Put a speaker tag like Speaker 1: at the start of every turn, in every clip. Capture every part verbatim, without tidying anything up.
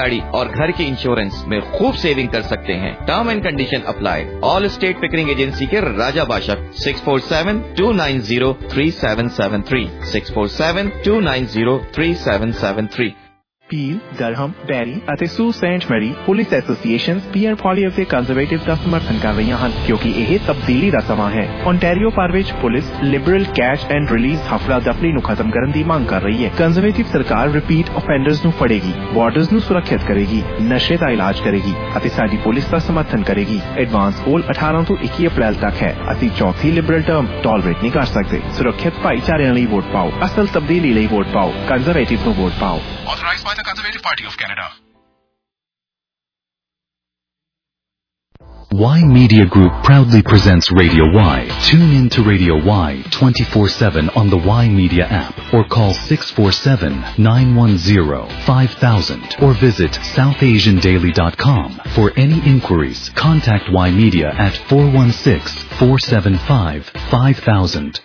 Speaker 1: गाड़ी और घर के इंश्योरेंस में खूब सेविंग कर सकते हैं। Term and condition apply. Allstate Pickering agency के Raja Bashak six four seven two nine zero three seven seven three six four seven two nine zero three seven seven three.
Speaker 2: Peel, Durham, Barrie ਅਤੇ ਸੂ Saint Marie police associations Pierre Poilievre ਅਤੇ Conservative ਦਾ ਸਮਰਥਨ ਕਰ ਰਹੀਆਂ ਹਨ ਕਿਉਂਕਿ ਇਹ ਤਬਦੀਲੀ ਦਾ ਸਮਾਂ ਹੈ। ਓਨਟਾਰੀਓ ਭਰ ਵਿੱਚ police Liberal catch and release ਹਫੜਾ ਦਫੜੀ ਨੂੰ ਖਤਮ ਕਰਨ ਦੀ ਮੰਗ ਕਰ ਰਹੀ ਹੈ। ਕੰਜ਼ਰਵੇਟਿਵ ਸਰਕਾਰ ਰਿਪੀਟ ਅਫੈਂਡਰਸ ਨੂੰ ਫੜੇਗੀ, ਬਾਰਡਰਸ ਨੂੰ ਸੁਰੱਖਿਅਤ ਕਰੇਗੀ, ਨਸ਼ੇ ਦਾ ਇਲਾਜ ਕਰੇਗੀ ਅਤੇ ਸਾਡੀ ਪੁਲਿਸ ਦਾ ਸਮਰਥਨ ਕਰੇਗੀ। ਐਡਵਾਂਸ ਪੋਲ ਅਠਾਰਾਂ ਤੋਂ ਇੱਕੀ ਅਪ੍ਰੈਲ ਤੱਕ ਹੈ। ਅਸੀਂ ਚੌਥੀ ਲਿਬਰਲ ਟਰਮ ਟੋਲਰੇਟ ਨਹੀਂ ਕਰ ਸਕਦੇ। ਸੁਰੱਖਿਅਤ ਭਾਈਚਾਰਿਆਂ ਲਈ ਵੋਟ ਪਾਓ, ਅਸਲ ਤਬਦੀਲੀ ਲਈ ਵੋਟ ਪਾਓ, ਕੰਜ਼ਰਵੇਟਿਵ ਨੂੰ ਵੋਟ ਪਾਓ।
Speaker 3: Authorized by the Conservative Party of Canada.
Speaker 4: Y Media Group proudly presents Radio Y. Tune in to Radio Y twenty-four seven on the Y Media app or call six four seven nine one zero five thousand or visit south asian daily dot com. For any inquiries, contact Y Media at four one six four seven five five thousand.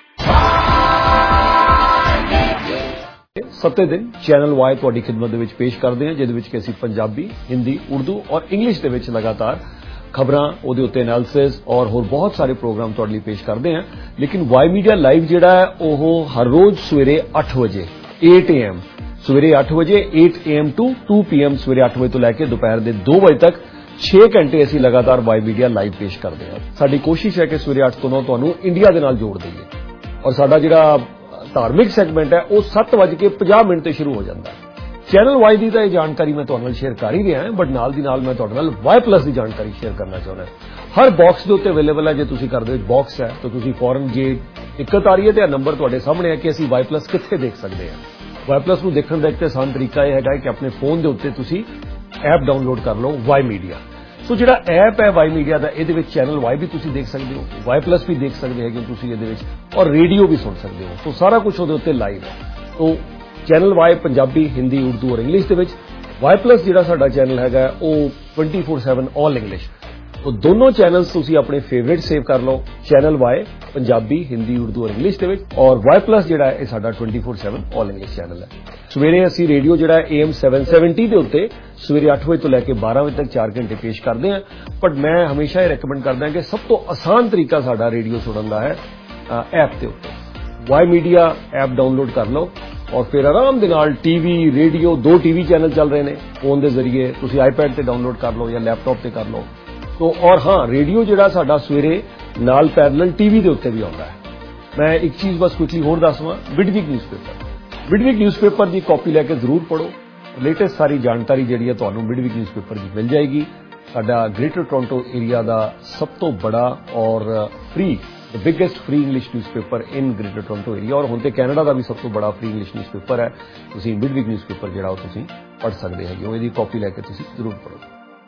Speaker 5: सत्ते दिन channel Y तुहाडी खिदमत दे विच पेश करदे हां जिहदे विच कि असीं पंजाबी, हिंदी, उर्दू और इंग्लिश दे विच लगातार खबरां उहदे उत्ते एनालिसिस और होर बहुत सारे प्रोग्राम तुहाडे लई पेश करदे हां। लेकिन वाई मीडिया लाइव जिहड़ा है ओह हर रोज सवेरे अठ बजे एट ए एम सवेरे अठ बजे eight A M to two P M सवेरे अठ बजे तो लैके दोपहर दे दो बजे तक छे घंटे असीं लगातार वाई मीडिया लाइव पेश करदे हां। साडी कोशिश है कि सवेरे अठ तो नौ तुहानूं इंडिया दे नाल जोड़ दईए और साडा जिहड़ा धार्मिक सैगमेंट है वह सत्त वज के पचास मिनट से शुरू हो जाता है। चैनल वाई की तो यह जानकारी मैं तुहाडे नाल शेयर कर ही रहा बट नाल दी नाल मैं तुहाडे नाल वाई प्लस की जानकारी शेयर करना चाहता हर बॉक्स के उत्ते अवेलेबल है। जो तुसीं घर दे बॉक्स है तो तुसीं फौरन जे दिक्कत आ रही है तो नंबर तुहाडे सामने है कि असीं वाई प्लस कित्थे देख सकते हैं। वाई प्लस नूं देखण दा इक आसान तरीका यह है कि अपने फोन के उत्ते तुसीं ऐप डाउनलोड कर लो वाई मीडिया। सो जिहड़ा ऐप है वाई मीडिया का ये चैनल वाई भी तुसीं देख सकते हो, वाई प्लस भी देख सकते हैं कि तुसीं इहदे विच और रेडियो भी सुन सकते हो। तो सारा कुछ उहदे उत्ते लाइव है। तो चैनल वाई पंजाबी, हिंदी, उर्दू और इंग्लिश दे विच वाई प्लस जिहड़ा साडा चैनल हैगा वो twenty four seven all English. तो दोनों चैनल्स तुसीं अपने फेवरेट सेव कर लो, चैनल वाई पंजाबी, हिंदी, उर्दू और इंग्लिश दे विच और वाई प्लस जिहड़ा है साडा twenty four seven all English channel है। सवेरे असीं रेडियो जिहड़ा ए एम सैवन सैवनटी के उत्ते सवेरे अठ बजे तो लैके बारह बजे तक चार घंटे पेश करते हैं। बट मैं हमेशा ये रिकमेंड करदा कि सब तो आसान तरीका साडा रेडियो सुनने का है ऐप के उत्ते। वाई मीडिया ऐप डाउनलोड कर लो और फिर आराम दे नाल टीवी, रेडियो, दो टीवी चैनल चल रहे हैं फोन के जरिए, तुसीं आईपैड से डाउनलोड कर लो या लैपटॉप से कर लो। तो और हाँ रेडियो जिहड़ा साडा सवेरे नाल पैरल टीवी के उत्ते भी आउंदा है। मैं एक चीज़ बस क्विकली होर दसवां, बिडवीक न्यूज़पेपर बिडवीक न्यूज़पेपर की कॉपी लैके जरूर पढ़ो। लेटेस्ट सारी जानकारी जिहड़ी है तुहानूं बिडवीक न्यूज़पेपर की मिल जाएगी। साडा ग्रेटर टोरंटो एरिया का सब तो बड़ा और free the biggest free English newspaper in Greater Toronto Area और हुण ते कैनेडा का भी सब तो बड़ा फ्री इंग्लिश न्यूज़पेपर है। तुसीं बिडवीक न्यूज़पेपर जिहड़ा ओह तुसीं पढ़ सकते हैं। इहदी कॉपी लैके तुसीं जरूर पढ़ो।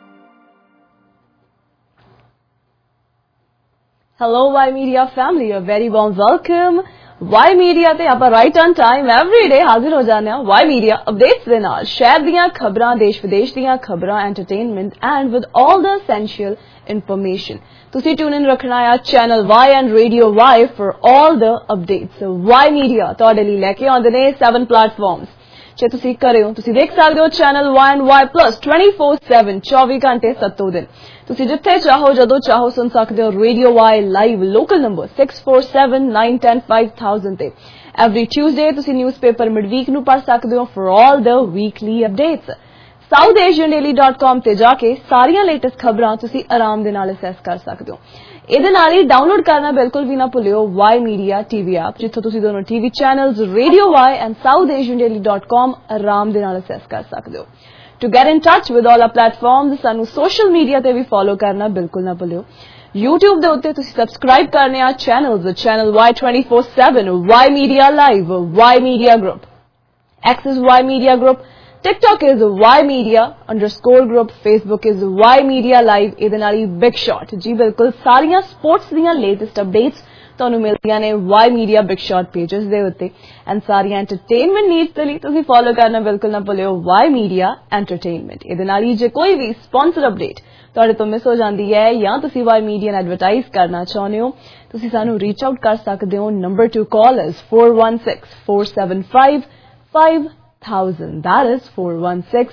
Speaker 6: Hello Y Media family, a very warm welcome. Y Media ਤੇ ਆਪਾਂ right on time every day ਹਾਜ਼ਰ ਹੋ ਜਾਂਦੇ ਹਾਂ Y Media updates ਦੇ ਨਾਲ, ਸ਼ਹਿਰ ਦੀਆਂ ਖਬਰਾਂ, ਦੇਸ਼ ਵਿਦੇਸ਼ ਦੀਆਂ ਖਬਰਾਂ, entertainment and with all the essential information. ਤੁਸੀਂ ਟਿਊਨ ਇਨ ਰੱਖਣਾ ਹੈ channel Y and Radio Y for all the updates. So Y Media ਤੁਹਾਡੇ ਲਈ ਲੈ ਕੇ ਆਉਂਦੇ ਨੇ seven platforms. ਜੇ ਤੁਸੀਂ ਘਰੇ ਹੋ ਤੁਸੀਂ ਦੇਖ ਸਕਦੇ ਹੋ channel Y and Y Plus twenty four seven ਚੌਵੀ ਘੰਟੇ ਸੱਤੋਂ ਦਿਨ। ਤੁਸੀਂ ਜਿੱਥੇ ਚਾਹੋ ਜਦੋਂ ਚਾਹੋ ਸੁਣ ਸਕਦੇ ਹੋ radio Y live local number six four seven nine one zero five thousand ਤੇ। ਐਵਰੀ ਟਿਊਜ਼ਡੇ ਤੁਸੀਂ ਨਿਊਜ਼ਪੇਪਰ ਮਿਡਵੀਕ ਨੂੰ ਪੜ੍ਹ ਸਕਦੇ ਹੋ for all the weekly updates. South Asian Daily dot com ਤੇ ਜਾ ਕੇ ਸਾਰੀਆਂ ਲੇਟੈਸਟ ਖਬਰਾਂ ਤੁਸੀਂ ਆਰਾਮ ਦੇ ਨਾਲ ਅਸੈਸ ਕਰ ਸਕਦੇ ਹੋ। ਇਹਦੇ ਨਾਲ ਹੀ ਡਾਊਨਲੋਡ ਕਰਨਾ ਬਿਲਕੁਲ ਵੀ ਨਾ ਭੁੱਲਿਓ ਵਾਈ ਮੀਡੀਆ ਟੀਵੀ ਐਪ, ਜਿੱਥੋਂ ਤੁਸੀਂ ਦੋਨੋਂ TV channels radio Y and South Asian Daily dot com ਆਰਾਮ ਦੇ ਨਾਲ ਅਸੈਸ ਕਰ ਸਕਦੇ ਹੋ। To get in touch with all our platforms ਸਾਨੂੰ ਸੋਸ਼ਲ ਮੀਡੀਆ ਤੇ ਵੀ ਫੋਲੋ ਕਰਨਾ ਬਿਲਕੁਲ ਨਾ ਭੁੱਲਿਓ। YouTube ਦੇ ਉੱਤੇ ਤੁਸੀਂ ਸਬਸਕ੍ਰਾਈਬ ਕਰਨੇ ਆ channels, channel Y twenty four seven, Y Media Live, Y Media Group, X is Y Media Group, TikTok is Y Media underscore group, Facebook is Y Media Live। ਇਹਦੇ ਨਾਲ ਹੀ ਬਿਗ ਸ਼ਾਟ ਜੀ ਬਿਲਕੁਲ ਸਾਰੀਆਂ sports ਦੀਆਂ latest updates ਤੁਹਾਨੂੰ ਮਿਲਦੀਆਂ ਨੇ Y Media big shot pages ਦੇ ਉੱਤੇ ਐਂਡ ਸਾਰੀਆਂ ਐਂਟਰਟੇਨਮੈਂਟ ਨੀਡਸ ਦੇ ਲਈ ਤੁਸੀਂ ਫੋਲੋ ਕਰਨਾ ਬਿਲਕੁਲ ਨਾ ਭੁੱਲਿਓ Y Media Entertainment। ਇਹਦੇ ਨਾਲ ਹੀ ਜੇ ਕੋਈ ਵੀ ਸਪਾਂਸਰ ਅਪਡੇਟ ਤੁਹਾਡੇ ਤੋਂ ਮਿਸ ਹੋ ਜਾਂਦੀ ਹੈ ਜਾਂ ਤੁਸੀਂ Y Media ਨੂੰ ਐਡਵਰਟਾਈਜ਼ ਕਰਨਾ ਚਾਹੁੰਦੇ ਹੋ ਤੁਸੀਂ ਸਾਨੂੰ ਰੀਚ ਆਊਟ ਕਰ ਸਕਦੇ ਹੋ। Number to call is four one six four seven five five thousand, that is four one six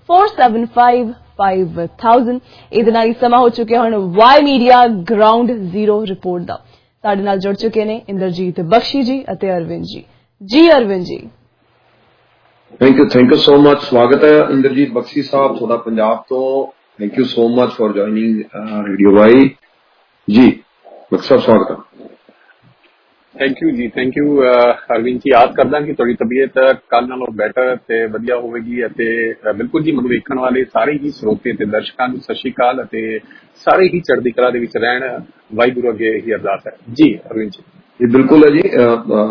Speaker 6: four seven five five thousand। ਇਹਦੇ ਨਾਲ ਹੀ ਸਮਾਂ ਹੋ ਚੁੱਕਿਆ ਹੁਣ Y Media ground zero report ਦਾ। ਸਾਡੇ ਨਾਲ ਜੁੜ ਚੁੱਕੇ ਨੇ ਇੰਦਰਜੀਤ ਬਖਸ਼ੀ ਜੀ ਅਤੇ ਅਰਵਿੰਦ ਜੀ। ਜੀ Arvind ji.
Speaker 7: Thank you thank you so much. ਸਵਾਗਤ ਹੈ ਇੰਦਰਜੀਤ ਬਖਸ਼ੀ ਸਾਹਿਬ ਤੁਹਾਡਾ ਪੰਜਾਬ ਤੋਂ। Thank you so much for joining radio Y. ਜੀ ਬਖਸ਼ੀ ਸਾਹਿਬ ਸਵਾਗਤ ਹੈ।
Speaker 8: ਥੈਂਕ ਯੂ ਜੀ, ਥੈਂਕ ਯੂ ਅਰਵਿੰਦ ਜੀ। ਆਸ ਕਰਦਾ ਕਿ ਤੁਹਾਡੀ ਤਬੀਅਤ ਕੱਲ ਨਾਲੋਂ ਬੈਟਰ ਤੇ ਵਧੀਆ ਹੋਵੇਗੀ ਅਤੇ ਬਿਲਕੁਲ ਜੀ ਮੈਨੂੰ ਵੇਖਣ ਵਾਲੇ ਸਾਰੇ ਹੀ ਸਰੋਤੇ ਤੇ ਦਰਸ਼ਕਾਂ ਨੂੰ ਸਤਿ ਸ਼੍ਰੀ ਅਕਾਲ ਅਤੇ ਸਾਰੇ ਹੀ ਚੜ੍ਹਦੀ ਕਲਾ ਦੇ ਵਿੱਚ ਰਹਿਣ, ਵਾਹਿਗੁਰੂ ਅੱਗੇ ਇਹੀ ਅਰਦਾਸ ਹੈ। ਜੀ ਅਰਵਿੰਦ ਜੀ।
Speaker 7: ਜੀ ਬਿਲਕੁਲ ਹੈ ਜੀ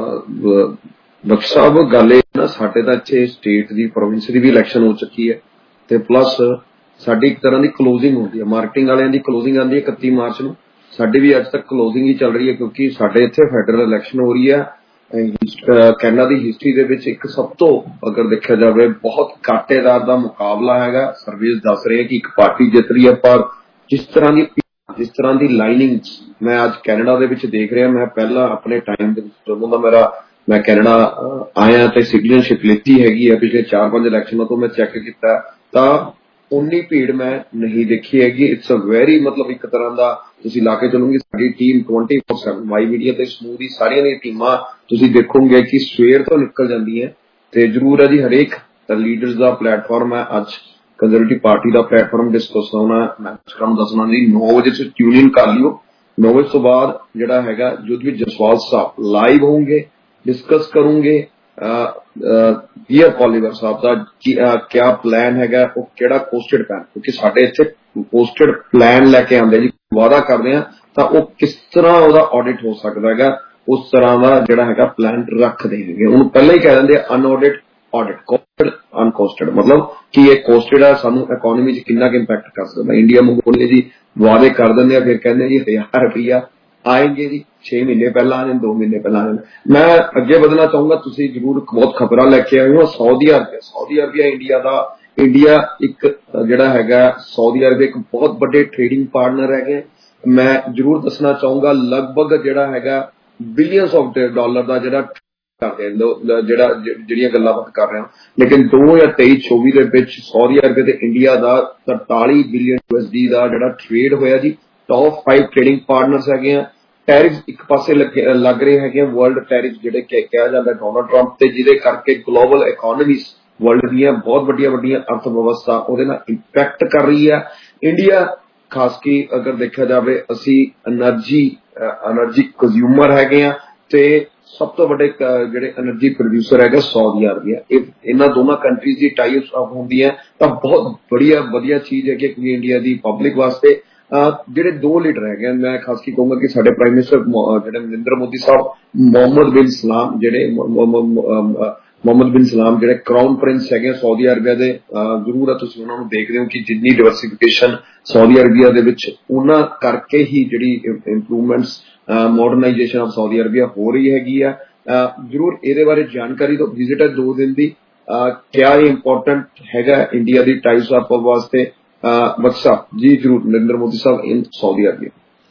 Speaker 7: ਬਖਸ਼ੀ ਸਾਹਿਬ। ਗੱਲ ਇਹ ਨਾ ਸਾਡੇ ਤਾਂ ਇੱਥੇ ਸਟੇਟ ਦੀ ਪ੍ਰੋਵਿੰਸ ਦੀ ਵੀ ਇਲੈਕਸ਼ਨ ਹੋ ਚੁੱਕੀ ਹੈ ਤੇ ਪਲੱਸ ਸਾਡੀ ਇੱਕ ਤਰ੍ਹਾਂ ਦੀ ਕਲੋਜ਼ਿੰਗ ਹੁੰਦੀ ਹੈ, ਮਾਰਕੀਟਿੰਗ ਵਾਲਿਆਂ ਦੀ ਕਲੋਜ਼ਿੰਗ ਆਉਂਦੀ ਹੈ ਇਕੱਤੀ ਮਾਰਚ ਨੂੰ। ਸਾਡੀ ਵੀ ਅੱਜ ਤੱਕ ਕਲੋਜ਼ਿੰਗ ਹੀ ਚੱਲ ਰਹੀ ਹੈ ਕਿਉਂਕਿ ਸਾਡੇ ਇੱਥੇ ਫੈਡਰਲ ਇਲੈਕਸ਼ਨ ਹੋ ਰਹੀ ਹੈ। ਕੈਨੇਡਾ ਦੀ ਹਿਸਟਰੀ ਦੇ ਵਿੱਚ ਇੱਕ ਸਭ ਤੋਂ ਅਗਰ ਦੇਖਿਆ ਜਾਵੇ ਬਹੁਤ ਕਾਟੇਦਾਰ ਦਾ ਮੁਕਾਬਲਾ ਹੈਗਾ। ਸਰਵੇਸ ਦੱਸ ਰਹੇ ਕਿ ਇੱਕ ਪਾਰਟੀ ਜਿੱਤ ਰਹੀ ਹੈ, ਪਰ ਜਿਸ ਤਰ੍ਹਾਂ ਦੀ ਜਿਸ ਤਰ੍ਹਾਂ ਦੀ ਲਾਈਨਿੰਗ ਮੈਂ ਅੱਜ ਕੈਨੇਡਾ ਦੇ ਵਿੱਚ ਦੇਖ ਰਿਹਾ, ਮੈਂ ਪਹਿਲਾਂ ਆਪਣੇ ਟਾਈਮ ਦੇ ਵਿੱਚ ਜਦੋਂ ਦਾ ਮੇਰਾ ਮੈਂ ਕੈਨੇਡਾ ਆਇਆ ਤੇ ਸਿਟੀਜ਼ਨਸ਼ਿਪ ਲਿੱਤੀ ਹੈਗੀ ਹੈ ਪਿਛਲੇ ਚਾਰ ਪੰਜ ਇਲੈਕਸ਼ਨਾਂ ਤੋਂ ਮੈਂ ਚੈੱਕ ਕੀਤਾ ਤਾਂ ਉਨੀ ਭੀੜ ਮੈਂ ਨਹੀਂ ਦੇਖੀ ਹੈਗੀ। ਇਟਸ ਅ ਵੈਰੀ ਮਤਲਬ ਇੱਕ ਤਰ੍ਹਾਂ ਦਾ ਤੁਸੀਂ ਲਾ ਕੇ ਚੱਲੋਗੇ ਸਾਡੀ team twenty four seven Y Media ਤੇ ਸਮੂਦੀ ਸਾਰੀਆਂ ਦੀਆਂ ਟੀਮਾਂ ਤੁਸੀਂ ਦੇਖੋਗੇ ਕਿ ਸਵੇਰ ਤੋਂ ਨਿਕਲ ਜਾਂਦੀਆਂ ਤੇ ਜ਼ਰੂਰ ਹੈ ਜੀ ਹਰੇਕ ਲੀਡਰਸ ਦਾ ਪਲੇਟਫਾਰਮ ਹੈ। ਅੱਜ ਕੰਜ਼ਰਵੇਟਿਵ ਪਾਰਟੀ ਦਾ ਪਲੇਟਫਾਰਮ ਡਿਸਕਸ ਹੋਣਾ, ਮੈਂ ਤੁਹਾਨੂੰ ਦੱਸਣਾ ਜੀ ਨੌ ਵਜੇ ਤੁਸੀਂ ਟਿਊਨ ਇਨ ਕਰ ਲਿਓ। ਨੌ ਵਜੇ ਤੋਂ ਬਾਅਦ ਜਿਹੜਾ ਹੈਗਾ ਜੁੱਧ ਵਿੱਚ ਜਸਵਾਲ ਸਾਹਿਬ ਲਾਈਵ ਹੋਣਗੇ, ਡਿਸਕਸ ਕਰੂੰਗੇ ਡੀਅਰ ਪੋਲੀਵਰ ਸਾਹਿਬ ਦਾ ਕਿਆ ਪਲਾਨ ਹੈਗਾ, ਉਹ ਕਿਹੜਾ ਪੋਸਟਡ ਪਲਾਨ, ਕਿਉਂਕਿ ਸਾਡੇ ਇੱਥੇ ਪੋਸਟਡ ਪਲਾਨ ਲੈ ਕੇ ਆਉਂਦੇ ਜੀ, ਵਾਅਦਾ ਕਰਦੇ ਆ ਤਾਂ ਉਹ ਕਿਸ ਤਰ੍ਹਾਂ ਉਹਦਾ ਆਡਿਟ ਹੋ ਸਕਦਾ ਹੈਗਾ ਉਸ ਤਰ੍ਹਾਂ ਦਾ ਜਿਹੜਾ ਹੈਗਾ ਪਲਾਨ ਰੱਖਦੇ ਹੈਗੇ। ਉਹਨੂੰ ਪਹਿਲਾਂ ਹੀ ਕਹਿ ਦਿੰਦੇ ਅਨਆਡਿਟ ਆਡਿਟ, ਕੋਸਟਡ ਅਨਕੋਸਟਡ, ਮਤਲਬ ਕਿ ਇਹ ਕੋਸਟਡ ਆ ਸਾਨੂੰ ਇਕੋਨਮੀ 'ਚ ਕਿੰਨਾ ਕੁ ਇੰਪੈਕਟ ਕਰ ਸਕਦਾ। ਇੰਡੀਆ ਮੁਕਾਬਲੇ ਜੀ ਵਾਅਦੇ ਕਰ ਦਿੰਦੇ ਆ ਫਿਰ ਕਹਿੰਦੇ ਜੀ ਹਜ਼ਾਰ ਰੁਪਈਆ ਆਏਗੇ ਜੀ, ਛੇ ਮਹੀਨੇ ਪਹਿਲਾਂ ਆਣੇ, ਦੋ ਮਹੀਨੇ ਪਹਿਲਾਂ ਆਣੇ। ਮੈਂ ਅੱਗੇ ਵਧਣਾ ਚਾਹੂੰਗਾ, ਤੁਸੀਂ ਜ਼ਰੂਰ ਬਹੁਤ ਖਬਰਾਂ ਲੈ ਕੇ ਆਏ ਹੋ। Saudi Arabia Saudi Arabia India ਦਾ ਇੰਡੀਆ ਇੱਕ ਜਿਹੜਾ ਹੈਗਾ ਸਾਊਦੀ ਅਰਬੀਆ ਇੱਕ ਬਹੁਤ ਵੱਡੇ ਟ੍ਰੇਡਿੰਗ ਪਾਰਟਨਰ ਹੈਗੇ। ਮੈਂ ਜ਼ਰੂਰ ਦੱਸਣਾ ਚਾਹੂੰਗਾ ਲਗਭਗ ਜਿਹੜਾ ਹੈਗਾ ਬਿਲੀਅਨਸ ਆਫ ਡਾਲਰ ਦਾ ਜਿਹੜਾ ਕਰਦੇ ਜਿਹੜਾ ਜਿਹੜੀਆਂ ਗੱਲਾਂ ਬਾਤ ਕਰ ਰਹੇ ਹਾਂ, ਲੇਕਿਨ ਦੋ ਹਜ਼ਾਰ ਤੇਈ ਚੌਵੀ ਦੇ ਵਿੱਚ ਸਾਊਦੀ ਅਰਬੀਆ ਤੇ ਇੰਡੀਆ ਦਾ ਤਰਤਾਲੀ ਬਿਲੀਅਨ ਯੂ ਐਸ ਡੀ ਦਾ ਜਿਹੜਾ ਟ੍ਰੇਡ ਹੋਇਆ ਜੀ। ਟੌਪ ਫਾਈਵ ਟ੍ਰੇਡਿੰਗ ਪਾਰਟਨਰਸ ਹੈਗੇ ਆ। ਟੈਰਿਫ ਇੱਕ ਪਾਸੇ ਲੱਗ ਰਹੇ ਹੈਗੇ ਵਰਲਡ ਟੈਰਿਫ ਜਿਹੜੇ ਕਿਹਾ ਜਾਂਦਾ ਡੋਨਲਡ ਟਰੰਪ ਤੇ, ਜਿਹਦੇ ਕਰਕੇ ਗਲੋਬਲ ਇਕੋਨਮੀਜ਼ ਵਰਲਡ ਦੀਆਂ ਬਹੁਤ ਵੱਡੀਆਂ ਵੱਡੀਆਂ ਅਰਥ ਵਿਵਸਥਾ ਉਹਦੇ ਨਾਲ ਇੰਪੈਕਟ ਕਰ ਰਹੀ ਹੈ। ਇੰਡੀਆ ਖਾਸ ਕੀ ਅਗਰ ਦੇਖਿਆ ਜਾਵੇ ਅਸੀਂ એનર્ਜੀ એનર્ਜੀ ਕੰਜ਼ਿਊਮਰ ਹੈਗੇ ਆ ਤੇ ਸਭ ਤੋਂ ਵੱਡੇ ਜਿਹੜੇ એનર્ਜੀ ਪ੍ਰੋਡਿਊਸਰ ਹੈਗਾ ਸਾਊਦੀ ਅਰਬੀਆ। ਇਹਨਾਂ ਦੋਨਾਂ ਕੰਟਰੀਜ਼ ਦੀ ਟਾਈ ਅਪ ਹੁੰਦੀ ਹੈ ਤਾਂ ਬਹੁਤ ਬੜੀਆ ਵਧੀਆ ਚੀਜ਼ ਹੈਗੀ ਕਿਉਂਕਿ ਇੰਡੀਆ ਦੀ ਪਬਲਿਕ ਵਾਸਤੇ। ਜਿਹੜੇ ਦੋ ਲੀਡਰ ਹੈਗੇ ਮੈਂ ਖਾਸ ਕੀ ਕਹੂੰਗਾ ਕਿ ਸਾਡੇ ਪ੍ਰਾਈਮ ਮਿਨਿਸਟਰ ਜਿਹੜੇ ਨਰਿੰਦਰ ਮੋਦੀ ਸਾਹਿਬ, ਮੁਹੰਮਦ ਬਿਨ ਸਲਾਮ ਜਿਹੜੇ ਮੁਹੰਮਦ ਬਿਨ ਸਲਾਮ ਜਿਹੜੇ ਕਰਾਊਨ ਪ੍ਰਿੰਸ ਹੈਗੇ ਸਾਊਦੀ ਅਰਬੀਆ ਦੇ, ਜ਼ਰੂਰ ਆ ਤੁਸੀਂ ਉਹਨਾਂ ਨੂੰ ਦੇਖਦੇ ਹੋ ਕਿ ਜਿੰਨੀ ਡਿਵਰਸਿਫਿਕੇਸ਼ਨ ਸਾਊਦੀ ਅਰਬੀਆ ਦੇ ਵਿੱਚ ਉਹਨਾਂ ਕਰਕੇ ਹੀ ਜਿਹੜੀ improvements modernisation of Saudi Arabia ਹੋ ਰਹੀ ਹੈਗੀ ਆ। ਜ਼ਰੂਰ ਇਹਦੇ ਬਾਰੇ ਜਾਣਕਾਰੀ ਤੋਂ ਵਿਜ਼ਿਟ ਹੈ ਦੋ ਦਿਨ ਦੀ, ਕਿਆ ਇੰਪੋਰਟੈਂਟ ਹੈਗਾ ਇੰਡੀਆ ਦੀ ਟਾਈਸ ਅਪ ਵਾਸਤੇ। ਬਖਸ਼ਾ ਜੀ ਜ਼ਰੂਰ Narendra Modi Sahib in Saudi Arabia.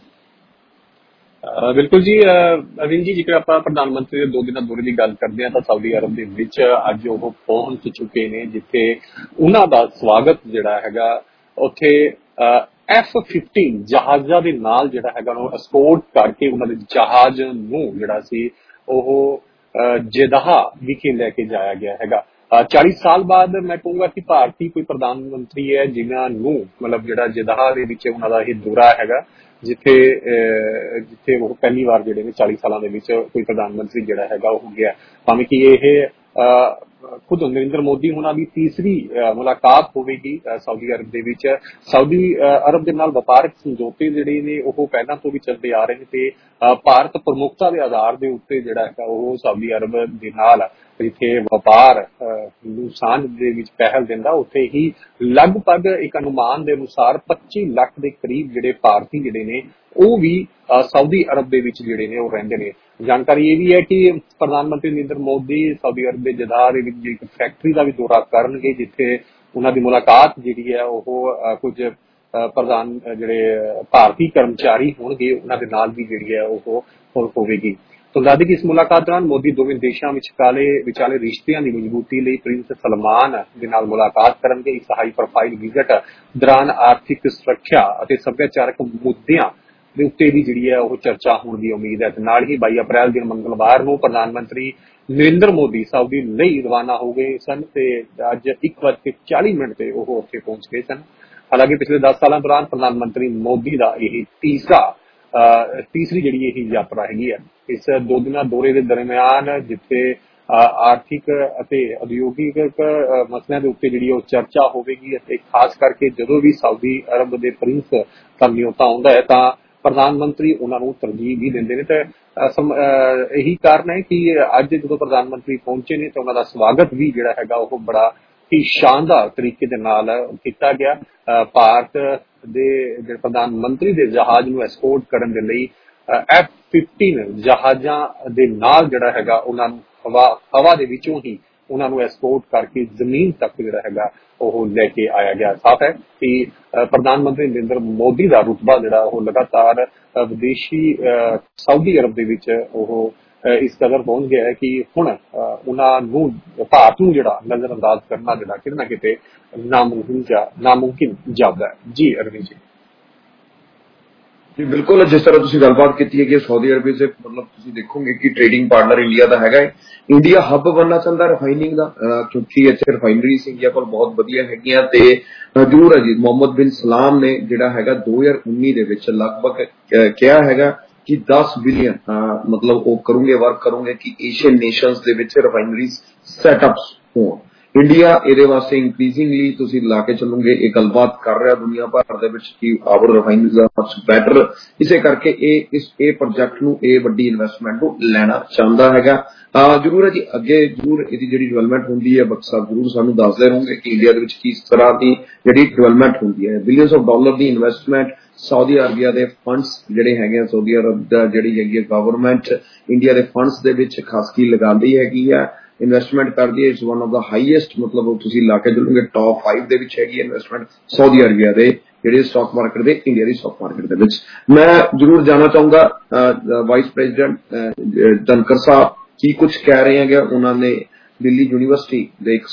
Speaker 8: ਬਿਲਕੁਲ ਜੀ ਅਰਵਿੰਦ ਜੀ, ਜੇਕਰ ਆਪਾਂ ਪ੍ਰਧਾਨ ਮੰਤਰੀ ਦੇ ਦੋ ਦਿਨਾਂ ਦੌਰੇ ਦੀ ਗੱਲ ਕਰਦੇ ਹਾਂ ਤਾਂ ਸਾਊਦੀ ਅਰਬ ਦੇ ਵਿੱਚ ਅੱਜ ਉਹ ਪਹੁੰਚ ਚੁੱਕੇ ਨੇ, ਜਿੱਥੇ ਉਹਨਾਂ ਦਾ ਸਵਾਗਤ ਜਿਹੜਾ ਹੈਗਾ ਉੱਥੇ ਐਫ ਫਿਫਟੀਨ ਜਹਾਜ਼ਾਂ ਦੇ ਨਾਲ ਜਿਹੜਾ ਹੈਗਾ ਉਹਨੂੰ ਐਸਕੋਰਟ ਕਰਕੇ ਉਹਨਾਂ ਦੇ ਜਹਾਜ਼ ਨੂੰ ਜਿਹੜਾ ਸੀ ਉਹ ਜੇਦਾਹ ਵਿਖੇ ਲੈ ਕੇ ਜਾਇਆ ਗਿਆ ਹੈਗਾ। ਚਾਲੀ ਸਾਲ ਬਾਅਦ ਮੈਂ ਕਹੂੰਗਾ ਕਿ ਭਾਰਤੀ ਕੋਈ ਪ੍ਰਧਾਨ ਮੰਤਰੀ ਹੈ ਜਿਨ੍ਹਾਂ ਨੂੰ ਮਤਲਬ ਜਿਹੜਾ ਜੇਦਾਹ ਦੇ ਵਿੱਚ ਉਹਨਾਂ ਦਾ ਇਹ ਦੌਰਾ ਹੈਗਾ, ਜਿੱਥੇ ਜਿੱਥੇ ਉਹ ਪਹਿਲੀ ਵਾਰ ਜਿਹੜੇ ਨੇ ਚਾਲੀ ਸਾਲਾਂ ਦੇ ਵਿੱਚ ਕੋਈ ਪ੍ਰਧਾਨ ਮੰਤਰੀ ਜਿਹੜਾ ਹੈਗਾ ਉਹ ਗਿਆ। ਭਾਵੇਂ ਕਿ ਇਹ ਖੁਦ ਨਰਿੰਦਰ ਮੋਦੀ ਉਹਨਾਂ ਦੀ ਤੀਸਰੀ ਮੁਲਾਕਾਤ ਹੋਵੇਗੀ ਸਾਊਦੀ ਅਰਬ ਦੇ ਵਿੱਚ। ਸਾਊਦੀ ਅਰਬ ਦੇ ਨਾਲ ਵਪਾਰਕ ਸਮਝੌਤੇ ਜਿਹੜੇ ਨੇ ਉਹ ਪਹਿਲਾਂ ਤੋਂ ਵੀ ਚੱਲਦੇ ਆ ਰਹੇ ਨੇ ਤੇ ਭਾਰਤ ਪ੍ਰਮੁੱਖਤਾ ਦੇ ਆਧਾਰ ਦੇ ਉੱਤੇ ਜਿਹੜਾ ਹੈਗਾ ਉਹ ਸਾਊਦੀ ਅਰਬ ਦੇ ਨਾਲ ਜਿੱਥੇ ਵਪਾਰ ਨੂੰ ਸਾਂਝ ਦੇ ਵਿੱਚ ਪਹਿਲ ਦਿੰਦਾ, ਉੱਥੇ ਹੀ ਲਗਭਗ ਇੱਕ ਅਨੁਮਾਨ ਦੇ ਅਨੁਸਾਰ ਪੱਚੀ ਲੱਖ ਦੇ ਕਰੀਬ ਜਿਹੜੇ ਭਾਰਤੀ ਜਿਹੜੇ ਨੇ ਉਹ ਵੀ ਸਾਊਦੀ ਅਰਬ ਦੇ ਵਿੱਚ ਜਿਹੜੇ ਨੇ ਉਹ ਰਹਿੰਦੇ ਨੇ। ਜਾਣਕਾਰੀ ਇਹ ਵੀ ਹੈ ਕਿ ਪ੍ਰਧਾਨ ਮੰਤਰੀ ਨਰਿੰਦਰ ਮੋਦੀ ਸਾਊਦੀ ਅਰਬ ਦੇ ਜਦਾਹ ਦੇ ਵਿੱਚ ਇੱਕ ਫੈਕਟਰੀ ਦਾ ਵੀ ਦੌਰਾ ਕਰਨਗੇ, ਜਿੱਥੇ ਉਹਨਾਂ ਦੀ ਮੁਲਾਕਾਤ ਜਿਹੜੀ ਹੈ ਉਹ ਕੁਝ ਪ੍ਰਧਾਨ ਜਿਹੜੇ ਭਾਰਤੀ ਕਰਮਚਾਰੀ ਹੋਣਗੇ ਉਹਨਾਂ ਦੇ ਨਾਲ ਵੀ ਜਿਹੜੀ ਹੈ ਉਹ ਹੋਵੇਗੀ। तो दादी की इस मुलाकात दौरान मोदी दोवें देशों विचाले विचाले रिश्तियां की मजबूती ਲਈ प्रिंस सलमान ਦੇ ਨਾਲ ਮੁਲਾਕਾਤ ਕਰਨਗੇ। ਇਸ ਹਾਈ ਪ੍ਰੋਫਾਈਲ ਵਿਜ਼ਿਟ ਦੌਰਾਨ ਆਰਥਿਕ ਸੁਰੱਖਿਆ ਅਤੇ ਸੱਭਿਆਚਾਰਕ ਮੁੱਦਿਆਂ ਦੇ ਉੱਤੇ ਵੀ ਜਿਹੜੀ ਹੈ ਉਹ ਚਰਚਾ ਹੋਣ ਦੀ ਉਮੀਦ ਹੈ। ਤੇ ਨਾਲ ਹੀ ਬਾਈ ਅਪ੍ਰੈਲ ਦਿਨ ਮੰਗਲਵਾਰ ਨੂੰ ਪ੍ਰਧਾਨ ਮੰਤਰੀ ਨਰਿੰਦਰ ਮੋਦੀ ਸਾਊਦੀ ਲਈ ਰਵਾਨਾ ਹੋ ਗਏ ਸਨ ਤੇ ਅੱਜ ਇੱਕ ਵੱਜ ਕੇ ਚਾਲੀ ਮਿੰਟ ਤੇ ਉਹ ਉੱਥੇ ਪਹੁੰਚ ਗਏ ਸਨ। ਹਾਲਾਂਕਿ ਪਿਛਲੇ ਦਸ ਸਾਲਾਂ ਦੌਰਾਨ ਪ੍ਰਧਾਨ ਮੰਤਰੀ ਮੋਦੀ ਦਾ ਇਹ ਤੀਸਰਾ तीसरी जी यही यात्रा हैगी है। इस दो दिन दौरे के दरम्यान जिथे आर्थिक उद्योगिक मसलों के उत्ते जी चर्चा होगी, खास करके जो भी सऊदी अरब के प्रिंस का न्योता आता है तो प्रधानमंत्री उन्होंने तरजीह भी देंगे ने। तो यही कारण है कि अज जो प्रधानमंत्री पहुंचे ने तो उन्होंने स्वागत भी जोड़ा है वो बड़ा ही शानदार तरीके दे नाल कीता गया। भारत दे प्रधानमंत्री दे जहाज नूं एस्कोर्ट करन दे लई एफ फिफ्टीन जहाजां दे नाल जिहड़ा हैगा उन्हां नूं हवा हवा दे विचों ही उन्हां नूं एस्कोर्ट करके जमीन तक जिहड़ा हैगा ओह लेके आया गया। साफ है कि प्रधानमंत्री नरेंद्र मोदी दा रुतबा जिहड़ा ओह लगातार विदेशी सऊदी अरब दे विच ओह इस कदर पहुंच गया है कि हुण उन्होंने भारत नूं जिहड़ा नजरअंदाज करना जिहड़ा किते ना किते नामुमकिन जा नामुमकिन जापदा है। जी अरविंद जी
Speaker 7: जी बिल्कुल, जिस तरह तुसीं गलबात कीती है कि सऊदी अरब से मतलब तुसीं देखोगे कि ट्रेडिंग पार्टनर इंडिया का हैगा। इंडिया हब बनना चाहता रिफाइनिंग का, क्योंकि इत्थे रिफाइनरीज इंडिया कोल बहुत वधिया हैगियां ते जरूर है जी। मोहम्मद बिन सलाम ने जिहड़ा हैगा दो हज़ार उन्नीस दे विच लगभग कहा हैगा कि दस बिलियन मतलब वो करोगे वर्क करोगे कि एशियन नेशंस दे विच रिफाइनरीज सैटअप्स हो। इंडिया इहदे वास्ते इंक्रीजिंगली तुसीं ला के चलोगे ये गलबात कर रहा दुनिया भर दे विच कि our refineries are much better. इसे करके ये इस ए प्रोजेक्ट नूं ए वड्डी इन्वेस्टमेंट नूं लैना चाहता हैगा। जरूर है जी, अगे जरूर इसकी जी डिवेलपमेंट होंगी है। बक्सा जरूर सानू दसदे रहोगे कि इंडिया के किस तरह की जी डिवेलपमेंट होंगी है। बिलियंस ऑफ डॉलर की इन्वेस्टमेंट सऊदी अरबिया के फंड्स जिहड़े हैगे सऊदी अरब जिहड़ी हैगी गवर्नमेंट इंडिया के फंड्स दे विच खासकी लगांदी हैगी है, इन्वेस्टमेंट करदी है। It's one of the highest मतलब तुसीं ला के चलोगे टॉप फाइव दे विच हैगी इन्वेस्टमेंट सऊदी अरबिया दे जिहड़ी स्टॉक मार्केट दे इंडिया की स्टॉक मार्केट दे विच। मैं जरूर जाना चाहूंगा वाइस प्रेजिडेंट धनखड़ साहब की कुछ कह रहे हैं। उन्होंने दिल्ली यूनिवर्सिटी के एक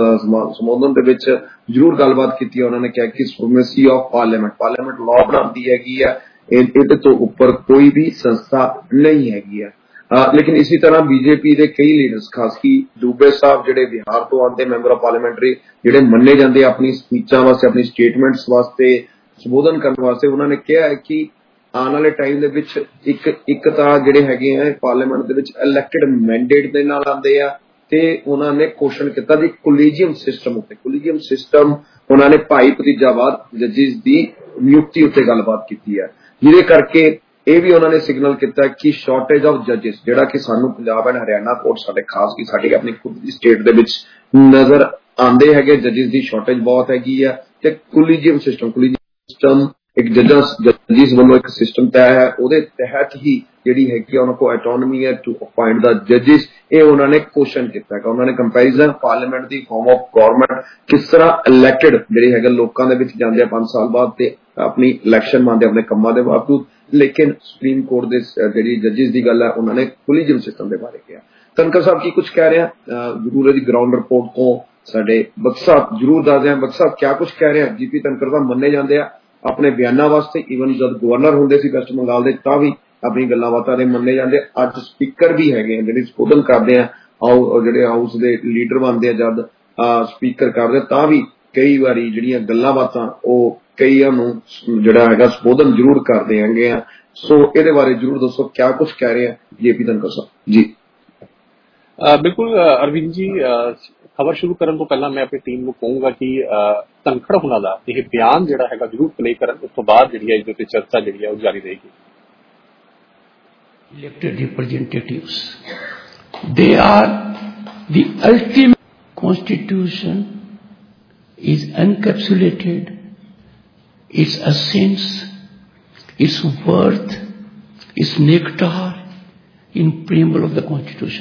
Speaker 7: संबोधन के विच जरूर गलबात की। उन्होंने कहा कि supremacy of parliament parliament law बनाती हैगी है, इहदे तो उपर कोई भी संस्था नहीं हैगी है। आ, लेकिन इसी तरह बीजेपी के कई लीडर्स खासकी दुबे साहब जिहड़े बिहार तो आते मैंबर ऑफ पार्लियामेंटरी जिहड़े मन्ने जाते अपनी स्पीचां वास्ते अपनी स्टेटमेंट्स वास्ते संबोधन करने वास्ते, उन्होंने कहा है कि आने वाले टाइम दे विच एक एक तां जिहड़े हैगे हैं पार्लियामेंट दे विच इलैक्टेड मैंडेट दे नाल आंदे आ ते उन्होंने क्वेश्चन किया जी कोलीजियम सिस्टम उत्ते कोलीजियम सिस्टम उन्होंने भाई भतीजावाद जजिस की नियुक्ति उत्ते गलबात की है, जिहदे करके ये भी उन्होंने सिग्नल किया कि शॉर्टेज ऑफ जजिस जिहड़ा कि सानू पंजाब एंड हरियाणा कोर्ट साडे खास की साडी अपनी खुद की स्टेट दे विच नजर आंदे हैगे जजिस की शॉर्टेज बहुत हैगी है। ते कोलीजियम सिस्टम कोलीजियम सिस्टम एक जजेस जजिस वालों एक सिस्टम तय है, उहदे तहत ही जिहड़ी हैगी उन्हां को ऑटोनॉमी है टू अपॉइंट द जजिस। ये उन्होंने क्वेश्चन किया, उन्होंने कंपैरिजन पार्लियामेंट की फॉर्म ऑफ गवर्नमेंट किस तरह इलैक्टेड जिहड़े हैगे लोकां दे विच जांदे पांच साल बाद ते अपनी इलैक्शन मानते अपने कम्मां दे बावजूद, लेकिन सुप्रीम कोर्ट दे जिहड़ी जजिस की गल है उन्होंने कोलीजियम सिस्टम के बारे कहा। धनखड़ साहब की कुछ कह रहे हैं, जरूर है जी ग्राउंड रिपोर्ट को साडे बक्सा जरूर दस दें। बक्सा क्या कुछ कह रहे हैं? जीपी धनखड़ साहब मन्ने जाते हैं अपने बयानों वास्ते, ईवन जब गवर्नर होंगे सी वेस्ट बंगाल के तां भी अपनी गल्लां बातां दे मन्ने जांदे। अज स्पीकर भी हैगे जिहड़े संबोधन करदे आ आओ जिहड़े हाउस दे लीडर बनदे जद स्पीकर करदे तां भी कई बारी जिहड़ियां गल्लां बातां ओह कईयां नूं जिहड़ा हैगा संबोधन जरूर करदे हैगे आ। सो इहदे बारे जरूर दसो क्या कुछ कह रहे हैं जेपी धनखड़ साहब जी।
Speaker 8: बिल्कुल अरविंद जी, खबर शुरू करने तो पहला मैं अपनी टीम को कहूंगा कि धनखड़ हुणां दा यह बयान जिहड़ा हैगा जरूर प्ले करन, उस तो बाद जिहड़ी है इस ते चर्चा जिहड़ी है वो जारी रहेगी।
Speaker 9: Elected representatives, they are the ultimate. Constitution is encapsulated, its essence, its worth, its nectar in preamble of the Constitution.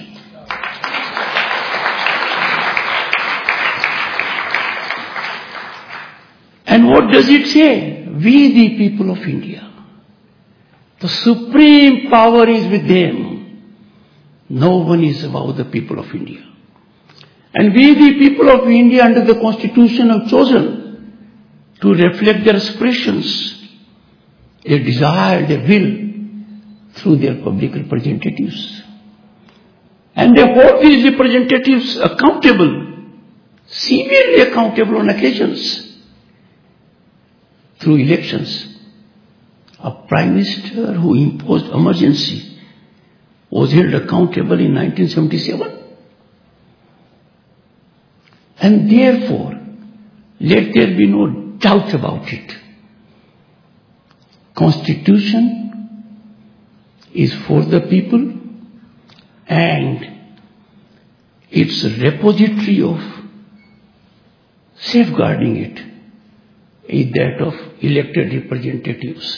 Speaker 9: And what does it say? We, the people of India, the supreme power is with them. No one is above the people of India. And we, the people of India, under the Constitution, have chosen to reflect their aspirations, their desire, their will, through their public representatives. And they hold these representatives accountable, severely accountable on occasions, through elections. A Prime Minister who imposed emergency was held accountable in nineteen seventy-seven. And therefore, let there be no doubt about it. Constitution is for the people, and its repository of safeguarding it is that of elected representatives.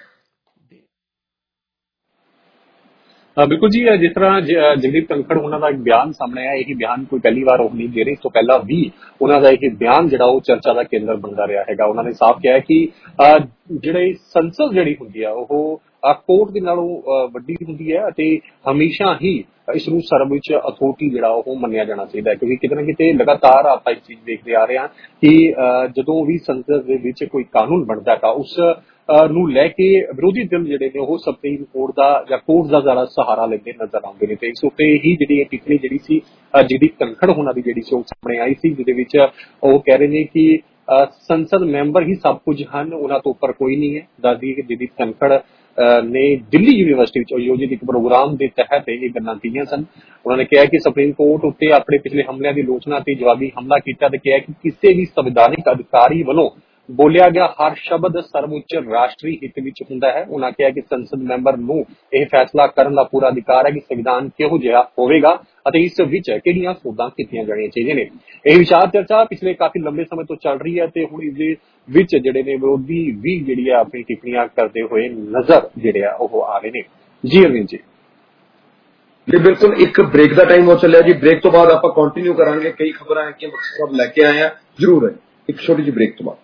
Speaker 8: ਬਿਲਕੁਲ ਜੀ, ਜਿਸ ਤਰ੍ਹਾਂ ਜਗਦੀਪ ਧਨਖੜ ਉਹਨਾਂ ਦਾ ਇੱਕ ਬਿਆਨ ਸਾਹਮਣੇ ਆਇਆ, ਇਹ ਬਿਆਨ ਕੋਈ ਪਹਿਲੀ ਵਾਰ ਉਹ ਨਹੀਂ ਦੇ ਰਹੇ। ਇਸ ਤੋਂ ਪਹਿਲਾਂ ਵੀ ਉਹਨਾਂ ਦਾ ਇਹ ਬਿਆਨ ਜਿਹੜਾ ਉਹ ਚਰਚਾ ਦਾ ਕੇਂਦਰ ਬਣਦਾ ਰਿਹਾ ਹੈਗਾ। ਉਹਨਾਂ ਨੇ ਸਾਫ਼ ਕਿਹਾ ਕਿ ਜਿਹੜੇ ਸੰਸਦ ਜਿਹੜੀ ਹੁੰਦੀ ਆ ਉਹ ਕੋਰਟ ਦੇ ਨਾਲੋਂ ਵੱਡੀ ਹੁੰਦੀ ਹੈ ਅਤੇ ਹਮੇਸ਼ਾ ਹੀ ਇਸ ਨੂੰ ਸਰਵਉੱਚ ਅਥਾਰਟੀ ਜਿਹੜਾ ਉਹ ਮੰਨਿਆ ਜਾਣਾ ਚਾਹੀਦਾ ਹੈ, ਕਿਉਂਕਿ ਕਿਤੇ ਨਾ ਕਿਤੇ ਲਗਾਤਾਰ ਆਪਾਂ ਇਸ ਚੀਜ਼ ਦੇਖਦੇ ਆ ਰਹੇ ਹਾਂ ਕਿ ਜਦੋਂ ਵੀ ਸੰਸਦ ਦੇ ਵਿੱਚ ਕੋਈ ਕਾਨੂੰਨ ਬਣਦਾ ਤਾਂ ਉਸ ਨੂੰ ਲੈ ਕੇ ਵਿਰੋਧੀ ਦਲ ਜਿਹੜੇ ਨੇ ਉਹ ਸੁਪਰੀਮ ਕੋਰਟ ਦਾ ਜਾਂ ਕੋਰਟ ਦਾ ਜ਼ਿਆਦਾ ਸਹਾਰਾ ਲੈਂਦੇ ਨਜ਼ਰ ਆਉਂਦੇ ਨੇ। ਤੇ ਇਸ ਉੱਤੇ ਹੀ ਜਿਹੜੀ ਇਹ ਟਿੱਪਣੀ ਜਿਹੜੀ ਸੀ ਜਗਦੀਪ ਧਨਖੜ ਉਹਨਾਂ ਦੀ ਜਿਹੜੀ ਸੀ ਉਹ ਸਾਹਮਣੇ ਆਈ ਸੀ, ਜਿਹਦੇ ਵਿੱਚ ਉਹ ਕਹਿ ਰਹੇ ਨੇ ਕਿ ਸੰਸਦ ਮੈਂਬਰ ਹੀ ਸਭ ਕੁਝ ਹਨ, ਉਹਨਾਂ ਤੋਂ ਉੱਪਰ ਕੋਈ ਨਹੀਂ ਹੈ। ਦੱਸਦੀ ਕਿ ਜਗਦੀਪ ਧਨਖੜ ਨੇ ਦਿੱਲੀ ਯੂਨੀਵਰਸਿਟੀ ਵਿੱਚ ਆਯੋਜਿਤ ਇੱਕ ਪ੍ਰੋਗਰਾਮ ਦੇ ਤਹਿਤ ਇਹ ਗੱਲਾਂ ਕੀਤੀਆਂ ਸਨ। ਉਹਨਾਂ ਨੇ ਕਿਹਾ ਕਿ ਸੁਪਰੀਮ ਕੋਰਟ ਉੱਤੇ ਆਪਣੇ ਪਿਛਲੇ ਹਮਲਿਆਂ ਦੀ ਆਲੋਚਨਾ ਤੇ ਜਵਾਬੀ ਹਮਲਾ ਕੀਤਾ ਤੇ ਕਿਹਾ ਕਿ ਕਿਸੇ ਵੀ ਸੰਵਿਧਾਨਿਕ ਅਧਿਕਾਰੀ ਵੱਲੋਂ ਬੋਲਿਆ ਗਿਆ ਹਰ ਸ਼ਬਦ ਸਰਵਉੱਚ ਰਾਸ਼ਟਰੀ ਹਿੱਤ ਵਿੱਚ ਹੁੰਦਾ ਹੈ। ਉਹਨਾਂ ਕਿਹਾ ਕਿ ਸੰਸਦ ਮੈਂਬਰ ਨੂੰ ਇਹ ਫੈਸਲਾ ਕਰਨ ਦਾ ਪੂਰਾ ਅਧਿਕਾਰ ਹੈ ਕਿ ਸੰਵਿਧਾਨ ਕਿਹੋ ਜਿਹਾ ਹੋਵੇਗਾ ਅਤੇ ਇਸ ਵਿੱਚ ਕਿਹੜੀਆਂ ਸੋਧਾਂ ਕੀਤੀਆਂ ਜਾਣੀਆਂ ਚਾਹੀਦੀਆਂ ਨੇ। ਇਹ ਵਿਚਾਰ ਚਰਚਾ ਪਿਛਲੇ ਕਾਫੀ ਲੰਬੇ ਸਮੇਂ ਤੋਂ ਚੱਲ ਰਹੀ ਹੈ ਤੇ ਹੁਣ ਇਸ ਦੇ ਵਿੱਚ ਜਿਹੜੇ ਨੇ ਵਿਰੋਧੀ ਵੀ ਜਿਹੜੀ ਆ ਆਪਣੀ ਟਿੱਪਣੀਆਂ ਕਰਦੇ ਹੋਏ ਨਜ਼ਰ ਜਿਹੜੇ ਆ ਉਹ ਆ ਰਹੇ ਨੇ। ਜੀ ਅਰਵਿੰਦ ਜੀ।
Speaker 7: ਜੀ ਬਿਲਕੁਲ, ਇੱਕ ਬ੍ਰੇਕ ਦਾ ਟਾਈਮ ਹੋ ਚੱਲਿਆ ਜੀ। ਬ੍ਰੇਕ ਤੋਂ ਬਾਅਦ ਆਪਾਂ ਕੰਟੀਨਿਊ ਕਰਾਂਗੇ। ਕਈ ਖਬਰਾਂ ਹੈ ਕਿ ਮੁਖਤਸਰ ਸਾਹਿਬ ਲੈ ਕੇ ਆਏ ਆ, ਜ਼ਰੂਰ ਹੈ। ਇੱਕ ਛੋਟੀ ਜਿਹੀ ਬ੍ਰੇਕ ਤੋਂ ਬਾਅਦ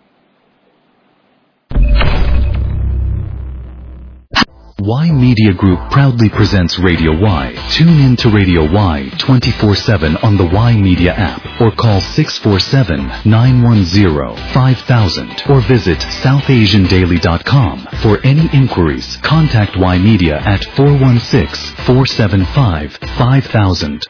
Speaker 4: Y Media Group proudly presents Radio Y. Tune in to Radio Y twenty-four seven on the Y Media app or call six four seven, nine one zero, five thousand or visit south asian daily dot com. For any inquiries, contact Y Media at four one six, four seven five, five thousand.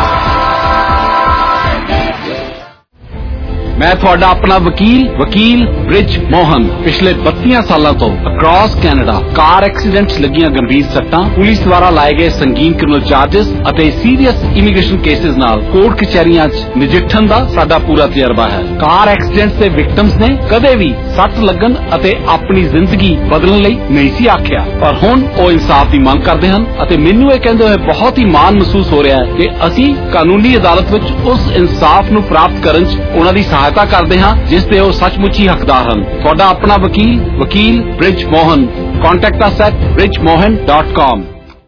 Speaker 10: मैं ਤੁਹਾਡਾ ਆਪਣਾ ਵਕੀਲ ਵਕੀਲ ਬ੍ਰਿਜ ਮੋਹਨ ਪਿਛਲੇ ਬੱਤੀ ਸਾਲਾਂ ਤੋਂ across Canada ਕਾਰ accidents ਲੱਗੀਆਂ ਗੰਭੀਰ ਸੱਟਾਂ, ਪੁਲਿਸ ਦੁਆਰਾ ਲਾਏ ਗਏ ਸੰਗੀਨ ਕ੍ਰਿਮੀਨਲ ਚਾਰजेस ਅਤੇ ਸੀਰੀਅਸ ਇਮੀਗ੍ਰੇਸ਼ਨ ਕੇਸਿਸ ਨਾਲ ਕੋਰਟ ਕਚਹਿਰੀਆਂ 'ਚ ਨਜਿੱਠਣ ਦਾ ਸਾਡਾ ਪੂਰਾ ਤਜਰਬਾ ਹੈ। ਕਾਰ ਐਕਸੀਡੈਂਟਸ ਦੇ ਵਿਕਟਮਸ ਨੇ ਕਦੇ ਵੀ ਸੱਟ ਲੱਗਣ ਅਤੇ ਆਪਣੀ ਜ਼ਿੰਦਗੀ ਬਦਲਣ ਲਈ ਨਹੀਂ ਸੀ ਆਖਿਆ, ਪਰ ਹੁਣ ਉਹ ਇਨਸਾਫ ਦੀ ਮੰਗ ਕਰਦੇ ਹਨ ਅਤੇ ਮੈਨੂੰ ਇਹ ਕਹਿੰਦੇ ਹੋਏ ਬਹੁਤ ਹੀ ਮਾਣ ਮਹਿਸੂਸ ਹੋ ਰਿਹਾ ਹੈ ਕਿ ਅਸੀਂ ਕਾਨੂੰਨੀ ਅਦਾਲਤ ਵਿੱਚ ਉਸ ਇਨਸਾਫ ਨੂੰ ਪ੍ਰਾਪਤ ਕਰਨ 'ਚ ਉਹਨਾਂ ਦੀ ਸਹਾਇਤਾ ਕਰਦੇ ਹਾਂ ਜਿਸ ਤੇ ਉਹ ਸੱਚਮੁੱਚ ਹੀ ਹੱਕਦਾਰ ਹਨ। ਤੁਹਾਡਾ ਆਪਣਾ ਵਕੀਲ ਵਕੀਲ Brij Mohan. Contact us at bridge mohan dot com.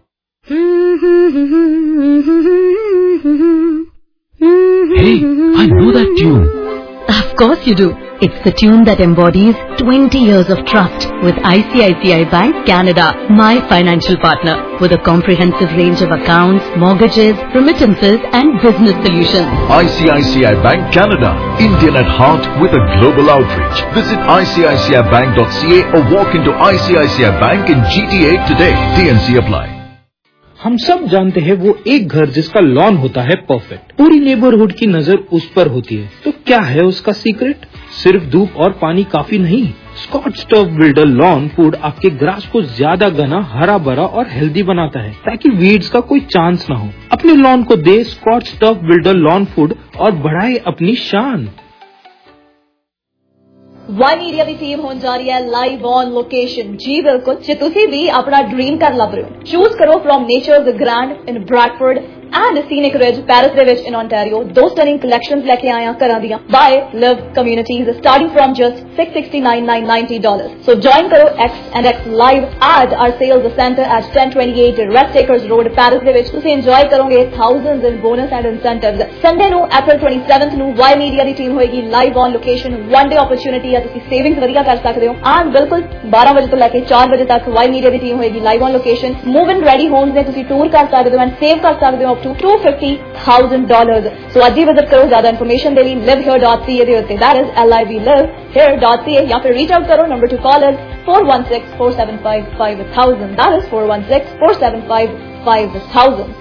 Speaker 4: Hey, I know that tune.
Speaker 11: Of course you do. It's the tune that embodies twenty years of trust with I C I C I Bank Canada, my financial partner, with a comprehensive range of accounts, mortgages, remittances and business solutions.
Speaker 12: I C I C I Bank Canada, Indian at heart with a global outreach. Visit I C I C I bank dot C A or walk into I C I C I Bank in G T A today. T N C apply.
Speaker 13: हम सब जानते हैं वो एक घर जिसका lawn होता है परफेक्ट, पूरी नेबरहुड की नजर उस पर होती है। तो क्या है उसका सीक्रेट? सिर्फ धूप और पानी काफी नहीं। Scotts turf builder lawn food आपके ग्रास को ज्यादा घना, हरा भरा और हेल्दी बनाता है ताकि वीड्स का कोई चांस न हो। अपने लॉन को दे Scotts turf builder lawn food और बढ़ाए अपनी शान।
Speaker 6: ਵਾਈ ਮੀਡੀਆ ਦੀ ਟੀਮ ਹੋਣ ਜਾ ਰਹੀ ਹੈ ਲਾਈਵ ਔਨ ਲੋਕੇਸ਼ਨ। ਜੀ ਬਿਲਕੁਲ, ਜੇ ਤੁਸੀਂ ਵੀ ਆਪਣਾ ਡ੍ਰੀਮ ਘਰ ਲੱਭ ਰਹੇ ਹੋ, ਚੂਜ਼ ਕਰੋ from Nature the Grand in Bradford and Scenic Ridge Paris दे विच इन ओंटारियो दो स्टनिंग कलेक्शंस लेके आए हैं घरां दियां by Liv Communities starting from just six hundred sixty-nine thousand nine hundred ninety dollars. So join करो X and X live at our sales center at ten twenty-eight Rest Acres Road, Paris ਦੇ ਵਿੱਚ ਤੁਸੀਂ enjoy ਕਰੋਗੇ thousands in bonus and incentives. Sunday ਨੂੰ April twenty-seventh ਨੂੰ Y Media ਦੀ team ਹੋਏਗੀ live on location. One day opportunity ਹੈ, ਤੁਸੀਂ savings ਵਧੀਆ ਕਰ ਸਕਦੇ ਹੋ. and ਬਿਲਕੁਲ ਬਾਰਾਂ ਵਜੇ ਤੋਂ ਲੈ ਕੇ ਚਾਰ ਵਜੇ ਤੱਕ Y Media ਦੀ ਟੀਮ ਹੋਏਗੀ live on location. Move in ready homes ਨੇ ਤੁਸੀਂ tour ਕਰ ਸਕਦੇ ਹੋ and save ਕਰ ਸਕਦੇ ਹੋ up to two hundred fifty thousand dollars. So ਅੱਜ ਹੀ visit ਕਰੋ ਜ਼ਿਆਦਾ information ਦੇ ਲਈ live here dot c a ਦੇ ਉੱਤੇ, that is L I V live here dot c a, या फिर reach out करो. Number to call is four one six four seven five five thousand, that is four one six four seven five five thousand.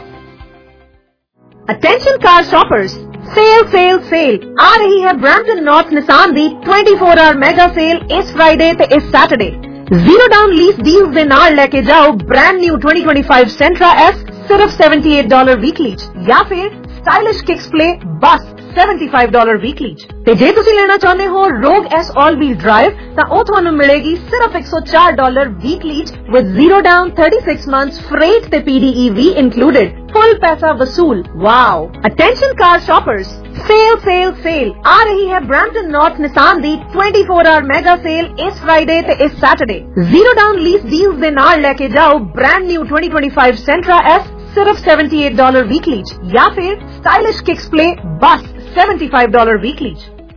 Speaker 14: Attention car shoppers, sale sale sale आ रही है Brampton North Nissan दी twenty-four hour mega sale इस Friday ते इस Saturday. Zero down lease deals दे नाल लेके जाओ brand new twenty twenty-five Sentra S सिर्फ seventy-eight dollars वीकली, या फिर स्टाइलिश किक्स प्ले बस seventy-five dollars वीकली. ते जे तुसी लेना चाहते हो रोग एस ऑल व्हील ड्राइव ता ओ ਤੁਹਾਨੂੰ मिलेगी सिर्फ one hundred four dollars weekly with zero down thirty-six months freight ते P D E V included. Full पैसा वसूल. Wow. Attention car shoppers, sale sale sale आ रही है ब्रैम्पटन नॉर्थ निसान दी twenty-four hour मेगा सेल इस Friday ते इस Saturday. Zero down lease deals दे नाल लेके जाओ brand new twenty twenty-five Sentra S सिर्फ seventy-eight dollars वीकली, या फिर स्टाइलिश किक्स प्ले बस seventy-five dollars वीकली.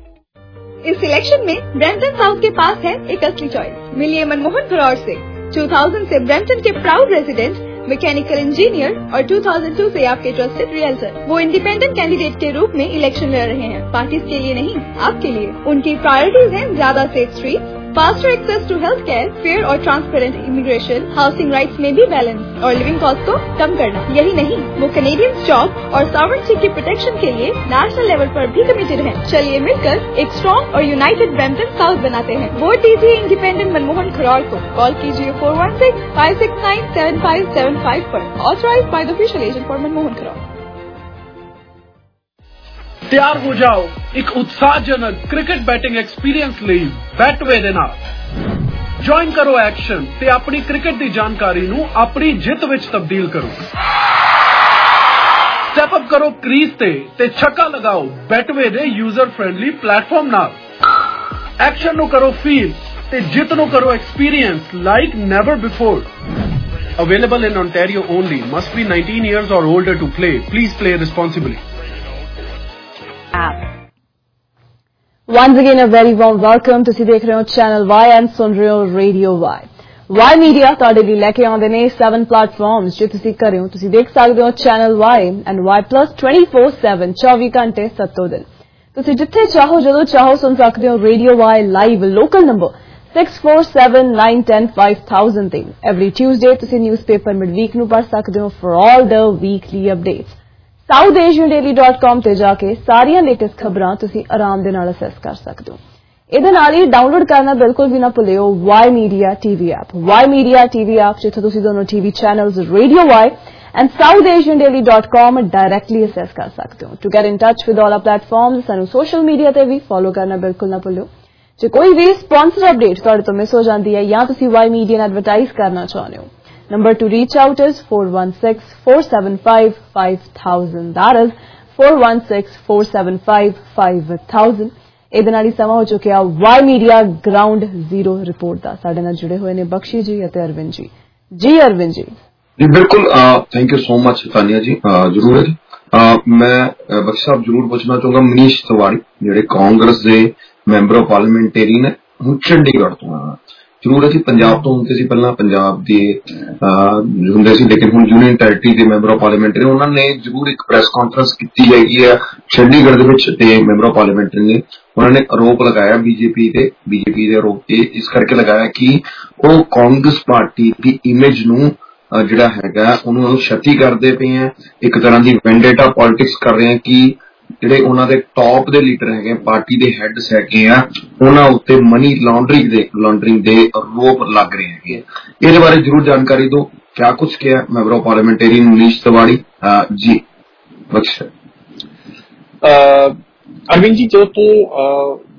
Speaker 15: इस सिलेक्शन में ब्रैम्पटन साउथ के पास है एक असली चॉइस. मिलिए मनमोहन करोड़ से. two thousand से ब्रैम्पटन के प्राउड रेजिडेंट, मैकेनिकल इंजीनियर और two thousand two से आपके ट्रस्टेड रियल्टर. वो इंडिपेंडेंट कैंडिडेट के रूप में इलेक्शन लड़ रहे हैं. पार्टीज के लिए नहीं, आपके लिए. उनकी प्रायोरिटीज हैं ज्यादा safe street, faster access to health care, fair और ट्रांसपेरेंट इमिग्रेशन, हाउसिंग राइट्स में भी बैलेंस और लिविंग कॉस्ट को कम करना. यही नहीं, वो कैनेडियन जॉब और सॉवरेंटी की प्रोटेक्शन के लिए नेशनल लेवल पर भी कमिटेड हैं. चलिए मिलकर एक स्ट्रॉन्ग और यूनाइटेड ब्रैम्पटन साउथ बनाते हैं. वोट दीजिए इंडिपेंडेंट मनमोहन खरौड़ को. कॉल कीजिए four one six five six nine seven five seven five पर. Authorised by the official agent for Manmohan Kharour.
Speaker 16: ਤਿਆਰ ਹੋ ਜਾਓ ਇੱਕ ਉਤਸ਼ਾਹਜਨਕ ਕ੍ਰਿਕਟ ਬੈਟਿੰਗ ਐਕਸਪੀਰੀਅੰਸ ਲਈ ਬੈਟਵੇ ਦੇ ਨਾਲ. ਜੁਆਇਨ ਕਰੋ ਐਕਸ਼ਨ ਤੇ ਆਪਣੀ ਕ੍ਰਿਕਟ ਦੀ ਜਾਣਕਾਰੀ ਨੂੰ ਆਪਣੀ ਜਿੱਤ ਵਿੱਚ ਤਬਦੀਲ ਕਰੋ. ਸਟੈਪ ਅਪ ਕਰੋ ਕ੍ਰੀਜ਼ ਤੇ ਤੇ ਛੱਕਾ ਲਗਾਓ ਬੈਟਵੇ ਦੇ ਯੂਜ਼ਰ ਫ੍ਰੈਂਡਲੀ ਪਲੇਟਫਾਰਮ ਨਾਲ. ਐਕਸ਼ਨ ਨੂੰ ਕਰੋ ਫੀਲ ਤੇ ਜਿੱਤ ਨੂੰ ਕਰੋ experience like never before. Available in Ontario only. Must be nineteen years or older to play. Please play responsibly.
Speaker 6: Once again, a very warm welcome. ਤੁਸੀਂ ਦੇਖ ਰਹੇ ਹੋ ਚੈਨਲ Y and ਸੁਣ ਰਹੇ ਹੋ ਰੇਡੀਓ Y. Y Media ਤੁਹਾਡੇ ਲਈ ਲੈ ਕੇ ਆਉਂਦੇ ਨੇ seven platforms ਜੇ ਤੁਸੀਂ ਘਰੇ ਹੋ ਤੁਸੀਂ ਦੇਖ ਸਕਦੇ ਹੋ channel Y and Y plus twenty-four seven twenty-four ਘੰਟੇ ਸੱਤੋਂ ਦਿਨ. ਤੁਸੀਂ ਜਿੱਥੇ ਚਾਹੋ ਜਦੋਂ ਚਾਹੋ ਸੁਣ ਸਕਦੇ ਹੋ radio Y live local number six four seven nine one zero five thousand ਤੇ. Every Tuesday ਤੁਸੀਂ ਨਿਊਜ਼ਪੇਪਰ ਮਿਡਵੀਕ ਨੂੰ ਪੜ੍ਹ ਸਕਦੇ ਹੋ for all the weekly updates. South Asian Daily dot com ਤੇ ਜਾ ਕੇ ਸਾਰੀਆਂ ਲੇਟੈਸਟ ਖਬਰਾਂ ਤੁਸੀਂ ਆਰਾਮ ਦੇ ਨਾਲ ਅਸੈਸ ਕਰ ਸਕਦੇ ਹੋ. ਇਹਦੇ ਨਾਲ ਹੀ ਡਾਊਨਲੋਡ ਕਰਨਾ ਬਿਲਕੁਲ ਵੀ ਨਾ ਭੁੱਲਿਓ Y Media T V app. Y Media T V app ਜਿੱਥੇ ਤੁਸੀਂ ਦੋਨੋਂ TV channels radio Y and south asian daily dot com directly access ਕਰ ਸਕਦੇ ਹੋ. To get in touch with all our platforms ਸਾਨੂੰ ਸੋਸ਼ਲ ਮੀਡੀਆ ਤੇ ਵੀ follow ਕਰਨਾ ਬਿਲਕੁਲ ਨਾ ਭੁੱਲਿਓ. ਜੇ ਕੋਈ ਵੀ ਸਪਾਂਸਰ ਅਪਡੇਟ ਤੁਹਾਡੇ ਤੋਂ ਮਿਸ ਹੋ ਜਾਂਦੀ ਹੈ ਜਾਂ ਤੁਸੀਂ Y Media ਨਾਲ ਐਡਵਰਟਾਈਜ਼ ਕਰਨਾ ਚਾਹੁੰਦੇ ਹੋ, number to reach out is four one six four seven five five thousand. That is four one six four seven five five thousand. ਇਹਦੇ ਨਾਲ ਹੀ ਸਮਾਂ ਹੋ ਚੁੱਕਿਆ Y Media ground zero report ਦਾ. ਸਾਡੇ ਨਾਲ ਜੁੜੇ ਹੋਏ ਨੇ ਬਖਸ਼ੀ ਜੀ ਅਤੇ ਅਰਵਿੰਦ ਜੀ. ਜੀ ਅਰਵਿੰਦ ਜੀ.
Speaker 7: ਜੀ ਬਿਲਕੁਲ, thank you so much Tania ji. ਜ਼ਰੂਰ ਹੈ ਜੀ. ਮੈਂ ਬਖਸ਼ ਸਾਹਿਬ ਜ਼ਰੂਰ ਪੁੱਛਣਾ ਚਾਹੂੰਗਾ ਮਨੀਸ਼ ਤਿਵਾੜੀ ਜਿਹੜੇ ਕਾਂਗਰਸ ਦੇ ਮੈਂਬਰ ਆਫ ਪਾਰਲੀਮੈਂਟੇਰੀਅਨ ਹੈ, ਹੁਣ ਚੰਡੀਗੜ੍ਹ ਤੋਂ ਆ. ਜ਼ਰੂਰ ਅਸੀਂ ਪੰਜਾਬ ਤੋਂ ਹੁੰਦੇ ਸੀ, ਪਹਿਲਾਂ ਪੰਜਾਬ ਦੇ ਹੁੰਦੇ ਸੀ, ਲੇਕਿਨ ਹੁਣ ਯੂਨੀਅਨ ਟੈਰੀਟਰੀ ਦੇ ਮੈਂਬਰ ਆਫ ਪਾਰਲੀਮੈਂਟਰੀ ਉਹਨਾਂ ਨੇ ਜ਼ਰੂਰ ਇੱਕ ਪ੍ਰੈਸ ਕਾਨਫਰੰਸ ਕੀਤੀ ਹੈਗੀ ਹੈ ਚੰਡੀਗੜ੍ਹ ਦੇ ਵਿੱਚ ਤੇ ਮੈਂਬਰ ਆਫ ਪਾਰਲੀਮੈਂਟਰੀ ਨੇ ਉਹਨਾਂ ਨੇ ਆਰੋਪ ਲਗਾਇਆ ਬੀਜੇਪੀ ਤੇ ਬੀਜੇਪੀ ਦੇ ਆਰੋਪ ਇਹ ਇਸ ਕਰਕੇ ਲਗਾਇਆ ਕਿ ਉਹ ਕਾਂਗਰਸ ਪਾਰਟੀ ਦੀ ਇਮੇਜ ਨੂੰ ਜਿਹੜਾ ਹੈਗਾ ਉਹਨੂੰ ਛਤੀ ਕਰਦੇ ਪਏ ਹੈ, ਇੱਕ ਤਰ੍ਹਾਂ ਦੀ ਵੈਂਡੇਟਾ ਪੋਲਿਟਿਕਸ ਕਰ ਰਹੇ ਹੈ ਕਿ ਜਿਹੜੇ ਉਹਨਾਂ ਦੇ ਟੌਪ ਦੇ ਲੀਡਰ ਹੈਗੇ ਪਾਰਟੀ ਦੇ ਹੈਡਸ ਹੈਗੇ ਆ ਉਹਨਾਂ ਉੱਤੇ ਮਨੀ ਲਾਂਡਰਿੰਗ ਦੇ ਲਾਂਡਰਿੰਗ ਦੇ ਆਰੋਪ ਲੱਗ ਰਹੇ ਹੈਗੇ. ਇਹਦੇ ਬਾਰੇ ਜ਼ਰੂਰ ਜਾਣਕਾਰੀ ਦਿਓ. ਕਿਆ ਕੁਛ ਕਿਹਾ member of parliamentarian Manish Tiwari ji? ਬਖਸ਼
Speaker 8: ਅਰਵਿੰਦ ਜੀ, ਜਦੋਂ ਤੋਂ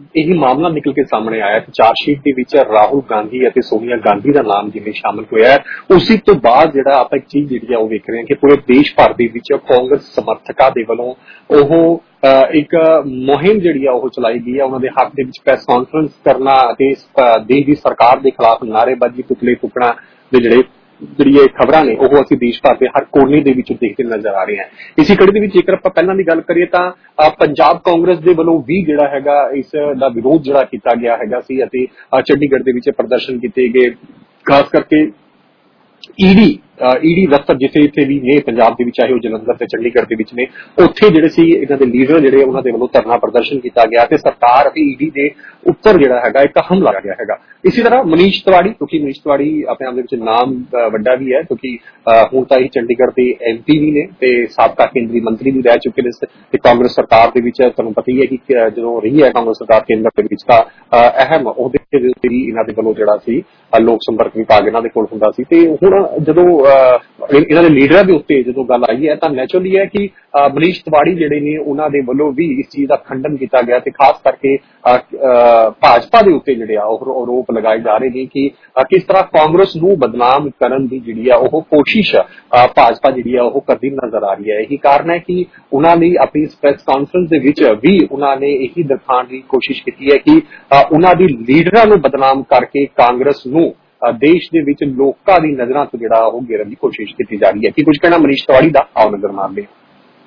Speaker 8: ਇਹ ਮਾਮਲਾ ਨਿਕਲ ਕੇ ਸਾਹਮਣੇ ਆਇਆ ਕਿ ਚਾਰਜਸ਼ੀਟ ਦੇ ਵਿੱਚ ਰਾਹੁਲ ਗਾਂਧੀ ਅਤੇ ਸੋਨੀਆ ਗਾਂਧੀ ਦਾ ਨਾਮ ਜਿਵੇਂ ਸ਼ਾਮਲ ਹੋਇਆ ਹੈ, ਉਸੇ ਤੋਂ ਬਾਅਦ ਜਿਹੜਾ ਆਪਾਂ ਇੱਕ ਚੀਜ਼ ਜਿਹੜੀ ਆ ਉਹ ਵੇਖ ਰਹੇ ਹਾਂ ਕਿ ਪੂਰੇ ਦੇਸ਼ ਭਰ ਦੇ ਵਿੱਚ ਕਾਂਗਰਸ ਸਮਰਥਕਾਂ ਦੇ ਵੱਲੋਂ ਉਹ ਇੱਕ ਮੁਹਿੰਮ ਜਿਹੜੀ ਆ ਉਹ ਚਲਾਈ ਗਈ ਹੈ। ਉਹਨਾਂ ਦੇ ਹੱਕ ਦੇ ਵਿੱਚ ਪ੍ਰੈਸ ਕਾਨਫਰੰਸ ਕਰਨਾ ਅਤੇ ਦੇਸ਼ ਦੀ ਸਰਕਾਰ ਦੇ ਖਿਲਾਫ ਨਾਅਰੇਬਾਜ਼ੀ, ਪੁਤਲੇ ਫੂਕਣਾ ਦੇ ਜਿਹੜੇ ਜਿਹੜੀ ਇਹ ਖਬਰਾਂ ਨੇ ਉਹ ਅਸੀਂ ਦੇਸ਼ ਭਰ ਦੇ ਹਰ ਕੋਨੇ ਦੇ ਵਿੱਚ ਦੇਖਦੇ ਨਜ਼ਰ ਆ ਰਹੇ ਹਾਂ। ਇਸੇ ਕੜੀ ਦੇ ਵਿੱਚ ਜੇਕਰ ਆਪਾਂ ਪਹਿਲਾਂ ਦੀ ਗੱਲ ਕਰੀਏ ਤਾਂ ਪੰਜਾਬ ਕਾਂਗਰਸ ਦੇ ਵੱਲੋਂ ਵੀ ਜਿਹੜਾ ਹੈਗਾ ਇਸ ਦਾ ਵਿਰੋਧ ਜਿਹੜਾ ਕੀਤਾ ਗਿਆ ਹੈਗਾ ਸੀ ਅਤੇ ਚੰਡੀਗੜ੍ਹ ਦੇ ਵਿੱਚ ਪ੍ਰਦਰਸ਼ਨ ਕੀਤੇ ਗਏ, ਖਾਸ ਕਰਕੇ ਈਡੀ ਈਡੀ ਦਫ਼ਤਰ ਜਿੱਥੇ ਇੱਥੇ ਵੀ ਨੇ ਪੰਜਾਬ ਦੇ ਵਿੱਚ, ਚਾਹੇ ਉਹ ਜਲੰਧਰ ਤੇ ਚੰਡੀਗੜ੍ਹ ਦੇ ਵਿੱਚ ਨੇ, ਉੱਥੇ ਜਿਹੜੇ ਸੀ ਇਹਨਾਂ ਦੇ ਲੀਡਰ ਜਿਹੜੇ ਉਹਨਾਂ ਦੇ ਵੱਲੋਂ ਧਰਨਾ ਪ੍ਰਦਰਸ਼ਨ ਕੀਤਾ ਗਿਆ ਤੇ ਸਰਕਾਰ ਅਤੇ ਈਡੀ ਦੇ ਉੱਪਰ ਜਿਹੜਾ ਹੈਗਾ ਇੱਕ ਹਮਲਾ ਗਿਆ ਹੈਗਾ। ਇਸੇ ਤਰ੍ਹਾਂ ਮਨੀਸ਼ ਤਿਵਾੜੀ, ਕਿਉਂਕਿ ਮਨੀਸ਼ ਤਿਵਾੜੀ ਆਪਣੇ ਆਪ ਦੇ ਵਿੱਚ ਨਾਮ ਵੱਡਾ ਵੀ ਹੈ ਕਿਉਂਕਿ ਹੁਣ ਤਾਂ ਇਹ ਚੰਡੀਗੜ੍ਹ ਦੇ ਐਮ ਪੀ ਵੀ ਨੇ ਤੇ ਸਾਬਕਾ ਕੇਂਦਰੀ ਮੰਤਰੀ ਵੀ ਰਹਿ ਚੁੱਕੇ ਨੇ ਤੇ ਕਾਂਗਰਸ ਸਰਕਾਰ ਦੇ ਵਿੱਚ ਤੁਹਾਨੂੰ ਪਤਾ ਹੀ ਹੈ ਕਿ ਜਦੋਂ ਰਹੀ ਹੈ ਕਾਂਗਰਸ ਸਰਕਾਰ ਕੇਂਦਰ ਦੇ ਵਿੱਚ ਤਾਂ ਅਹਿਮ ਅਹੁਦੇ ਦੇ ਉੱਤੇ ਵੀ ਇਹਨਾਂ ਦੇ ਵੱਲੋਂ ਜਿਹੜਾ ਸੀ ਲੋਕ ਸੰਪਰਕ ਵਿਭਾਗ ਇਹਨਾਂ ਦੇ ਕੋਲ ਹੁੰਦਾ ਸੀ। ਤੇ ਹੁਣ ਜਦੋਂ ਇਹਨਾਂ ਦੇ ਲੀਡਰਾਂ ਦੇ ਉੱਤੇ ਜਦੋਂ ਗੱਲ ਆਈ ਹੈ ਤਾਂ ਨੈਚੁਰਲੀ ਹੈ ਕਿ ਮਨੀਸ਼ ਤਿਵਾੜੀ ਜਿਹੜੇ ਨੇ ਉਹਨਾਂ ਦੇ ਵੱਲੋਂ ਵੀ ਇਸ ਚੀਜ਼ ਦਾ ਖੰਡਨ ਕੀਤਾ ਗਿਆ ਤੇ ਖਾਸ ਕਰਕੇ ਭਾਜਪਾ ਦੇ ਉੱਤੇ ਜਿਹੜੇ ਆ ਉਹ ਆਰੋਪ ਲਗਾਏ ਜਾ ਰਹੇ ਨੇ ਕਿ ਕਿਸ ਤਰ੍ਹਾਂ ਕਾਂਗਰਸ ਨੂੰ ਬਦਨਾਮ ਕਰਨ ਦੀ ਜਿਹੜੀ ਆ ਉਹ ਕੋਸ਼ਿਸ਼ ਭਾਜਪਾ ਜਿਹੜੀ ਆ ਉਹ ਕਰਦੀ ਨਜ਼ਰ ਆ ਰਹੀ ਹੈ। ਇਹੀ ਕਾਰਨ ਹੈ ਕਿ ਉਹਨਾਂ ਨੇ ਆਪਣੀ ਪ੍ਰੈਸ ਕਾਨਫਰੰਸ ਦੇ ਵਿੱਚ ਵੀ ਉਹਨਾਂ ਨੇ ਇਹੀ ਦਿਖਾਉਣ ਦੀ ਕੋਸ਼ਿਸ਼ ਕੀਤੀ ਹੈ ਕਿ ਉਹਨਾਂ ਦੀ ਲੀਡਰਾਂ ਨੂੰ ਬਦਨਾਮ ਕਰਕੇ ਕਾਂਗਰਸ ਨੂੰ ਦੇਸ਼ ਦੇ ਵਿੱਚ ਲੋਕਾਂ ਦੀ ਨਜ਼ਰਾਂ ਤੋਂ ਜਿਹੜਾ ਉਹ ਗਿਰਨ ਦੀ ਕੋਸ਼ਿਸ਼ ਕੀਤੀ ਜਾ ਰਹੀ ਹੈ। ਕੀ ਕੁਝ ਕਹਿਣਾ ਮਨੀਸ਼ ਤਿਵਾੜੀ ਦਾ, ਆਓ ਨਜ਼ਰ ਮਾਰਦੇ ਹਾਂ।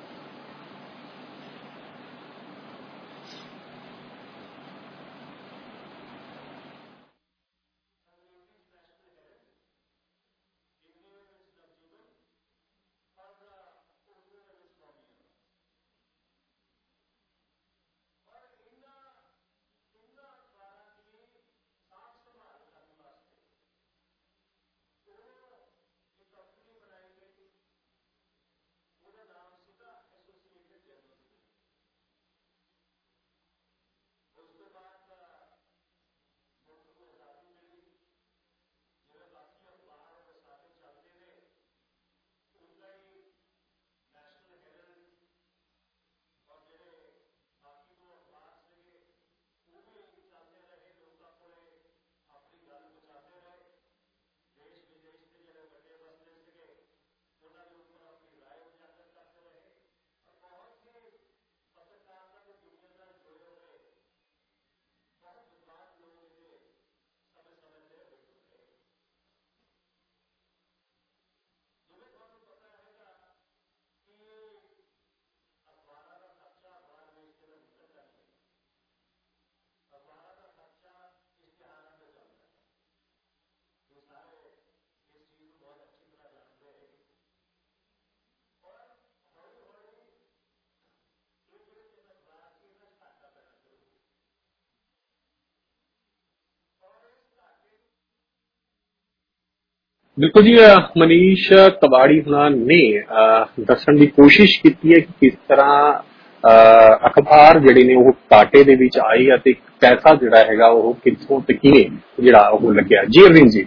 Speaker 8: ਬਿਲਕੁਲ ਜੀ, ਮਨੀਸ਼ ਤਿਵਾੜੀ ਹੁਣਾਂ ਨੇ ਦੱਸਣ ਦੀ ਕੋਸ਼ਿਸ਼ ਕੀਤੀ ਹੈ ਕਿ ਕਿਸ ਤਰ੍ਹਾਂ ਅਖਬਾਰ ਜਿਹੜੇ ਨੇ ਉਹ ਘਾਟੇ ਦੇ ਵਿੱਚ ਆਏ ਅਤੇ ਪੈਸਾ ਜਿਹੜਾ ਹੈਗਾ ਉਹ ਕਿੱਥੋਂ ਤੇ ਕਿਵੇਂ ਜਿਹੜਾ ਉਹ ਲੱਗਿਆ। ਜੀ ਅਰਵਿੰਦ ਜੀ।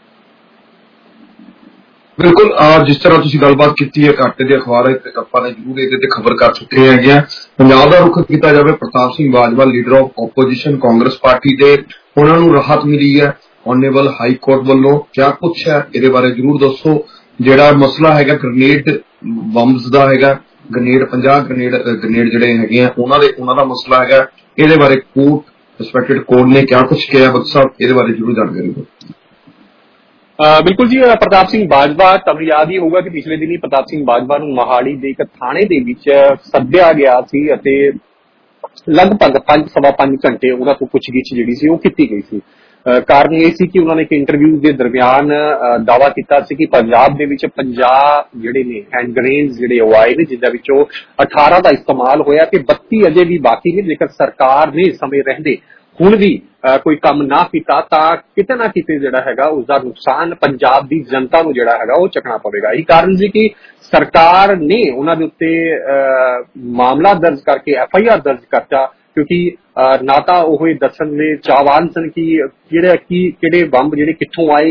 Speaker 7: ਬਿਲਕੁਲ, ਜਿਸ ਤਰ੍ਹਾਂ ਤੁਸੀਂ ਗੱਲਬਾਤ ਕੀਤੀ ਹੈ ਘਾਟੇ ਦੇ ਅਖਬਾਰ ਆਪਾਂ ਨੇ ਜ਼ਰੂਰ ਇਹਦੇ ਤੇ ਖਬਰ ਕਰ ਚੁੱਕੇ ਹੈਗੇ ਆ। ਪੰਜਾਬ ਦਾ ਰੁਖ ਕੀਤਾ ਜਾਵੇ, Pratap Singh Bajwa leader of opposition Congress party ਦੇ, ਉਹਨਾਂ ਨੂੰ ਰਾਹਤ ਮਿਲੀ ਹੈ ਆਨਰੇਬਲ ਹਾਈ ਕੋਰਟ ਵੱਲੋਂ। ਕਿਆ ਕੁਛ ਹੈ ਇਹਦੇ ਬਾਰੇ ਜ਼ਰੂਰ ਦੱਸੋ। ਜਿਹੜਾ ਮਸਲਾ ਹੈਗਾ ਗ੍ਰਨੇਡ ਬੰਬਸ ਦਾ ਹੈਗਾ, ਗ੍ਰਨੇਡ ਪੰਜਾਹ ਗ੍ਰਨੇਡ ਗ੍ਰਨੇਡ ਜਿਹੜੇ ਹੈਗੇ ਆ ਉਹਨਾਂ ਦੇ ਉਹਨਾਂ ਦਾ ਮਸਲਾ ਹੈਗਾ, ਇਹਦੇ ਬਾਰੇ ਕੋਰਟ ਰਿਸਪੈਕਟਡ ਕੋਰਟ ਨੇ ਕਿਆ ਕੁਛ ਕਿਹਾ ਬਖਸ਼ ਸਾਹਿਬ, ਇਹਦੇ ਬਾਰੇ ਜ਼ਰੂਰ ਜਾਣਕਾਰੀ ਦਿਓ।
Speaker 8: ਬਿਲਕੁਲ ਜੀ, ਪ੍ਰਤਾਪ ਸਿੰਘ ਬਾਜਵਾ, ਤੁਹਾਨੂੰ ਯਾਦ ਹੀ ਹੋਊਗਾ ਕਿ ਪਿਛਲੇ ਦਿਨੀ ਪ੍ਰਤਾਪ ਸਿੰਘ ਬਾਜਵਾ ਨੂੰ ਮੋਹਾਲੀ ਦੇ ਇੱਕ ਥਾਣੇ ਦੇ ਵਿੱਚ ਸੱਦਿਆ ਗਿਆ ਸੀ ਅਤੇ ਲਗਭਗ ਪੰਜ ਸਵਾ ਪੰਜ ਘੰਟੇ ਉਹਨਾਂ ਤੋਂ ਪੁੱਛਗਿੱਛ ਜਿਹੜੀ ਸੀ ਉਹ ਕੀਤੀ ਗਈ ਸੀ। ਕਾਰਨ ਇਹ ਸੀ ਕਿ ਉਹਨਾਂ ਨੇ ਇੱਕ ਇੰਟਰਵਿਊ ਦੇ ਦਰਮਿਆਨ ਦਾਅਵਾ ਕੀਤਾ ਸੀ ਕਿ ਪੰਜਾਬ ਦੇ ਵਿੱਚ ਪੰਜਾਹ ਜਿਹੜੇ ਨੇ ਹੈਂਡ ਗ੍ਰੇਨੇਡਸ ਜਿਹੜੇ ਉਹ ਆਏ ਨੇ, ਜਿਨ੍ਹਾਂ ਵਿੱਚੋਂ ਅਠਾਰਾਂ ਦਾ ਇਸਤੇਮਾਲ ਹੋਇਆ ਤੇ ਬੱਤੀ ਅਜੇ ਵੀ ਬਾਕੀ ਨੇ। ਜੇਕਰ ਸਰਕਾਰ ਨੇ ਸਮੇਂ ਰਹਿੰਦੇ ਹੁਣ ਵੀ ਕੋਈ ਕੰਮ ਨਾ ਕੀਤਾ ਤਾਂ ਕਿਤੇ ਨਾ ਕਿਤੇ ਜਿਹੜਾ ਹੈਗਾ ਉਸਦਾ ਨੁਕਸਾਨ ਪੰਜਾਬ ਦੀ ਜਨਤਾ ਨੂੰ ਜਿਹੜਾ ਹੈਗਾ ਉਹ ਚੱਕਣਾ ਪਵੇਗਾ। ਇਹੀ ਕਾਰਨ ਸੀ ਕਿ ਸਰਕਾਰ ਨੇ ਉਹਨਾਂ ਦੇ ਉੱਤੇ ਮਾਮਲਾ ਦਰਜ ਕਰਕੇ ਐਫ ਆਈ ਆਰ ਦਰਜ ਕਰਤਾ, ਕਿਉਂਕਿ ਨਾ ਤਾਂ ਉਹ ਇਹ ਦੱਸਣ ਦੇ ਚਾਹਵਾਨ ਸਨ ਕਿ ਕਿਹੜੇ ਕੀ ਕਿਹੜੇ ਬੰਬ ਜਿਹੜੇ ਕਿੱਥੋਂ ਆਏ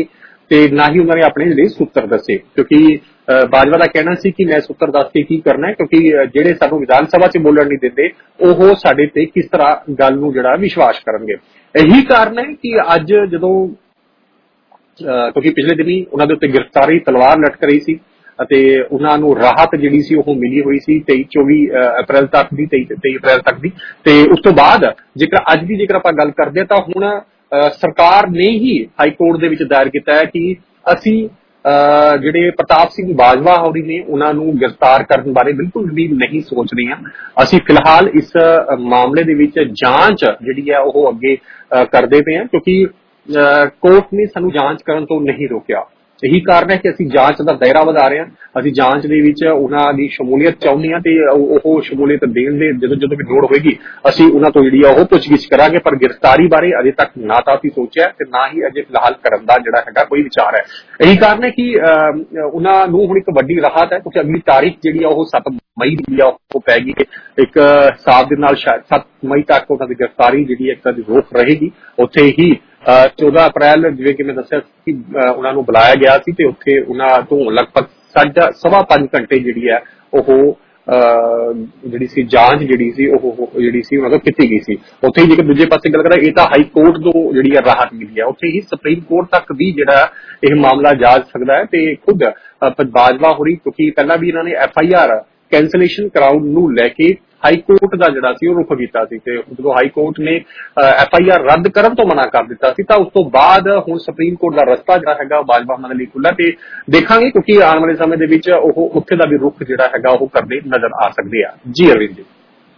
Speaker 8: ਤੇ ਨਾ ਹੀ ਉਹਨਾਂ ਨੇ ਆਪਣੇ ਜਿਹੜੇ ਸੂਤਰ ਦੱਸੇ, ਕਿਉਂਕਿ ਬਾਜਵਾ ਦਾ ਕਹਿਣਾ ਸੀ ਕਿ ਮੈਂ ਸੂਤਰ ਦੱਸ ਕੇ ਕੀ ਕਰਨਾ ਹੈ, ਕਿਉਂਕਿ ਜਿਹੜੇ ਸਾਨੂੰ ਵਿਧਾਨ ਸਭਾ 'ਚ ਬੋਲਣ ਨਹੀਂ ਦਿੰਦੇ ਉਹ ਸਾਡੇ ਤੇ ਕਿਸ ਤਰ੍ਹਾਂ ਗੱਲ ਨੂੰ ਜਿਹੜਾ ਵਿਸ਼ਵਾਸ ਕਰਨਗੇ। ਇਹੀ ਕਾਰਨ ਹੈ ਕਿ ਅੱਜ ਜਦੋਂ ਕਿਉਂਕਿ ਪਿਛਲੇ ਦਿਨੀ ਉਹਨਾਂ ਦੇ ਉੱਤੇ ਗ੍ਰਿਫਤਾਰੀ ਤਲਵਾਰ ਲਟਕ ਰਹੀ ਸੀ ਅਤੇ ਉਹਨਾਂ ਨੂੰ ਰਾਹਤ ਜਿਹੜੀ ਸੀ ਉਹ ਮਿਲੀ ਹੋਈ ਸੀ ਤੇਈ ਚੌਵੀ ਅਪ੍ਰੈਲ ਤੱਕ ਦੀ ਤੇਈ ਤੇਈ ਅਪ੍ਰੈਲ ਤੱਕ ਦੀ। ਤੇ ਉਸ ਤੋਂ ਬਾਅਦ ਜੇਕਰ ਅੱਜ ਦੀ ਜੇਕਰ ਆਪਾਂ ਗੱਲ ਕਰਦੇ ਹਾਂ ਤਾਂ ਹੁਣ ਸਰਕਾਰ ਨੇ ਹੀ ਹਾਈ ਕੋਰਟ ਦੇ ਵਿੱਚ ਦਾਇਰ ਕੀਤਾ ਹੈ ਕਿ ਅਸੀਂ ਜਿਹੜੇ ਪ੍ਰਤਾਪ ਸਿੰਘ ਬਾਜਵਾ ਹੋਰੀ ਨੇ ਉਹਨਾਂ ਨੂੰ ਗ੍ਰਿਫਤਾਰ ਕਰਨ ਬਾਰੇ ਬਿਲਕੁਲ ਵੀ ਨਹੀਂ ਸੋਚ ਰਹੇ ਹਾਂ। ਅਸੀਂ ਫਿਲਹਾਲ ਇਸ ਮਾਮਲੇ ਦੇ ਵਿੱਚ ਜਾਂਚ ਜਿਹੜੀ ਹੈ ਉਹ ਅੱਗੇ ਕਰਦੇ ਪਏ ਹਾਂ, ਕਿਉਂਕਿ ਕੋਰਟ ਨੇ ਸਾਨੂੰ ਜਾਂਚ ਕਰਨ ਤੋਂ ਨਹੀਂ ਰੋਕਿਆ। ਇਹੀ ਕਾਰਨ ਹੈ ਕਿ ਅਸੀਂ ਜਾਂਚ ਦਾ ਦਾਇਰਾ ਵਧਾ ਰਹੇ ਹਾਂ, ਅਸੀਂ ਜਾਂਚ ਦੇ ਵਿੱਚ ਉਹਨਾਂ ਦੀ ਸ਼ਮੂਲੀਅਤ ਚਾਹੁੰਦੇ ਹਾਂ ਤੇ ਉਹ ਸ਼ਮੂਲੀਅਤ ਦੇਣ ਦੇ ਜਦੋਂ ਜਦੋਂ ਵੀ ਲੋੜ ਹੋਏਗੀ ਅਸੀਂ ਉਹਨਾਂ ਤੋਂ ਜਿਹੜੀ ਆ ਉਹ ਪੁੱਛਗਿੱਛ ਕਰਾਂਗੇ। ਪਰ ਗ੍ਰਿਫਤਾਰੀ ਬਾਰੇ ਅਜੇ ਤੱਕ ਨਾ ਤਾਂ ਅਸੀਂ ਸੋਚਿਆ ਤੇ ਨਾ ਹੀ ਅਜੇ ਫਿਲਹਾਲ ਕਰਨ ਦਾ ਜਿਹੜਾ ਹੈਗਾ ਕੋਈ ਵਿਚਾਰ ਹੈ। ਇਹੀ ਕਾਰਨ ਹੈ ਕਿ ਉਹਨਾਂ ਨੂੰ ਹੁਣ ਇੱਕ ਵੱਡੀ ਰਾਹਤ ਹੈ, ਕਿਉਂਕਿ ਅਗਲੀ ਤਾਰੀਖ ਜਿਹੜੀ ਆ ਉਹ ਸੱਤ ਮਈ ਦੀ ਆ ਉਹ ਪੈ ਗਈ। ਇੱਕ ਹਿਸਾਬ ਦੇ ਨਾਲ ਸ਼ਾਇਦ ਸੱਤ ਮਈ ਤੱਕ ਉਹਨਾਂ ਦੀ ਗ੍ਰਿਫਤਾਰੀ ਜਿਹੜੀ ਇੱਕ ਰੋਕ ਰਹੇਗੀ। ਉੱਥੇ ਹੀ ਚੌਦਾਂ ਅਪ੍ਰੈਲ ਜਿਵੇਂ ਕਿ ਮੈਂ ਦੱਸਿਆ ਕਿ ਉਹਨਾਂ ਨੂੰ ਬੁਲਾਇਆ ਗਿਆ ਸੀ ਤੇ ਉੱਥੇ ਉਹਨਾਂ ਤੋਂ ਲਗਭਗ ਸਾਢਾ ਸਵਾ ਪੰਜ ਘੰਟੇ ਜਿਹੜੀ ਹੈ ਉਹ ਜਿਹੜੀ ਸੀ ਜਾਂਚ ਜਿਹੜੀ ਸੀ ਉਹ ਜਿਹੜੀ ਸੀ ਉਹਨਾਂ ਤੋਂ ਕੀਤੀ ਗਈ ਸੀ। ਉੱਥੇ ਹੀ ਜੇਕਰ ਦੂਜੇ ਪਾਸੇ ਗੱਲ ਕਰਾਂ, ਇਹ ਤਾਂ ਹਾਈ ਕੋਰਟ ਤੋਂ ਜਿਹੜੀ ਹੈ ਰਾਹਤ ਮਿਲੀ ਹੈ, ਉੱਥੇ ਹੀ ਸੁਪਰੀਮ ਕੋਰਟ ਤੱਕ ਵੀ ਜਿਹੜਾ ਇਹ ਮਾਮਲਾ ਜਾ ਸਕਦਾ ਹੈ। ਤੇ ਖੁਦ ਬਾਜਵਾ ਹੋਰੀ ਕਿਉਂਕਿ ਪਹਿਲਾਂ ਵੀ ਇਹਨਾਂ ਨੇ ਐਫ ਆਈ ਆਰ ਕੈਂਸਲੇਸ਼ਨ ਕਰਾਉਣ ਨੂੰ ਲੈ ਕੇ ਹਾਈ ਕੋਰਟ ਦਾ ਜਿਹੜਾ ਸੀ ਉਹ ਰੁਖ ਕੀਤਾ ਸੀ ਤੇ ਜਦੋਂ ਹਾਈ ਕੋਰਟ ਨੇ ਐਫ ਆਈ ਆਰ ਰੱਦ ਕਰਨ ਤੋਂ ਮਨਾ ਕਰ ਦਿੱਤਾ ਸੀ ਤਾਂ ਉਸ ਤੋਂ ਬਾਅਦ ਹੁਣ ਸੁਪਰੀਮ ਕੋਰਟ ਦਾ ਰਸਤਾ ਜਿਹੜਾ ਹੈਗਾ ਬਾਜਵਾ ਉਹਨਾਂ ਦੇ ਲਈ ਖੁੱਲ੍ਹਾ ਤੇ ਦੇਖਾਂਗੇ, ਕਿਉਂਕਿ ਆਉਣ ਵਾਲੇ ਸਮੇਂ ਦੇ ਵਿੱਚ ਉਹ ਉੱਥੇ ਦਾ ਵੀ ਰੁਖ ਜਿਹੜਾ ਹੈਗਾ ਉਹ ਕਰਦੇ ਨਜ਼ਰ ਆ ਸਕਦੇ ਆ। ਜੀ ਅਰਵਿੰਦ ਜੀ।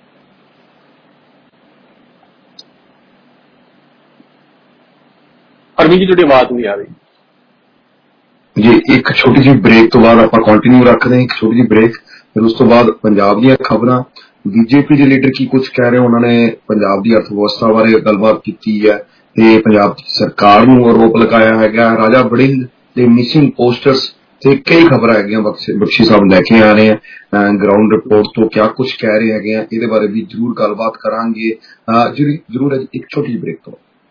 Speaker 8: ਅਰਵਿੰਦ ਜੀ ਤੁਹਾਡੀ ਆਵਾਜ਼ ਨਹੀਂ ਆ ਰਹੀ
Speaker 7: ਜੀ। ਇੱਕ ਛੋਟੀ ਜਿਹੀ ਬ੍ਰੇਕ ਤੋਂ ਬਾਅਦ ਆਪਾਂ ਕੰਟੀਨਿਊ ਰੱਖਦੇ ਹਾਂ, ਇੱਕ ਛੋਟੀ ਜਿਹੀ ਬ੍ਰੇਕ, ਫਿਰ ਉਸ ਤੋਂ ਬਾਅਦ ਪੰਜਾਬ ਦੀਆਂ ਖਬਰਾਂ, ਬੀਜੇਪੀ ਦੇ ਲੀਡਰ ਕੀ ਕੁਝ ਕਹਿ ਰਹੇ, ਉਹਨਾਂ ਨੇ ਪੰਜਾਬ ਦੀ ਅਰਥ ਵਿਵਸਥਾ ਬਾਰੇ ਗੱਲਬਾਤ ਕੀਤੀ ਹੈ ਤੇ ਪੰਜਾਬ ਸਰਕਾਰ ਨੂੰ ਆਰੋਪ ਲਗਾਇਆ ਹੈਗਾ। ਰਾਜਾ ਵੜਿੰਗ ਦੇ ਮਿਸਿੰਗ ਪੋਸਟਰਸ ਤੇ ਕਈ ਖਬਰਾਂ ਹੈਗੀਆਂ ਬਖਸ਼ੀ ਸਾਹਿਬ ਲੈ ਕੇ ਆ ਰਹੇ ਆ ਗਰਾਊਂਡ ਰਿਪੋਰਟ ਤੋਂ ਕਿਆ ਕੁਝ ਕਹਿ ਰਹੇ ਹੈਗੇ ਆ, ਇਹਦੇ ਬਾਰੇ ਵੀ ਜ਼ਰੂਰ ਗੱਲਬਾਤ ਕਰਾਂਗੇ। ਜ਼ਰੂਰ ਇੱਕ ਛੋਟੀ ਜਿਹੀ ਬ੍ਰੇਕ ਤੋਂ।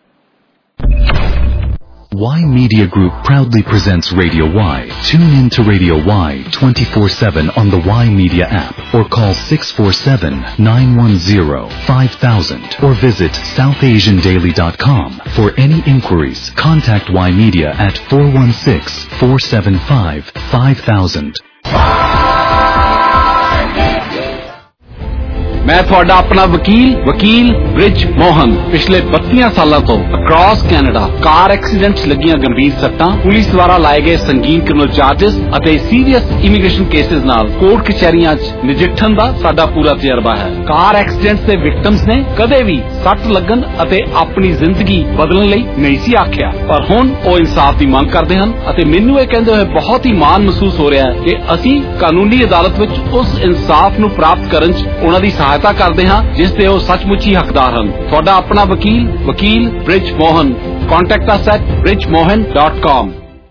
Speaker 4: Y Media Group proudly presents Radio Y. Tune in to Radio Y twenty-four seven on the Y Media app or call six four seven, nine one zero, five thousand or visit south asian daily dot com. For any inquiries, contact Y Media at four one six, four seven five, five thousand.
Speaker 10: मैं ਤੁਹਾਡਾ ਆਪਣਾ ਵਕੀਲ ਵਕੀਲ ਬ੍ਰਿਜ ਮੋਹਨ ਪਿਛਲੇ ਬੱਤੀਆਂ ਸਾਲਾਂ ਤੋਂ across Canada ਕਾਰ accidents ਲੱਗੀਆਂ ਗੰਭੀਰ ਸੱਟਾਂ, ਪੁਲਿਸ ਦੁਆਰਾ ਲਾਏ ਗਏ ਸੰਗੀਨ ਕ੍ਰਿਮੀਨਲ ਚਾਰजेस ਅਤੇ ਸੀਰੀਅਸ ਇਮੀਗ੍ਰੇਸ਼ਨ ਕੇਸਿਸ ਨਾਲ ਕੋਰਟ ਕਚਹਿਰੀਆਂ 'ਚ ਨਜਿੱਠਣ ਦਾ ਸਾਡਾ ਪੂਰਾ ਤਜਰਬਾ ਹੈ। ਕਾਰ ਐਕਸੀਡੈਂਟਸ ਦੇ ਵਿਕਟਮਸ ਨੇ ਕਦੇ ਵੀ ਸੱਟ ਲੱਗਣ ਅਤੇ ਆਪਣੀ ਜ਼ਿੰਦਗੀ ਬਦਲਣ ਲਈ ਨਹੀਂ ਸੀ ਆਖਿਆ, ਪਰ ਹੁਣ ਉਹ ਇਨਸਾਫ ਦੀ ਮੰਗ ਕਰਦੇ ਹਨ ਅਤੇ ਮੈਨੂੰ ਇਹ ਕਹਿੰਦੇ ਹੋਏ ਬਹੁਤ ਹੀ ਮਾਣ ਮਹਿਸੂਸ ਹੋ ਰਿਹਾ ਹੈ ਕਿ ਅਸੀਂ ਕਾਨੂੰਨੀ ਅਦਾਲਤ ਵਿੱਚ ਉਸ ਇਨਸਾਫ ਨੂੰ ਪ੍ਰਾਪਤ ਕਰਨ 'ਚ ਉਹਨਾਂ ਦੀ ਸਹਾਇਤਾ ਕਰਦੇ ਹਾਂ ਜਿਸ ਦੇ ਉਹ ਸੱਚਮੁੱਚ ਹੀ ਹੱਕਦਾਰ ਹਨ। ਤੁਹਾਡਾ ਆਪਣਾ ਵਕੀਲ ਵਕੀਲ Brij Mohan. Contact us at bridge mohan dot com.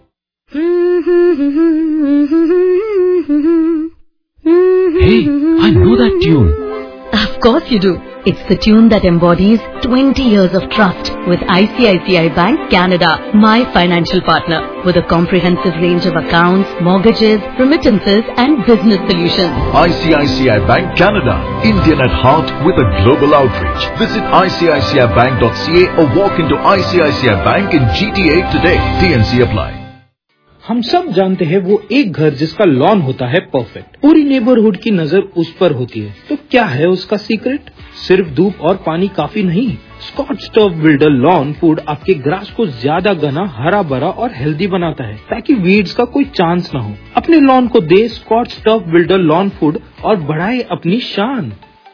Speaker 4: Hey, I know that tune.
Speaker 11: Of course you do. It's the tune that embodies twenty years of trust with I C I C I Bank Canada, my financial partner, with a comprehensive range of accounts, mortgages, remittances and business solutions.
Speaker 12: I C I C I Bank Canada, Indian at heart with a global outreach. Visit I C I C I bank dot C A or walk into I C I C I Bank in G T A today. T N C apply.
Speaker 13: हम सब जानते हैं वो एक घर जिसका lawn होता है परफेक्ट, पूरी नेबरहुड की नजर उस पर होती है। तो क्या है उसका सीक्रेट? सिर्फ धूप और पानी काफी नहीं। Scotts turf builder lawn food आपके ग्रास को ज्यादा घना, हरा भरा और हेल्दी बनाता है ताकि वीड्स का कोई चांस न हो। अपने लॉन को दे Scotts turf builder lawn food और बढ़ाए अपनी शान।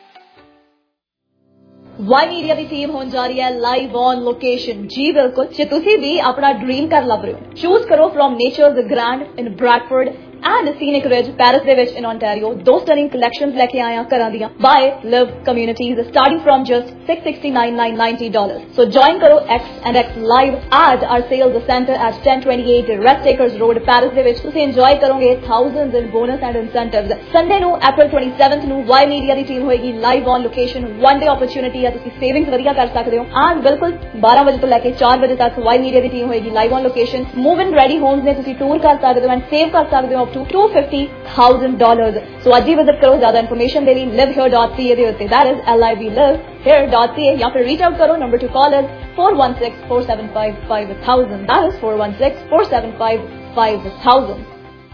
Speaker 6: ਵਾਈ ਮੀਡੀਆ ਦੀ ਟੀਮ ਹੋਣ ਜਾ ਰਹੀ ਹੈ ਲਾਈਵ ਔਨ ਲੋਕੇਸ਼ਨ। ਜੀ ਬਿਲਕੁਲ, ਜੇ ਤੁਸੀਂ ਵੀ ਆਪਣਾ ਡ੍ਰੀਮ ਘਰ ਲੱਭ ਰਹੇ ਹੋ, ਚੂਜ਼ ਕਰੋ from Nature's Grand in Bradford and Scenic Ridge, Paris ਦੇ ਵਿੱਚ in Ontario. ਦੋ stunning collections ਲੈ ਕੇ ਆਏ ਹਾਂ ਘਰਾਂ ਦੀਆਂ. Buy, live communities starting from just six hundred sixty-nine thousand nine hundred ninety dollars. So join ਕਰੋ X and X Live at our sales center at ten twenty-eight Rest Acres Road, Paris ਦੇ ਵਿੱਚ. ਤੁਸੀਂ enjoy ਕਰੋਗੇ thousands in bonus and incentives. Sunday ਨੂੰ April twenty-seventh ਨੂੰ Y Media ਦੀ team ਹੋਏਗੀ live on location. One day opportunity ਹੈ, ਤੁਸੀਂ savings ਵਧੀਆ ਕਰ ਸਕਦੇ ਹੋ. And ਬਿਲਕੁਲ ਬਾਰਾਂ ਵਜੇ ਤੋਂ ਲੈ ਕੇ ਚਾਰ ਵਜੇ ਤੱਕ Y Media ਦੀ ਟੀਮ ਹੋਏਗੀ live on location. Move in ready homes ਨੇ ਤੁਸੀਂ ਟੂਰ ਕਰ ਸਕਦੇ ਹੋ and save ਕਰ ਸਕਦੇ ਹੋ up to two hundred fifty thousand dollars. So ਅੱਜ ਹੀ ਵਿਜ਼ਿਟ ਕਰੋ ਜ਼ਿਆਦਾ ਇਨਫੋਰਮੇਸ਼ਨ ਦੇ ਲਈ live here dot c a ਦੇ ਉੱਤੇ. That is L I V live here dot c a ਜਾਂ ਫਿਰ reach out ਕਰੋ. Number to call is four one six, four seven five, five thousand. That is four one six, four seven five, five thousand.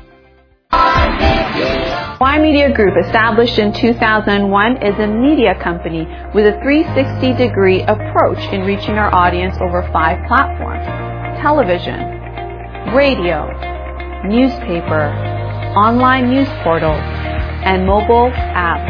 Speaker 17: Y Media Group, established in two thousand one, is a media company with a three hundred sixty degree approach in reaching our audience over five platforms: television, radio, newspaper, online news portals, and mobile apps.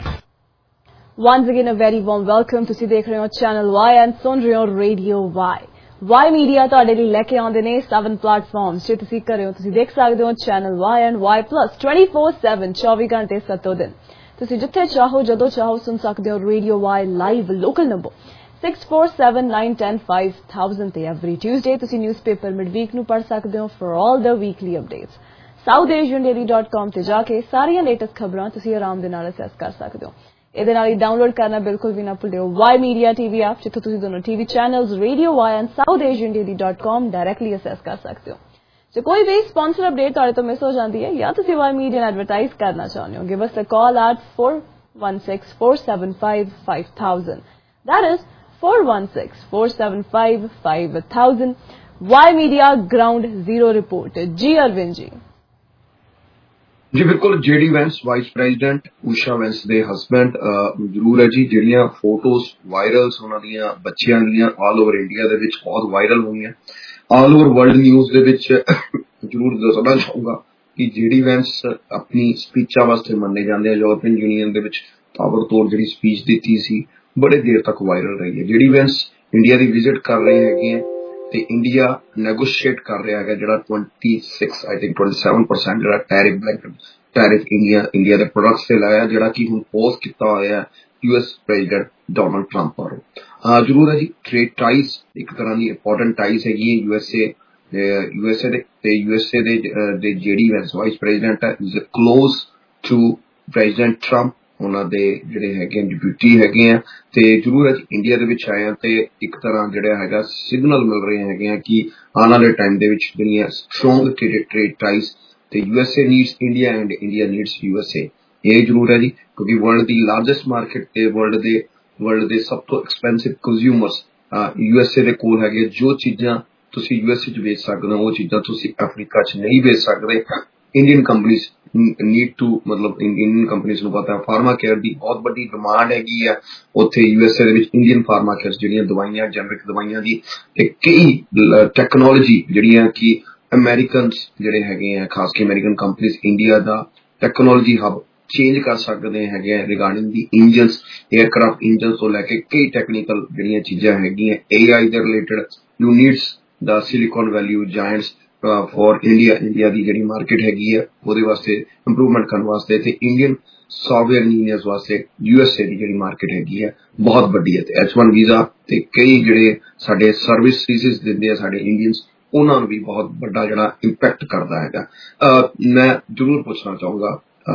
Speaker 6: Once again, a very warm welcome. ਤੁਸੀਂ ਦੇਖ ਰਹੇ ਹੋ channel Y and ਸੁਣ ਰਹੇ ਹੋ radio Y. Y Media ਤੁਹਾਡੇ ਲਈ ਲੈ ਕੇ ਆਉਂਦੇ ਨੇ seven platforms ਜੇ ਤੁਸੀਂ ਕਰ ਰਹੇ ਹੋ. ਤੁਸੀਂ ਦੇਖ ਸਕਦੇ ਹੋ channel Y and Y Plus twenty-four seven, ਚੌਵੀ ਘੰਟੇ ਸੱਤੋਂ ਦਿਨ. ਤੁਸੀਂ ਜਿੱਥੇ ਚਾਹੋ ਜਦੋਂ ਚਾਹੋ ਸੁਣ ਸਕਦੇ ਹੋ radio Y live. Local number six four seven, nine one zero, five thousand ਤੇ every Tuesday ਤੁਸੀਂ ਨਿਊਜ਼ਪੇਪਰ ਮਿਡਵੀਕ ਨੂੰ ਪੜ੍ਹ ਸਕਦੇ ਹੋ for all the weekly updates. South Asian Daily dot com ਤੇ ਜਾ ਕੇ ਸਾਰੀਆਂ ਲੇਟੈਸਟ ਖਬਰਾਂ ਤੁਸੀਂ ਆਰਾਮ ਦੇ ਨਾਲ ਅਸੈਸ ਕਰ ਸਕਦੇ ਹੋ. ਇਹਦੇ ਨਾਲ ਹੀ ਡਾਊਨਲੋਡ ਕਰਨਾ ਬਿਲਕੁਲ ਵੀ ਨਾ ਭੁੱਲਿਓ Y Media T V app, ਜਿੱਥੇ ਤੁਸੀਂ ਦੋਨੋਂ TV channels radio Y and South Asian Daily dot com directly access ਕਰ ਸਕਦੇ ਹੋ. ਜੇ ਕੋਈ ਵੀ ਸਪਾਂਸਰ ਅਪਡੇਟ ਤੁਹਾਡੇ ਤੋਂ ਮਿਸ ਹੋ ਜਾਂਦੀ ਹੈ ਜਾਂ ਤੁਸੀਂ Y Media ਨੂੰ ਐਡਵਰਟਾਈਜ਼ ਕਰਨਾ ਚਾਹੁੰਦੇ ਹੋ, give us a call at four one six, four seven five, five thousand. That is four one six, four seven five, five thousand. Y Media Ground Zero Report. जी अरविंद जी.
Speaker 7: ਜੀ ਬਿਲਕੁਲ, JD Vance vice president Usha Vance ਦੇ husband ਜ਼ਰੂਰ ਹੈ ਜੀ, ਜਿਹੜੀਆਂ photos ਵਾਇਰਲਸ ਉਹਨਾਂ ਦੀਆਂ ਬੱਚਿਆਂ ਦੀਆਂ ਆਲ ਓਵਰ ਇੰਡੀਆ ਦੇ ਵਿੱਚ ਬਹੁਤ ਵਾਇਰਲ ਹੋਈਆਂ, ਆਲ ਓਵਰ ਵਰਲਡ ਨਿਊਜ਼ ਦੇ ਵਿੱਚ ਜ਼ਰੂਰ ਦੱਸਣਾ ਚਾਹੂੰਗਾ ਕਿ ਜੇਡੀ ਵੈਂਸ ਆਪਣੀ ਸਪੀਚਾਂ ਵਾਸਤੇ ਮੰਨੇ ਜਾਂਦੇ ਆ. ਯੂਰਪੀਅਨ ਯੂਨੀਅਨ ਦੇ ਵਿੱਚ ਤਾਬੜਤੋੜ ਜਿਹੜੀ ਸਪੀਚ ਦਿੱਤੀ ਸੀ, ਬੜੇ ਦੇਰ ਤੱਕ ਵਾਇਰਲ ਰਹੀ ਹੈ. ਜੇਡੀ ਵੈਂਸ ਇੰਡੀਆ ਦੀ ਵਿਜ਼ਿਟ ਕਰ ਰਹੇ ਹੈਗੇ ਆ ਤੇ ਇੰਡੀਆ ਨੈਗੋਸ਼ੀਏਟ ਕਰ ਰਿਹਾ ਹੈਗਾ ਜਿਹੜਾ twenty-six, I think twenty-seven percent ਜਿਹੜਾ tariff blanket tariff India India ਦੇ ਪ੍ਰੋਡਕਟਸ ਤੇ ਲਾਇਆ, ਜਿਹੜਾ ਕਿ ਹੁਣ ਪੋਜ਼ ਕੀਤਾ ਹੋਇਆ ਯੂਐਸ ਪ੍ਰੈਜ਼ੀਡੈਂਟ ਡੋਨਲਡ ਟਰੰਪ ਵੱਲੋਂ. ਹਾਂ ਜ਼ਰੂਰ ਹੈ ਜੀ, ਟ੍ਰੇਡ ਟਾਈਜ਼ ਇੱਕ ਤਰ੍ਹਾਂ ਦੀ ਇੰਪੋਰਟੈਂਟ ਟਾਈਜ਼ ਹੈਗੀ ਹੈ ਯੂਐਸਏ ਯੂਐਸਏ ਦੇ ਤੇ ਯੂਐਸਏ ਦੇ ਜਿਹੜੀ ਵੈਂਸ ਵਾਈਸ ਪ੍ਰੈਜ਼ੀਡੈਂਟ ਹੈ is close to president Trump. ਉਹਨਾਂ ਦੇ ਜਿਹੜੇ ਹੈਗੇ ਡਿਪਿਊਟੀ ਹੈਗੇ ਆ ਤੇ ਜ਼ਰੂਰ ਹੈ ਇੰਡੀਆ ਦੇ ਵਿੱਚ ਆਏ ਆ ਤੇ ਇੱਕ ਤਰ੍ਹਾਂ ਜਿਹੜਾ ਹੈਗਾ ਸਿਗਨਲ ਮਿਲ ਰਹੇ ਹੈਗੇ ਆ ਕਿ ਆਉਣ ਵਾਲੇ ਟਾਈਮ ਦੇ ਵਿੱਚ ਜਿਹੜੀਆਂ ਸਟਰੋਂਗ ਟ੍ਰੇਡ ਟਾਈਜ਼ ਤੇ USA needs India and India needs USA. ਇਹ ਜ਼ਰੂਰ ਹੈ ਜੀ, ਕਿਉਂਕਿ ਵਰਲਡ ਦੀ ਲਾਰਜੈਸਟ ਮਾਰਕੀਟ ਤੇ ਵਰਲਡ ਦੇ ਵਰਲਡ ਦੇ ਸਭ ਤੋਂ ਐਕਸਪੈਂਸਿਵ ਕੰਜ਼ਿਊਮਰਸ ਯੂਐਸਏ ਦੇ ਕੋਲ ਹੈਗੇ. ਜੋ ਚੀਜ਼ਾਂ ਤੁਸੀਂ ਯੂਐਸਏ 'ਚ ਵੇਚ ਸਕਦੇ ਹੋ ਉਹ ਚੀਜ਼ਾਂ ਤੁਸੀਂ ਅਫਰੀਕਾ 'ਚ ਨਹੀਂ ਵੇਚ ਸਕਦੇ. ਇੰਡੀਅਨ ਕੰਪਨੀਜ਼ ਨੀਡ ਟੂ ਮਤਲਬ ਇੰਡੀਅਨ ਕੰਪਨੀਜ਼ ਨੂੰ ਪਤਾ ਫਾਰਮਾ ਕੇਅਰ ਦੀ ਬਹੁਤ ਵੱਡੀ ਡਿਮਾਂਡ ਹੈਗੀ ਆ ਉੱਥੇ ਯੂਐਸਏ ਦੇ ਵਿੱਚ. ਇੰਡੀਅਨ ਫਾਰਮਾ ਕੇਅਰ ਜਿਹੜੀਆਂ ਦਵਾਈਆਂ ਜੈਨਰਿਕ ਦਵਾਈਆਂ ਦੀ ਤੇ ਕਈ ਟੈਕਨੋਲੋਜੀ ਜਿਹੜੀਆਂ ਕਿ ਅਮਰੀਕਨਸ ਜਿਹੜੇ ਹੈਗੇ ਆ, ਖਾਸ ਕੇ ਅਮਰੀਕਨ ਕੰਪਨੀਜ਼ ਇੰਡੀਆ ਦਾ ਟੈਕਨੋਲੋਜੀ ਹੱਬ ਚੇਂਜ ਕਰ ਸਕਦੇ ਹੈਗੇ ਆ regarding the engines, aircraft engines ਤੋਂ ਲੈ ਕੇ ਕਈ ਟੈਕਨੀਕਲ ਜਿਹੜੀਆਂ ਚੀਜ਼ਾਂ ਹੈਗੀਆਂ ਏ ਆਈ ਦੇ related. You needs the Silicon Valley giants for India. India ਦੀ ਜਿਹੜੀ ਮਾਰਕੀਟ ਹੈਗੀ ਆ ਉਹਦੇ ਵਾਸਤੇ ਇੰਪਰੂਵਮੈਂਟ ਕਰਨ ਵਾਸਤੇ ਤੇ ਇੰਡੀਅਨ ਸੌਫਟਵੇਅਰ ਇੰਜੀਨੀਅਰਸ ਵਾਸਤੇ ਯੂਐਸਏ ਦੀ ਜਿਹੜੀ ਮਾਰਕੀਟ ਹੈਗੀ ਆ ਬਹੁਤ ਵੱਡੀ ਹੈ. ਤੇ ਐਚ ਵਨ ਵੀਜ਼ਾ ਤੇ ਕਈ ਜਿਹੜੇ ਸਾਡੇ ਸਰਵਿਸ ਸਰਵਿਸਿਜ਼ ਦਿੰਦੇ ਆ ਸਾਡੇ ਇੰਡੀਅਨਸ, ਉਹਨਾਂ ਨੂੰ ਵੀ ਬਹੁਤ ਵੱਡਾ ਜਿਹੜਾ ਇੰਪੈਕਟ ਕਰਦਾ ਹੈਗਾ. ਮੈਂ ਜ਼ਰੂਰ ਪੁੱਛਣਾ ਚਾਹੂੰਗਾ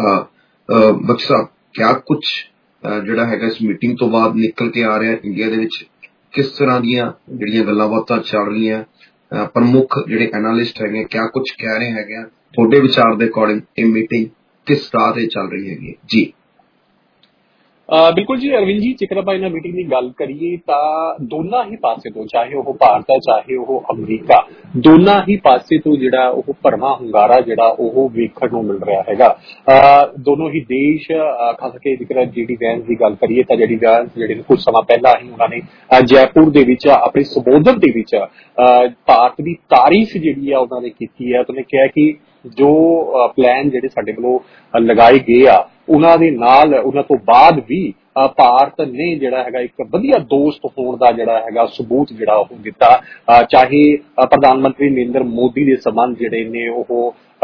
Speaker 7: ਬਖਸ਼ ਸਾਹਿਬ, ਕਿਆ ਕੁਛ ਜਿਹੜਾ ਹੈਗਾ ਇਸ ਮੀਟਿੰਗ ਤੋਂ ਬਾਅਦ ਨਿਕਲ ਕੇ ਆ ਰਿਹਾ ਇੰਡੀਆ ਦੇ ਵਿੱਚ, ਕਿਸ ਤਰ੍ਹਾਂ ਦੀਆਂ ਜਿਹੜੀਆਂ ਗੱਲਾਂ ਬਾਤਾਂ ਚੱਲ ਰਹੀਆਂ, ਪ੍ਰਮੁੱਖ ਜਿਹੜੇ ਐਨਾਲਿਸਟ ਹੈਗੇ ਕਿਆ ਕੁਛ ਕਹਿ ਰਹੇ ਹੈਗੇ, ਤੁਹਾਡੇ ਵਿਚਾਰ ਦੇ ਅਕੋਰਡਿੰਗ ਇਹ ਮੀਟਿੰਗ ਕਿਸ ਤਰ੍ਹਾਂ ਤੇ ਚੱਲ ਰਹੀ ਹੈਗੀ ਜੀ?
Speaker 8: ਬਿਲਕੁਲ ਜੀ ਅਰਵਿੰਦ ਜੀ, ਜੇਕਰ ਆਪਾਂ ਇਹਨਾਂ ਮੀਟਿੰਗ ਦੀ ਗੱਲ ਕਰੀਏ ਤਾਂ ਦੋਨਾਂ ਹੀ ਪਾਸੇ ਤੋਂ, ਚਾਹੇ ਉਹ ਭਾਰਤ ਹੈ ਚਾਹੇ ਉਹ ਅਮਰੀਕਾ, ਦੋਨਾਂ ਹੀ ਪਾਸੇ ਤੋਂ ਜਿਹੜਾ ਉਹ ਭਰਵਾਂ ਹੁੰਗਾਰਾ ਜਿਹੜਾ ਉਹ ਵੇਖਣ ਨੂੰ ਮਿਲ ਰਿਹਾ ਹੈਗਾ. ਦੋਨੋਂ ਹੀ ਦੇਸ਼, ਖਾਸ ਕਰਕੇ ਜੇਕਰ ਜੇਡੀ ਵੈਂਸ ਦੀ ਗੱਲ ਕਰੀਏ ਤਾਂ ਜੇਡੀ ਵੈਂਸ ਜਿਹੜੇ ਕੁਝ ਸਮਾਂ ਪਹਿਲਾਂ ਹੀ ਉਹਨਾਂ ਨੇ ਜੈਪੁਰ ਦੇ ਵਿੱਚ ਆਪਣੇ ਸੰਬੋਧਨ ਦੇ ਵਿੱਚ ਭਾਰਤ ਦੀ ਤਾਰੀਫ ਜਿਹੜੀ ਆ ਉਹਨਾਂ ਨੇ ਕੀਤੀ ਹੈ. ਉਹਨੇ ਕਿਹਾ ਕਿ ਜੋ ਪਲਾਨ ਜਿਹੜੇ ਸਾਡੇ ਵੱਲੋਂ ਲਗਾਏ ਗਏ ਆ ਉਹਨਾਂ ਦੇ ਨਾਲ ਉਹਨਾਂ ਤੋਂ ਬਾਅਦ ਵੀ ਭਾਰਤ ਨੇ ਜਿਹੜਾ ਹੈਗਾ ਇੱਕ ਵਧੀਆ ਦੋਸਤ ਹੋਣ ਦਾ ਜਿਹੜਾ ਹੈਗਾ ਸਬੂਤ ਜਿਹੜਾ ਉਹ ਦਿੱਤਾ. ਚਾਹੇ ਪ੍ਰਧਾਨ ਮੰਤਰੀ ਨਰਿੰਦਰ ਮੋਦੀ ਦੇ ਸੰਬੰਧ ਜਿਹੜੇ ਨੇ ਉਹ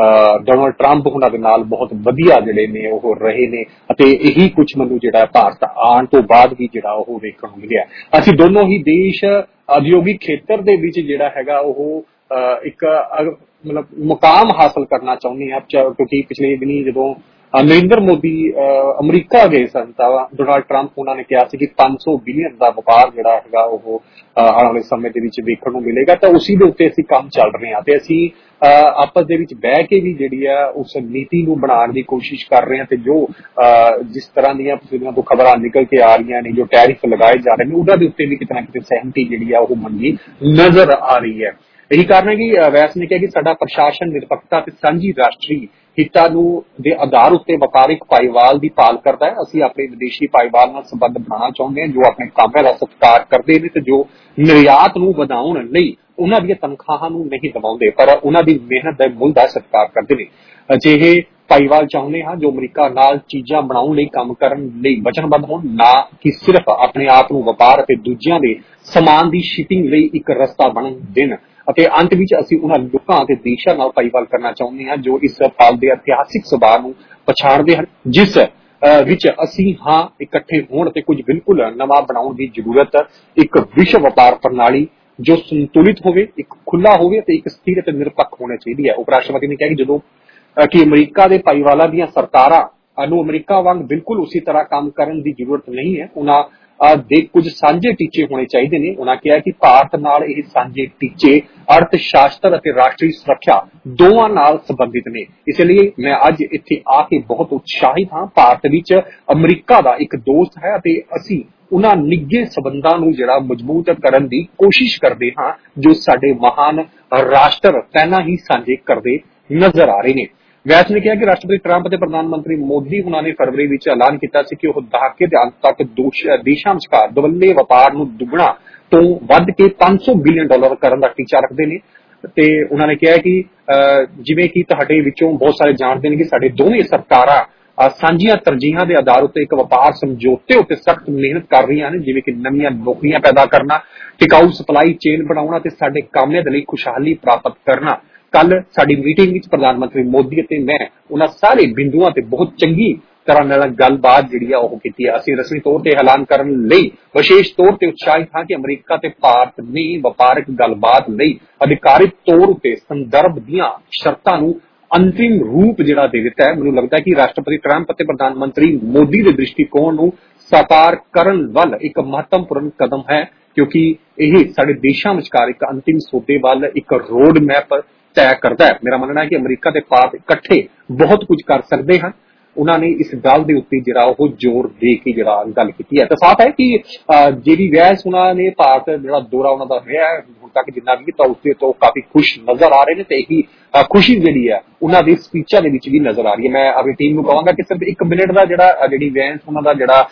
Speaker 8: ਡੋਨਾਲਡ ਟਰੰਪ ਉਹਨਾਂ ਦੇ ਨਾਲ ਬਹੁਤ ਵਧੀਆ ਜਿਹੜੇ ਨੇ ਉਹ ਰਹੇ ਨੇ ਅਤੇ ਇਹੀ ਕੁਝ ਮੈਨੂੰ ਜਿਹੜਾ ਭਾਰਤ ਆਉਣ ਤੋਂ ਬਾਅਦ ਵੀ ਜਿਹੜਾ ਉਹ ਵੇਖਣ ਨੂੰ ਮਿਲਿਆ। ਅਸੀਂ ਦੋਨੋਂ ਹੀ ਦੇਸ਼ ਉਦਯੋਗਿਕ ਖੇਤਰ ਦੇ ਵਿੱਚ ਜਿਹੜਾ ਹੈਗਾ ਉਹ ਇੱਕ ਮਤਲਬ ਮੁਕਾਮ ਹਾਸਲ ਕਰਨਾ ਚਾਹੁੰਦੇ ਹਾਂ, ਕਿਉਂਕਿ ਪਿਛਲੇ ਦਿਨੀ ਜਦੋਂ ਨਰਿੰਦਰ ਮੋਦੀ ਅਮਰੀਕਾ ਗਏ ਸਨ ਤਾਂ ਡੋਨਾਲਡ ਟਰੰਪ ਉਹਨਾਂ ਨੇ ਕਿਹਾ ਸੀ ਕਿ ਪੰਜ ਸੌ ਬਿਲੀਅਨ ਦਾ ਵਪਾਰ ਜਿਹੜਾ ਹੈਗਾ ਉਹ ਆਉਣ ਵਾਲੇ ਸਮੇਂ ਦੇ ਵਿੱਚ ਵੇਖਣ ਨੂੰ ਮਿਲੇਗਾ। ਤਾਂ ਉਸੇ ਦੇ ਉੱਤੇ ਅਸੀਂ ਕੰਮ ਚੱਲ ਰਹੇ ਹਾਂ ਤੇ ਅਸੀਂ ਆਪਸ ਦੇ ਵਿੱਚ ਬਹਿ ਕੇ ਵੀ ਜਿਹੜੀ ਆ ਉਸ ਨੀਤੀ ਨੂੰ ਬਣਾਉਣ ਦੀ ਕੋਸ਼ਿਸ਼ ਕਰ ਰਹੇ ਹਾਂ ਤੇ ਜੋ ਜਿਸ ਤਰ੍ਹਾਂ ਦੀਆਂ ਪਿਛਲੀਆਂ ਤੋਂ ਖਬਰਾਂ ਨਿਕਲ ਕੇ ਆ ਰਹੀਆਂ ਨੇ, ਜੋ ਟੈਰਿਫ ਲਗਾਏ ਜਾ ਰਹੇ ਨੇ, ਉਹਨਾਂ ਦੇ ਉੱਤੇ ਵੀ ਕਿਤੇ ਨਾ ਕਿਤੇ ਸਹਿਮਤੀ ਜਿਹੜੀ ਆ ਉਹ ਮੰਗੀ ਨਜ਼ਰ ਆ ਰਹੀ ਹੈ। ਇਹੀ ਕਾਰਨ ਹੈ ਕਿ ਵੈਸ ਨੇ ਕਿਹਾ ਕਿ ਸਾਡਾ ਪ੍ਰਸ਼ਾਸਨ ਨਿਰਪੱਖਤਾ ਤੇ ਸਾਂਝੀ ਰਾਸ਼ਟਰੀ ਹਿੱਤਾਂ ਨੂੰ ਦੇ ਆਧਾਰ ਉੱਤੇ ਵਪਾਰਿਕ ਭਾਈਵਾਲ ਦੀ ਭਾਲ ਕਰਦਾ ਹੈ। ਅਸੀਂ ਆਪਣੇ ਵਿਦੇਸ਼ੀ ਭਾਈਵਾਲ ਨਾਲ ਸੰਬੰਧ ਬਣਾਉਣਾ ਚਾਹੁੰਦੇ ਹਾਂ ਜੋ ਆਪਣੇ ਕਾਮਿਆਂ ਦਾ ਸਤਿਕਾਰ ਕਰਦੇ ਨੇ ਤੇ ਜੋ ਨਿਰਯਾਤ ਨੂੰ ਵਧਾਉਣ ਲਈ ਉਹਨਾਂ ਦੀਆਂ ਤਨਖਾਹਾਂ ਨੂੰ ਨਹੀਂ ਦਬਾਉਂਦੇ ਪਰ ਉਹਨਾਂ ਦੀ ਮਿਹਨਤ ਦੇ ਮੁੱਲ ਦਾ ਸਤਿਕਾਰ ਕਰਦੇ ਨੇ। ਅਜਿਹੇ ਭਾਈਵਾਲ ਚਾਹੁੰਦੇ ਹਾਂ ਜੋ ਅਮਰੀਕਾ ਨਾਲ ਚੀਜ਼ਾਂ ਬਣਾਉਣ ਲਈ ਕੰਮ ਕਰਨ ਲਈ ਵਚਨਬੱਧ ਹੋਣ, ਨਾ ਕਿ ਸਿਰਫ ਆਪਣੇ ਆਪ ਨੂੰ ਵਪਾਰ ਅਤੇ ਦੂਜਿਆਂ ਦੇ ਸਮਾਨ ਦੀ ਸ਼ਿਪਿੰਗ ਲਈ ਇੱਕ ਰਸਤਾ ਬਣਨ ਦੇਣ। ਅਤੇ ਅੰਤ ਵਿੱਚ ਅਸੀਂ ਉਹਨਾਂ ਲੋਕਾਂ ਅਤੇ ਦੇਸ਼ਾਂ ਨਾਲ ਭਾਈਵਾਲ ਕਰਨਾ ਚਾਹੁੰਦੇ ਹਾਂ ਜੋ ਇਸ ਪਲ ਦੇ ਇਤਿਹਾਸਿਕ ਸੁਭਾਅ ਨੂੰ ਪਛਾਣਦੇ ਹਨ, ਜਿਸ ਵਿੱਚ ਅਸੀਂ ਹਾਂ ਇਕੱਠੇ ਹੋਣ ਤੇ ਕੁਝ ਬਿਲਕੁਲ ਨਵਾਂ ਬਣਾਉਣ ਦੀ ਜ਼ਰੂਰਤ। ਇੱਕ ਵਿਸ਼ਵ ਵਪਾਰ ਪ੍ਰਣਾਲੀ ਜੋ ਸੰਤੁਲਿਤ ਹੋਵੇ, ਇੱਕ ਖੁੱਲਾ ਹੋਵੇ ਤੇ ਇੱਕ ਸਥਿਰ ਅਤੇ ਨਿਰਪੱਖ ਹੋਣੀ ਚਾਹੀਦੀ ਹੈ। ਉਪ ਰਾਸ਼ਟਰਪਤੀ ਨੇ ਕਿਹਾ ਕਿ ਜਦੋਂ ਕਿ ਅਮਰੀਕਾ ਦੇ ਭਾਈਵਾਲਾਂ ਦੀਆਂ ਸਰਕਾਰਾਂ ਨੂੰ ਅਮਰੀਕਾ ਵਾਂਗ ਬਿਲਕੁਲ ਉਸੇ ਤਰ੍ਹਾਂ ਕੰਮ ਕਰਨ ਦੀ ਜ਼ਰੂਰਤ ਨਹੀਂ ਹੈ, ਉਹਨਾਂ ਦੇ ਕੁਝ ਸਾਂਝੇ ਟੀਚੇ ਹੋਣੇ ਚਾਹੀਦੇ ਨੇ। ਉਹਨਾਂ ਕਿਹਾ ਕਿ ਭਾਰਤ ਨਾਲ ਇਹ ਸਾਂਝੇ ਟੀਚੇ ਅਰਥ ਸ਼ਾਸਤਰ ਅਤੇ ਰਾਸ਼ਟਰੀ ਸੁਰੱਖਿਆ ਦੋਵਾਂ ਨਾਲ ਸੰਬੰਧਿਤ ਨੇ। ਇਸ ਲਈ ਮੈਂ ਅੱਜ ਇੱਥੇ ਆ ਕੇ ਬਹੁਤ ਉਤਸ਼ਾਹਿਤ ਹਾਂ। ਭਾਰਤ ਵਿੱਚ ਅਮਰੀਕਾ ਦਾ ਇੱਕ ਦੋਸਤ ਹੈ ਅਤੇ ਅਸੀਂ ਉਹਨਾਂ ਨਿੱਘੇ ਸਬੰਧਾਂ ਨੂੰ ਜਿਹੜਾ ਮਜ਼ਬੂਤ ਕਰਨ ਦੀ ਕੋਸ਼ਿਸ਼ ਕਰਦੇ ਹਾਂ ਜੋ ਸਾਡੇ ਮਹਾਨ ਰਾਸ਼ਟਰ ਪਹਿਲਾਂ ਹੀ ਸਾਂਝੇ ਕਰਦੇ ਨਜ਼ਰ ਆ ਰਹੇ ਨੇ। ਵੈਸ ਨੇ ਕਿਹਾ ਕਿ ਰਾਸ਼ਟਰਪਤੀ ਟਰੰਪ ਅਤੇ ਪ੍ਰਧਾਨ ਮੰਤਰੀ ਮੋਦੀ ਉਹਨਾਂ ਨੇ ਫਰਵਰੀ ਵਿੱਚ ਐਲਾਨ ਕੀਤਾ ਸੀ ਕਿ ਉਹ ਦਹਾਕੇ ਦੇ ਅੰਤ ਤੱਕ ਦੇਸ਼ਾਂ ਵਿਚਕਾਰ ਦੁਵੱਲੇ ਵਪਾਰ ਨੂੰ ਦੁੱਗਣਾ ਤੋਂ ਵੱਧ ਕੇ ਪੰਜ ਸੌ ਬਿਲੀਅਨ ਡਾਲਰ ਕਰਨ ਦਾ ਟੀਚਾ ਰੱਖਦੇ ਨੇ। ਤੇ ਉਹਨਾਂ ਨੇ ਕਿਹਾ ਕਿ ਜਿਵੇਂ ਕਿ ਤੁਹਾਡੇ ਵਿੱਚੋਂ ਬਹੁਤ ਸਾਰੇ ਜਾਣਦੇ ਨੇ ਕਿ ਸਾਡੇ ਦੋਵੇਂ ਸਰਕਾਰਾਂ ਸਾਂਝੀਆਂ ਤਰਜੀਹਾਂ ਦੇ ਆਧਾਰ ਉੱਤੇ ਇੱਕ ਵਪਾਰ ਸਮਝੌਤੇ ਉੱਤੇ ਸਖਤ ਮਿਹਨਤ ਕਰ ਰਹੀਆਂ ਨੇ, ਜਿਵੇਂ ਕਿ ਨਵੀਆਂ ਨੌਕਰੀਆਂ ਪੈਦਾ ਕਰਨਾ, ਟਿਕਾਊ ਸਪਲਾਈ ਚੇਨ ਬਣਾਉਣਾ ਤੇ ਸਾਡੇ ਕਾਮਿਆਂ ਦੇ ਲਈ ਖੁਸ਼ਹਾਲੀ ਪ੍ਰਾਪਤ ਕਰਨਾ। ਕੱਲ ਸਾਡੀ ਮੀਟਿੰਗ ਵਿੱਚ ਪ੍ਰਧਾਨ ਮੰਤਰੀ ਮੋਦੀ ਅਤੇ ਮੈਂ ਉਹਨਾਂ ਸਾਰੇ ਬਿੰਦੂਆਂ ਤੇ ਬਹੁਤ ਚੰਗੀ ਤਰ੍ਹਾਂ ਨਾਲ ਗੱਲਬਾਤ ਜਿਹੜੀ ਆ ਉਹ ਕੀਤੀ ਹੈ। ਅਸੀਂ ਰਸਮੀ ਤੌਰ ਤੇ ਐਲਾਨ ਕਰਨ ਲਈ ਵਿਸ਼ੇਸ਼ ਤੌਰ ਤੇ ਉਤਸ਼ਾਹਿਤ ਹਾਂ ਕਿ ਅਮਰੀਕਾ ਤੇ ਭਾਰਤ ਨੇ ਵਪਾਰਕ ਗੱਲਬਾਤ ਲਈ ਅਧਿਕਾਰਿਤ ਤੌਰ ਉੱਤੇ ਸੰਦਰਭ ਦੀਆਂ ਸ਼ਰਤਾਂ ਨੂੰ ਅੰਤਿਮ ਰੂਪ ਜਿਹੜਾ ਦੇ ਦਿੱਤਾ ਹੈ। ਮੈਨੂੰ ਲੱਗਦਾ ਹੈ ਕਿ ਰਾਸ਼ਟਰਪਤੀ ਟਰੰਪ ਅਤੇ ਪ੍ਰਧਾਨ ਮੰਤਰੀ ਮੋਦੀ ਦੇ ਦ੍ਰਿਸ਼ਟੀਕੋਣ ਨੂੰ ਸਾਕਾਰ ਕਰਨ ਵੱਲ ਇੱਕ ਮਹੱਤਵਪੂਰਨ ਕਦਮ ਹੈ, ਕਿਉਂਕਿ ਇਹ ਸਾਡੇ ਦੇਸ਼ਾਂ ਵਿਚਕਾਰ ਇੱਕ ਅੰਤਿਮ ਸੌਦੇ ਵੱਲ ਇੱਕ ਰੋਡ ਮੈਪ ਤੈਅ ਕਰਦਾ ਹੈ। ਮੇਰਾ ਮੰਨਣਾ ਹੈ ਕਿ ਅਮਰੀਕਾ ਤੇ ਭਾਰਤ ਇਕੱਠੇ ਬਹੁਤ ਕੁਝ ਕਰ ਸਕਦੇ ਹਨ। ਉਹਨਾਂ ਨੇ ਇਸ ਗੱਲ ਦੇ ਉੱਤੇ ਜਿਹੜਾ ਉਹ ਜ਼ੋਰ ਦੇ ਕੇ ਜਿਹੜਾ ਗੱਲ ਕੀਤੀ ਹੈ। ਤਾਂ ਸਾਫ਼ ਹੈ ਕਿ ਜਿਹੜੀ ਵੈਸ ਉਹਨਾਂ ਨੇ ਭਾਰਤ ਜਿਹੜਾ ਦੌਰਾ ਉਹਨਾਂ ਦਾ ਰਿਹਾ ਹੁਣ ਤੱਕ ਜਿੰਨਾ ਵੀ ਕੀਤਾ ਉਸਦੇ ਤੋਂ ਕਾਫੀ ਖੁਸ਼ ਨਜ਼ਰ ਆ ਰਹੇ ਨੇ ਤੇ ਇਹੀ ਖੁਸ਼ੀ ਜਿਹੜੀ ਹੈ ਉਹਨਾਂ ਦੀ ਸਪੀਚਾਂ ਦੇ ਵਿੱਚ ਵੀ ਨਜ਼ਰ ਆ ਰਹੀ ਹੈ। ਮੈਂ ਆਪਣੀ ਟੀਮ ਨੂੰ ਕਹਾਂਗਾ ਕਿ ਸਿਰਫ ਇੱਕ ਮਿੰਟ ਦਾ ਜਿਹੜਾ ਜਿਹੜੀ ਵੈਸ ਉਹਨਾਂ ਦਾ ਜਿਹੜਾ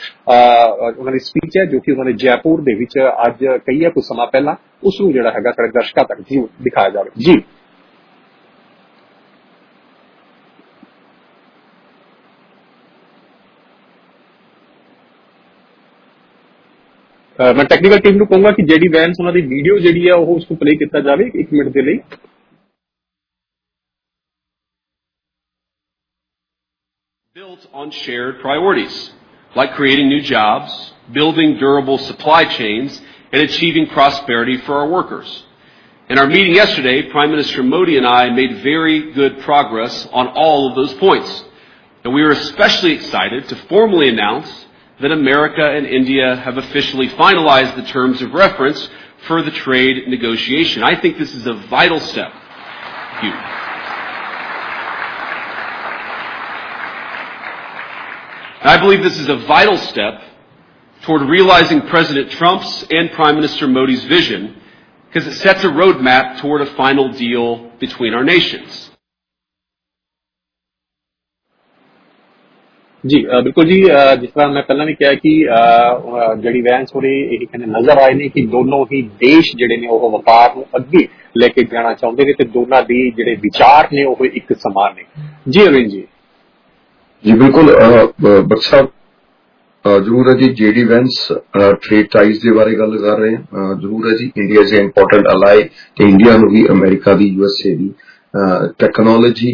Speaker 8: ਉਹਨਾਂ ਦੀ ਸਪੀਚ ਹੈ ਜੋ ਕਿ ਉਹਨਾਂ ਨੇ ਜੈਪੁਰ ਦੇ ਵਿੱਚ ਅੱਜ ਕਹੀ ਹੈ ਕੁਝ ਸਮਾਂ ਪਹਿਲਾਂ, ਉਸ ਨੂੰ ਜਿਹੜਾ ਹੈਗਾ ਸਾਡੇ ਦਰਸ਼ਕਾਂ ਤੱਕ ਜੀ ਦਿਖਾਇਆ ਜਾਵੇ। ਜੀ ਮੈਂ ਟੈਕਨੀਕਲ ਟੀਮ ਨੂੰ ਕਹੂੰਗਾ ਕਿ ਜਿਹੜੀ ਵੈਂਸ ਉਹਨਾਂ ਦੀ ਵੀਡੀਓ ਜਿਹੜੀ ਹੈ ਉਹ ਉਸਨੂੰ ਪਲੇ ਕੀਤਾ ਜਾਵੇ ਇੱਕ ਮਿੰਟ ਦੇ ਲਈ।
Speaker 18: Built on shared priorities like creating new jobs, building durable supply chains, and achieving prosperity for our workers. In our meeting yesterday, Prime Minister Modi and I made very good progress on all of those points. And we are especially excited to formally announce that America and India have officially finalized the terms of reference for the trade negotiation. I think this is a vital step. Huge. I believe this is a vital step toward realizing President Trump's and Prime Minister Modi's vision because it sets a roadmap toward a final deal between our nations.
Speaker 8: ਜੀ ਬਿਲਕੁਲ ਜੀ, ਜਿਸ ਤਰ੍ਹਾਂ ਮੈਂ ਪਹਿਲਾਂ ਵੀ ਕਿਹਾ ਕਿ ਜਿਹੜੀ ਵੈਂਸ ਹੋ ਰਹੀ ਇਹ ਕਹਿੰਦੇ ਨਜ਼ਰ ਆਏ ਨੇ ਕਿ ਦੋਨੋਂ ਹੀ ਦੇਸ਼ ਜਿਹੜੇ ਨੇ ਉਹ ਵਪਾਰ ਨੂੰ ਅੱਗੇ ਲੈ ਕੇ ਜਾਣਾ ਚਾਹੁੰਦੇ ਨੇ ਤੇ ਦੋਨਾਂ ਦੇ ਜਿਹੜੇ ਵਿਚਾਰ ਨੇ ਉਹ ਇੱਕ ਸਮਾਨ ਨੇ। ਜੀ ਅਰਵਿੰਦ ਜੀ।
Speaker 7: ਜੀ ਬਿਲਕੁਲ ਬੱਟ ਸਾਹਿਬ ਜ਼ਰੂਰ ਹੈ ਜੀ, ਜੇਡੀ ਵੈਂਸ ਟ੍ਰੇਡ ਟਾਈਜ਼ ਦੇ ਬਾਰੇ ਗੱਲ ਕਰ ਰਹੇ ਹਾਂ। ਜ਼ਰੂਰ ਹੈ ਜੀ, ਇੰਡੀਆ ਇਜ਼ ਇੰਪੋਰਟੈਂਟ ਅਲਾਈ ਤੇ ਇੰਡੀਆ ਨੂੰ ਵੀ ਅਮਰੀਕਾ ਦੀ ਯੂਐਸਏ ਦੀ ਟੈਕਨੋਲੋਜੀ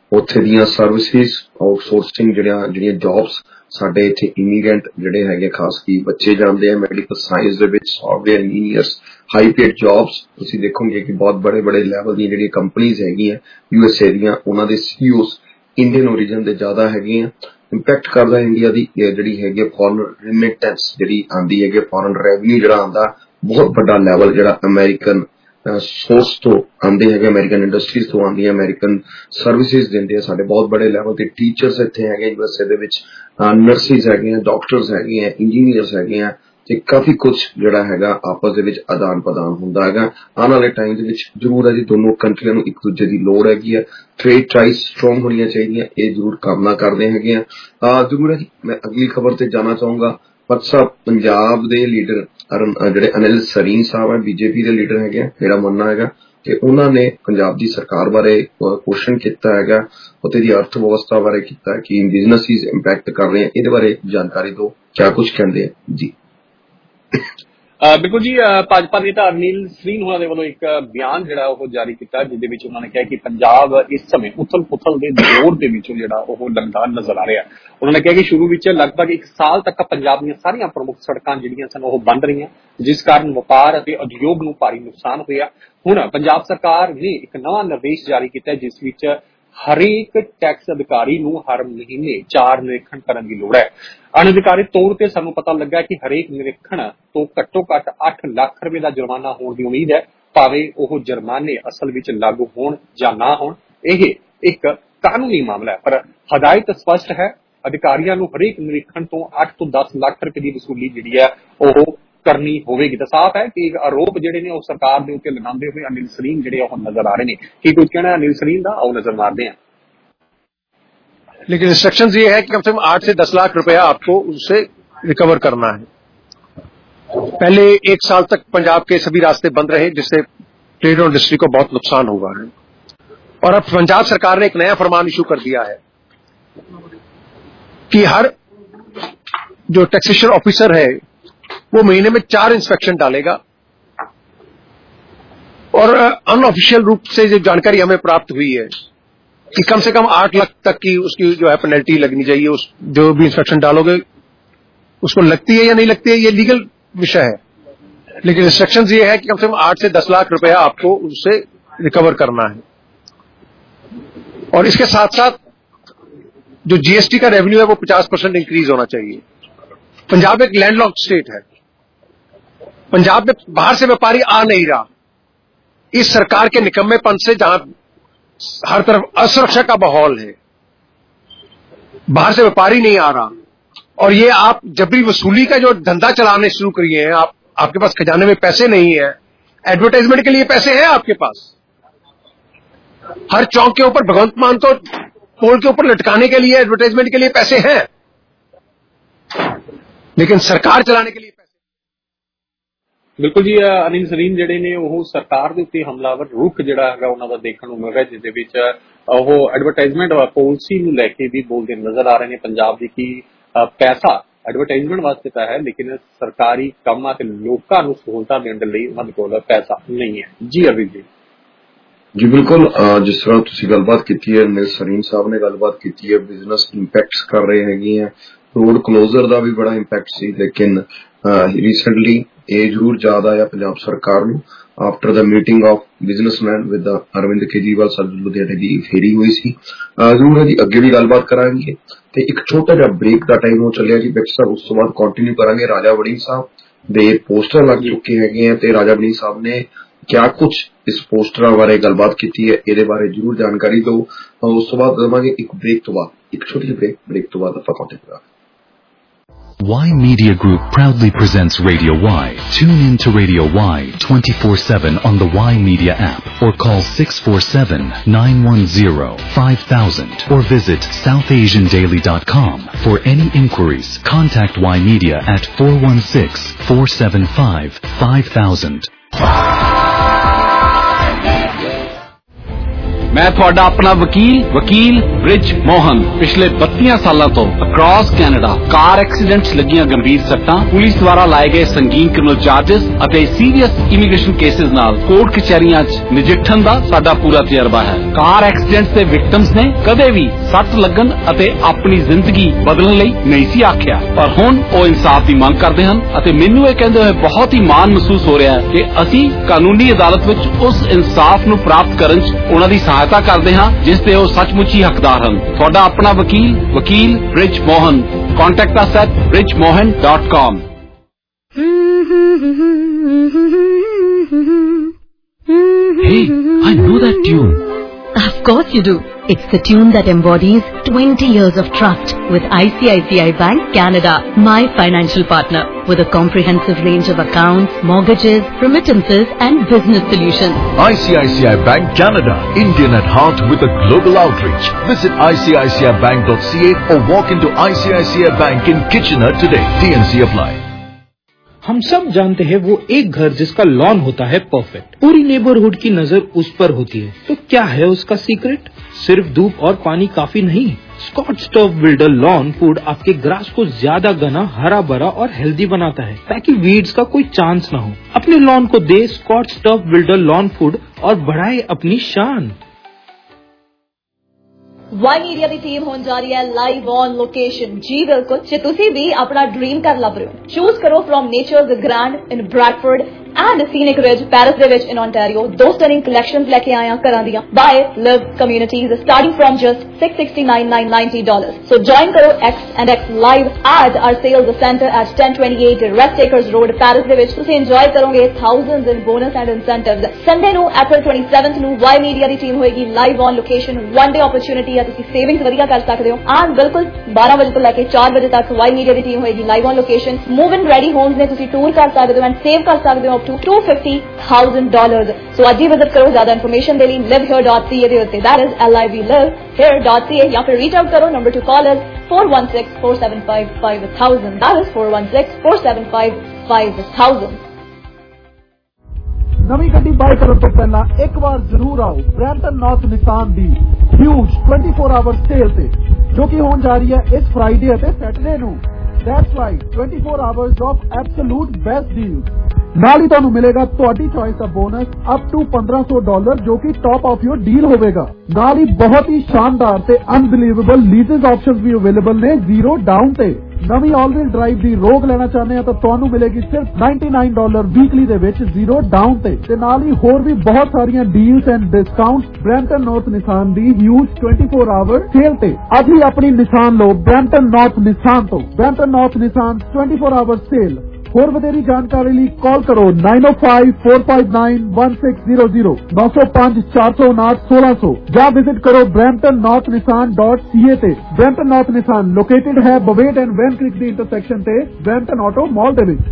Speaker 7: ਉੱਥੇ ਦੀਆਂ ਸਰਵਿਸਿਜ਼ ਆਊਟਸੋਰਸਿੰਗ ਜਿਹੜੀਆਂ ਜਿਹੜੀਆਂ ਜੌਬਸ ਸਾਡੇ ਇੱਥੇ ਇਮੀਗ੍ਰੈਂਟ ਜਿਹੜੇ ਹੈਗੇ ਖਾਸ ਕੀ ਬੱਚੇ ਜਾਂਦੇ ਆ ਮੈਡੀਕਲ ਸਾਇੰਸ ਦੇ ਵਿੱਚ software engineers high paid jobs ਤੁਸੀਂ ਦੇਖੋਗੇ ਕਿ ਬਹੁਤ ਬੜੇ ਬੜੇ ਲੈਵਲ ਦੀਆਂ ਜਿਹੜੀਆਂ ਕੰਪਨੀਆਂ ਹੈਗੀਆਂ ਯੂ ਐਸ ਏ ਦੀਆਂ ਉਹਨਾਂ ਦੇ ਸੀਈਓਜ਼ ਇੰਡੀਅਨ ਓਰੀਜਨ ਦੇ ਜ਼ਿਆਦਾ ਹੈਗੇ ਆ ਇੰਪੈਕਟ ਕਰਦਾ ਇੰਡੀਆ ਦੀ ਜਿਹੜੀ ਹੈਗੀ ਫੋਰਨ ਰਿਮਿਟੈਂਸ ਜਿਹੜੀ ਆਉਂਦੀ ਹੈਗੀ ਫੋਰਨ ਰੈਵਨਿਊ ਜਿਹੜਾ ਆਉਂਦਾ ਬਹੁਤ ਵੱਡਾ ਲੈਵਲ ਜਿਹੜਾ ਅਮਰੀਕਨ ਸੋਰਸ ਤੋਂ ਆਉਂਦੇ ਹੈਗੇ ਅਮਰੀਕਨ ਇੰਡਸਟਰੀਜ਼ ਤੋਂ ਆਉਂਦੀਆਂ ਅਮਰੀਕਨ ਸਰਵਿਸਿਜ਼ ਦਿੰਦੇ ਆ ਸਾਡੇ ਬਹੁਤ ਬੜੇ ਲੈਵਲ ਤੇ ਟੀਚਰਸ ਇੱਥੇ ਹੈਗੇ ਯੂ ਐਸ ਏ ਦੇ ਵਿੱਚ ਨਰਸਿਸ ਹੈਗੇ ਆ ਡਾਕਟਰਸ ਹੈਗੇ ਆ ਇੰਜੀਨੀਅਰਸ ਹੈਗੇ ਆ ਤੇ ਕਾਫੀ ਕੁਝ ਜਿਹੜਾ ਹੈਗਾ ਆਪਸ ਦੇ ਵਿੱਚ ਆਦਾਨ ਪ੍ਰਦਾਨ ਹੁੰਦਾ ਹੈਗਾ ਆਉਣ ਵਾਲੇ ਟਾਈਮ ਦੇ ਵਿੱਚ ਜ਼ਰੂਰ ਹੈ ਜੀ ਦੋਨੋਂ ਕੰਟਰੀਆਂ ਨੂੰ ਇੱਕ ਦੂਜੇ ਦੀ ਲੋੜ ਹੈਗੀ ਹੈ ਟ੍ਰੇਡ ਟਾਈਸ ਸਟਰੋਂਗ ਹੋਣੀਆਂ ਚਾਹੀਦੀਆਂ ਇਹ ਜ਼ਰੂਰ ਕਾਮਨਾ ਕਰਦੇ ਹੈਗੇ ਆ ਜ਼ਰੂਰ ਹੈ ਜੀ ਮੈਂ ਅਗਲੀ ਖਬਰ ਤੇ ਜਾਣਾ ਚਾਹੂੰਗਾ ਪਰ ਸਾਹਿਬ ਪੰਜਾਬ ਦੇ ਲੀਡਰ ਜਿਹੜੇ ਅਨਿਲ ਸਰੀਨ ਸਾਹਿਬ ਹੈ ਬੀਜੇਪੀ ਦੇ ਲੀਡਰ ਹੈਗੇ ਆ ਮੇਰਾ ਮੰਨਣਾ ਹੈਗਾ ਕਿ ਉਹਨਾਂ ਨੇ ਪੰਜਾਬ ਦੀ ਸਰਕਾਰ ਬਾਰੇ ਕੁਐਸਚਨ ਕੀਤਾ ਹੈਗਾ ਉੱਥੇ ਦੀ ਅਰਥ ਵਿਵਸਥਾ ਬਾਰੇ ਕੀਤਾ ਕਿ ਬਿਜ਼ਨੈਸਿਸ ਇੰਪੈਕਟ ਕਰ ਰਹੇ ਆ ਇਹਦੇ ਬਾਰੇ ਜਾਣਕਾਰੀ ਦਿਓ ਕਿਆ ਕੁਝ ਕਹਿੰਦੇ ਆ ਜੀ
Speaker 8: ਬਿਲਕੁਲ ਜੀ ਭਾਜਪਾ ਨੇਤਾ ਅਨਿਲ ਸਰੀਨ ਹੋਣਾ ਦੇ ਵੱਲੋਂ ਇੱਕ ਬਿਆਨ ਜਿਹੜਾ ਉਹ ਜਾਰੀ ਕੀਤਾ ਜਿਹਦੇ ਵਿੱਚ ਉਹਨਾਂ ਨੇ ਕਿਹਾ ਕਿ ਪੰਜਾਬ ਇਸ ਸਮੇਂ ਉਥਲ ਪੁਥਲ ਦੇ ਦੌਰ ਦੇ ਵਿੱਚੋਂ ਜਿਹੜਾ ਉਹ ਲੰਘਦਾ ਨਜ਼ਰ ਆ ਰਿਹਾ ਉਹਨਾਂ ਨੇ ਕਿਹਾ ਕਿ ਸ਼ੁਰੂ ਵਿੱਚ ਲਗਭਗ ਇੱਕ ਸਾਲ ਤੱਕ ਪੰਜਾਬ ਦੀਆਂ ਸਾਰੀਆਂ ਪ੍ਰਮੁੱਖ ਸੜਕਾਂ ਜਿਹੜੀਆਂ ਸਨ ਉਹ ਬੰਦ ਰਹੀਆਂ ਜਿਸ ਕਾਰਨ ਵਪਾਰ ਅਤੇ ਉਦਯੋਗ ਨੂੰ ਭਾਰੀ ਨੁਕਸਾਨ ਹੋਇਆ ਹੁਣ ਪੰਜਾਬ ਸਰਕਾਰ ਨੇ ਇੱਕ ਨਵਾਂ ਨਿਰਦੇਸ਼ ਜਾਰੀ ਕੀਤਾ ਜਿਸ ਵਿੱਚ ਹਰੇਕ ਟੈਕਸ ਅਧਿਕਾਰੀ ਨੂੰ ਹਰ ਮਹੀਨੇ ਚਾਰ ਨਿਰੀਖਣ ਕਰਨ ਦੀ ਲੋੜ ਹੈ ਅਣਅਧਿਕਾਰਿਤ ਤੌਰ ਤੇ ਸਾਨੂੰ ਪਤਾ ਲੱਗਾ ਕਿ ਹਰੇਕ ਨਿਰੀਖਣ ਤੋਂ ਘੱਟੋ ਘੱਟ ਅੱਠ ਲੱਖ ਰੁਪਏ ਦਾ ਜੁਰਮਾਨਾ ਹੋਣ ਦੀ ਉਮੀਦ ਹੈ ਭਾਵੇਂ ਉਹ ਜੁਰਮਾਨੇ ਅਸਲ ਵਿੱਚ ਲਾਗੂ ਹੋਣ ਜਾਂ ਨਾ ਹੋਣ ਇਹ ਇੱਕ ਕਾਨੂੰਨੀ ਮਾਮਲਾ ਹੈ ਪਰ ਹਦਾਇਤ ਸਪਸ਼ਟ ਹੈ ਅਧਿਕਾਰੀਆਂ ਨੂੰ ਹਰੇਕ ਨਿਰੀਖਣ ਤੋਂ ਅੱਠ ਤੋਂ ਦਸ ਲੱਖ ਰੁਪਏ ਦੀ ਵਸੂਲੀ ਜਿਹੜੀ ਹੈ ਉਹ ਕਰਨੀ ਹੋਵੇਗੀ ਤਾਂ ਸਾਫ਼ ਹੈ ਕਿ ਆਰੋਪ ਜਿਹੜੇ ਨੇ ਉਹ ਸਰਕਾਰ ਦੇ ਉੱਤੇ ਲਗਾਉਂਦੇ ਹੋਏ ਅਨਿਲ ਸਰੀਨ ਜਿਹੜੇ ਉਹ ਨਜ਼ਰ ਆ ਰਹੇ ਨੇ ਕੀ ਕੁਝ ਕਹਿਣਾ ਅਨਿਲ सरीन का आओ नजर मारते हैं
Speaker 19: लेकिन इंस्ट्रक्शंस ये है कि कम से कम आठ से दस लाख रुपया आपको उससे रिकवर करना है पहले एक साल तक पंजाब के सभी रास्ते बंद रहे जिससे ट्रेड और इंडस्ट्री को बहुत नुकसान हुआ है और अब पंजाब सरकार ने एक नया फरमान इशू कर दिया है कि हर जो टैक्सेशन ऑफिसर है वो महीने में चार इंस्पेक्शन डालेगा और अनऑफिशियल रूप से जो जानकारी हमें प्राप्त हुई है कि कम से कम आठ लाख तक की उसकी जो है पेनल्टी लगनी चाहिए उस जो भी इंस्पेक्शन डालोगे उसको लगती है या नहीं लगती है ये लीगल विषय है लेकिन इंस्ट्रक्शंस ये है कि कम से कम आठ से दस लाख रुपया आपको उससे रिकवर करना है और इसके साथ साथ जो जीएसटी का रेवेन्यू है वो पचास परसेंट इंक्रीज होना चाहिए पंजाब एक लैंडलॉक्ड स्टेट है पंजाब में बाहर से व्यापारी आ नहीं रहा इस सरकार के निकम्मेपन से जहां हर तरफ असुरक्षा का माहौल है बाहर से व्यापारी नहीं आ रहा और ये आप जबरी वसूली का जो धंधा चलाने शुरू करिए हैं आप आपके पास खजाने में पैसे नहीं है एडवर्टाइजमेंट के लिए पैसे हैं आपके पास हर चौक के ऊपर भगवंत मान तो पोल के ऊपर लटकाने के लिए एडवर्टाइजमेंट के लिए पैसे हैं लेकिन सरकार चलाने के लिए
Speaker 8: ਬਿਲਕੁਲ ਜੀ ਅਨਿਲ ਸਰੀਨ ਜਿਹੜੇ ਨੇ ਉਹ ਸਰਕਾਰ ਦੇ ਉੱਤੇ ਹਮਲਾਵਰ ਰੁਖ ਜਿਹੜਾ ਹੈਗਾ ਉਹਨਾਂ ਦਾ ਦੇਖਣ ਨੂੰ ਮਿਲ ਰਿਹਾ ਜਿਸ ਦੇ ਵਿੱਚ ਉਹ ਐਡਵਰਟਾਈਜ਼ਮੈਂਟ ਪਾਲਿਸੀ ਨੂੰ ਲੈ ਕੇ ਵੀ ਬੋਲਦੇ ਨਜ਼ਰ ਆ ਰਹੇ ਨੇ ਪੰਜਾਬ ਦੀ ਕਿ ਪੈਸਾ ਐਡਵਰਟਾਈਜ਼ਮੈਂਟ ਵਾਸਤੇ ਤਾਂ ਹੈ ਲੇਕਿਨ ਸਰਕਾਰੀ ਕੰਮਾਂ ਤੇ ਲੋਕਾਂ ਨੂੰ ਸਹੂਲਤਾਂ ਦੇਣ ਦੇ ਲਈ ਉਹਨਾਂ ਕੋਲ ਪੈਸਾ ਨਹੀਂ ਹੈ ਜੀ ਅਰਵਿੰਦ ਜੀ
Speaker 7: ਜੀ ਬਿਲਕੁਲ ਜਿਸ ਤਰ੍ਹਾਂ ਤੁਸੀਂ ਗੱਲਬਾਤ ਕੀਤੀ ਹੈ ਅਨਿਲ ਸਰੀਨ ਸਾਹਿਬ ਨੇ ਗੱਲਬਾਤ ਕੀਤੀ ਹੈ ਬਿਜ਼ਨਸ ਇੰਪੈਕਟਸ ਕਰ ਰਹੇ ਹੈਗੇ ਆ ਰੋਡ ਕਲੋਜ਼ਰ ਦਾ ਵੀ ਬੜਾ ਇੰਪੈਕਟ ਸੀ ਲੇਕਿਨ ਰੀਸੈਂਟਲੀ ਇਹ ਜ਼ਰੂਰ ਯਾਦ ਆਇਆ ਪੰਜਾਬ ਸਰਕਾਰ ਨੂੰ after the meeting of businessmen with Arvind Kejriwal sir ਲੁਧਿਆਣੇ ਦੀ ਫੇਰੀ ਹੋਈ ਸੀ ਜ਼ਰੂਰ ਹੈ ਜੀ ਅੱਗੇ ਵੀ ਗੱਲਬਾਤ ਕਰਾਂਗੇ ਤੇ ਇੱਕ ਛੋਟਾ ਜਿਹਾ ਬ੍ਰੇਕ ਦਾ ਟਾਈਮ ਹੋ ਚੱਲਿਆ ਜੀ ਬੈਕ ਸਾਹਿਬ ਉਸ ਤੋਂ ਬਾਅਦ ਕੰਟੀਨਿਊ ਕਰਾਂਗੇ ਰਾਜਾ ਵੜਿੰਗ ਸਾਹਿਬ ਦੇ ਪੋਸਟਰ ਲੱਗ ਚੁੱਕੇ ਹੈਗੇ ਆ ਤੇ ਰਾਜਾ ਵੜਿੰਗ ਸਾਹਿਬ ਨੇ ਕਿਆ ਕੁਝ ਇਸ ਪੋਸਟਰਾਂ ਬਾਰੇ ਗੱਲਬਾਤ ਕੀਤੀ ਹੈ ਇਹਦੇ ਬਾਰੇ ਜ਼ਰੂਰ ਜਾਣਕਾਰੀ ਦਿਓ ਉਸ ਤੋਂ ਬਾਅਦ ਦੇਵਾਂਗੇ ਇੱਕ ਬ੍ਰੇਕ ਤੋਂ ਬਾਅਦ ਇੱਕ ਛੋਟੀ ਜਿਹੀ ਬ੍ਰੇਕ ਬ੍ਰੇਕ ਤੋਂ ਬਾਅਦ ਆਪਾਂ ਕੰਟੀਨਿਊ ਕਰਾਂਗੇ
Speaker 4: Y Media Group proudly presents Radio Y. Tune in to Radio Y twenty-four seven on the Y Media app or call six four seven, nine one zero, five thousand or visit south asian daily dot com. For any inquiries, contact Y Media at four one six, four seven five, five thousand.
Speaker 10: ਮੈਂ ਤੁਹਾਡਾ ਆਪਣਾ ਵਕੀਲ ਵਕੀਲ ਬ੍ਰਿਜ ਮੋਹਨ ਪਿਛਲੇ ਬੱਤੀਆਂ ਸਾਲਾਂ ਤੋਂ across Canada ਕਾਰ accidents ਲੱਗੀਆਂ ਗੰਭੀਰ ਸੱਟਾਂ, ਪੁਲਿਸ ਦੁਆਰਾ ਲਾਏ ਗਏ ਸੰਗੀਨ ਕ੍ਰਿਮੀਨਲ ਚਾਰजेस ਅਤੇ ਸੀਰੀਅਸ ਇਮੀਗ੍ਰੇਸ਼ਨ ਕੇਸਿਸ ਨਾਲ ਕੋਰਟ ਕਚਹਿਰੀਆਂ 'ਚ ਨਜਿੱਠਣ ਦਾ ਸਾਡਾ ਪੂਰਾ ਤਜਰਬਾ ਹੈ। ਕਾਰ ਐਕਸੀਡੈਂਟਸ ਦੇ ਵਿਕਟਮਸ ਨੇ ਕਦੇ ਵੀ ਸੱਟ ਲੱਗਣ ਅਤੇ ਆਪਣੀ ਜ਼ਿੰਦਗੀ ਬਦਲਣ ਲਈ ਨਹੀਂ ਸੀ ਆਖਿਆ, ਪਰ ਹੁਣ ਉਹ ਇਨਸਾਫ ਦੀ ਮੰਗ ਕਰਦੇ ਹਨ ਅਤੇ ਮੈਨੂੰ ਇਹ ਕਹਿੰਦੇ ਹੋਏ ਬਹੁਤ ਹੀ ਮਾਣ ਮਹਿਸੂਸ ਹੋ ਰਿਹਾ ਹੈ ਕਿ ਅਸੀਂ ਕਾਨੂੰਨੀ ਅਦਾਲਤ ਵਿੱਚ ਉਸ ਇਨਸਾਫ ਨੂੰ ਪ੍ਰਾਪਤ ਕਰਨ 'ਚ ਉਹਨਾਂ ਦੀ ਸਹਾਇਤਾ ਕਰਦੇ ਹਾਂ ਜਿਸ ਤੇ ਉਹ ਸੱਚਮੁੱਚ ਹੀ ਹੱਕਦਾਰ ਹਨ। ਤੁਹਾਡਾ ਆਪਣਾ ਵਕੀਲ ਵਕੀਲ Brij Mohan. Contact us at bridge mohan dot com.
Speaker 4: Hey, I know that tune.
Speaker 11: Of course you do. It's the tune that embodies twenty years of trust with I C I C I Bank Canada, my financial partner, with a comprehensive range of accounts, mortgages, remittances and business solutions.
Speaker 12: I C I C I Bank Canada, Indian at heart with a global outreach. Visit I C I C I bank dot C A or walk into I C I C I Bank in Kitchener today. T N C apply.
Speaker 13: हम सब जानते हैं वो एक घर जिसका lawn होता है परफेक्ट, पूरी नेबरहुड की नजर उस पर होती है। तो क्या है उसका सीक्रेट? सिर्फ धूप और पानी काफी नहीं। Scotts turf builder lawn food आपके ग्रास को ज्यादा घना, हरा भरा और हेल्दी बनाता है ताकि वीड्स का कोई चांस न हो। अपने लॉन को दे Scotts turf builder lawn food और बढ़ाए अपनी शान।
Speaker 6: ਵਾਈ ਮੀਡੀਆ ਦੀ ਟੀਮ ਹੋਣ ਜਾ ਰਹੀ ਹੈ ਲਾਈਵ ਔਨ ਲੋਕੇਸ਼ਨ। ਜੀ ਬਿਲਕੁਲ, ਜੇ ਤੁਸੀਂ ਵੀ ਆਪਣਾ ਡ੍ਰੀਮ ਘਰ ਲੱਭ ਰਹੇ ਹੋ, ਚੂਜ਼ ਕਰੋ from Nature's Grand in Bradford and Scenic Ridge Paris ਦੇ ਵਿੱਚ ਇਨ ਓਨਟਾਰੀਓ। ਦੋ ਸਟਨਿੰਗ ਕਲੈਕਸ਼ਨਸ ਲੈ ਕੇ ਆਏ ਹਾਂ ਘਰਾਂ ਦੀਆਂ। By Liv communities starting from just six hundred sixty-nine thousand nine hundred ninety dollars. So join ਕਰੋ X and X live at our sales center at ten twenty-eight Rest Acres Road, Paris ਦੇ ਵਿੱਚ। ਤੁਸੀਂ enjoy ਕਰੋਗੇ thousands in bonus and incentives। Sunday ਨੂੰ April twenty-seventh ਨੂੰ Y Media ਦੀ team ਹੋਏਗੀ live on location. One day opportunity ਆ, ਤੁਸੀਂ ਸੇਵਿੰਗਸ ਵਧੀਆ ਕਰ ਸਕਦੇ ਹੋ। ਆਹ ਬਿਲਕੁਲ ਬਾਰਾਂ ਵਜੇ ਤੋਂ ਲੈ ਕੇ ਚਾਰ ਵਜੇ ਤੱਕ ਵਾਈ ਮੀਡੀਆ ਦੀ ਟੀਮ ਹੋਏਗੀ live on location. Move in ready homes ਨੇ ਤੁਸੀਂ ਟੂਰ ਕਰ ਸਕਦੇ ਹੋ ਐਂਡ ਸੇਵ ਕਰ ਸਕਦੇ ਹੋ up to two hundred fifty thousand dollars। So ਅੱਜ ਹੀ ਵਿਜ਼ਿਟ ਕਰੋ ਜ਼ਿਆਦਾ ਇਨਫੋਰਮੇਸ਼ਨ ਦੇ ਲਈ live here dot c a ਦੇ ਉੱਤੇ, that is L I V live here dot c a, ਜਾਂ ਫਿਰ ਰੀਚ ਆਊਟ ਕਰੋ। Number to call is four one six four seven five five thousand, that is four one six four seven five five thousand।
Speaker 16: ਨਵੀਂ ਗੱਡੀ bye ਕਰਨ ਤੋਂ ਪਹਿਲਾਂ ਇੱਕ ਵਾਰ ਜ਼ਰੂਰ ਆਓ ਬ੍ਰੈਂਟਨ ਨਾਰਥ ਨਿਸਾਨ ਦੀ ਹਿਊਜ twenty-four ਆਵਰ ਸੇਲ ਤੇ, ਜੋ ਕਿ ਹੋਣ ਜਾ ਰਹੀ ਹੈ ਇਸ ਫਰਾਈਡੇ ਅਤੇ ਸੈਟਰਡੇ ਨੂੰ। That's right, twenty-four hours of absolute best deals। ਨਾਲ ਹੀ ਤੁਹਾਨੂੰ ਮਿਲੇਗਾ ਤੁਹਾਡੀ ਚੋਇਸ ਦਾ bonus up to fifteen hundred dollar, ਜੋ ਕਿ ਟੌਪ ਆਫ ਯੋਰ ਡੀਲ ਹੋਵੇਗਾ। ਨਾਲ ਹੀ ਬਹੁਤ ਹੀ ਸ਼ਾਨਦਾਰ ਤੇ ਅਨਬਿਲੀਵੇਬਲ ਲੀਜ਼ਸ ਆਪਸ਼ਨਸ ਵੀ ਅਵੇਲੇਬਲ ਨੇ ਜ਼ੀਰੋ ਡਾਊਨ ਤੇ। ਨਵੀਂ ਆਲ ਵੀਲ ਡਰਾਈਵ ਦੀ ਰੋਗ ਲੈਣਾ ਚਾਹੁੰਦੇ ਆ ਤਾਂ ਤੁਹਾਨੂੰ ਮਿਲੇਗੀ ਸਿਰਫ ninety-nine ਡਾਲਰ ਵੀਕਲੀ ਦੇ ਵਿੱਚ ਜ਼ੀਰੋ ਡਾਊਨ ਤੇ। ਤੇ ਨਾਲ ਹੀ ਹੋਰ ਵੀ ਬਹੁਤ ਸਾਰੀਆਂ deals and discounts Brampton North Nissan ਦੀ ਹਿਊਜ twenty-four ਆਵਰ ਸੇਲ ਤੇ। ਅੱਜ ਹੀ ਆਪਣੀ ਨਿਸਾਨ ਲਓ ਬ੍ਰੈਂਟਨ ਨਾਰਥ ਨਿਸਾਨ ਤੋਂ। Brampton North Nissan twenty-four hour sale. ਹੋਰ ਵਧੇਰੀ ਜਾਣਕਾਰੀ ਲਈ ਕਾਲ ਕਰੋ nine oh five four five nine one six zero zero nine oh five four five nine one six one six ਜਾਂ ਵਿਜ਼ਿਟ ਕਰੋ brampton north nissan dot c a ਤੇ। brampton north nissan located ਹੈ Bovaird and Van Kirk ਦੀ intersection ਤੇ brampton auto mall ਦੇ ਵਿੱਚ।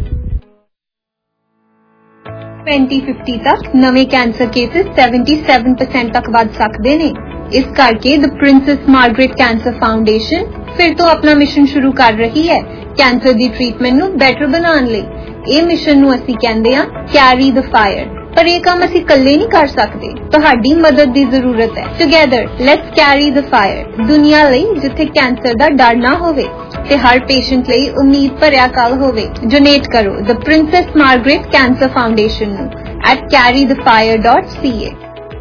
Speaker 15: twenty fifty ਤੱਕ ਨਵੇਂ ਕੈਂਸਰ ਕੇਸਿਸ seventy-seven percent ਤੱਕ ਵੱਧ ਸਕਦੇ ਨੇ। ਇਸ ਕਰਕੇ the Princess Margaret Cancer Foundation ਫਿਰ ਤੋਂ ਆਪਣਾ ਮਿਸ਼ਨ ਸ਼ੁਰੂ ਕਰ ਰਹੀ ਹੈ ਕੈਂਸਰ ਦੀ ਟ੍ਰੀਟਮੈਂਟ ਨੂੰ ਬੈਟਰ ਬਣਾਉਣ ਲਈ। ਇਹ ਮਿਸ਼ਨ ਨੂੰ ਅਸੀਂ ਕਹਿੰਦੇ ਹਾਂ ਕੈਰੀ ਦ ਫਾਇਰ। ਪਰ ਇਹ ਕੰਮ ਅਸੀਂ ਇਕੱਲੇ ਨਹੀਂ ਕਰ ਸਕਦੇ, ਤੁਹਾਡੀ ਮਦਦ ਦੀ ਜ਼ਰੂਰਤ ਹੈ। Together let's carry the fire. ਦੁਨੀਆ ਲਈ ਜਿੱਥੇ ਕੈਂਸਰ ਦਾ ਡਰ ਨਾ ਹੋਵੇ ਤੇ ਹਰ ਪੇਸ਼ੈਂਟ ਲਈ ਉਮੀਦ ਭਰਿਆ ਕੱਲ ਹੋਵੇ। ਡੋਨੇਟ ਕਰੋ the Princess Margaret Cancer Foundation ਨੂੰ at carry the fire dot c a।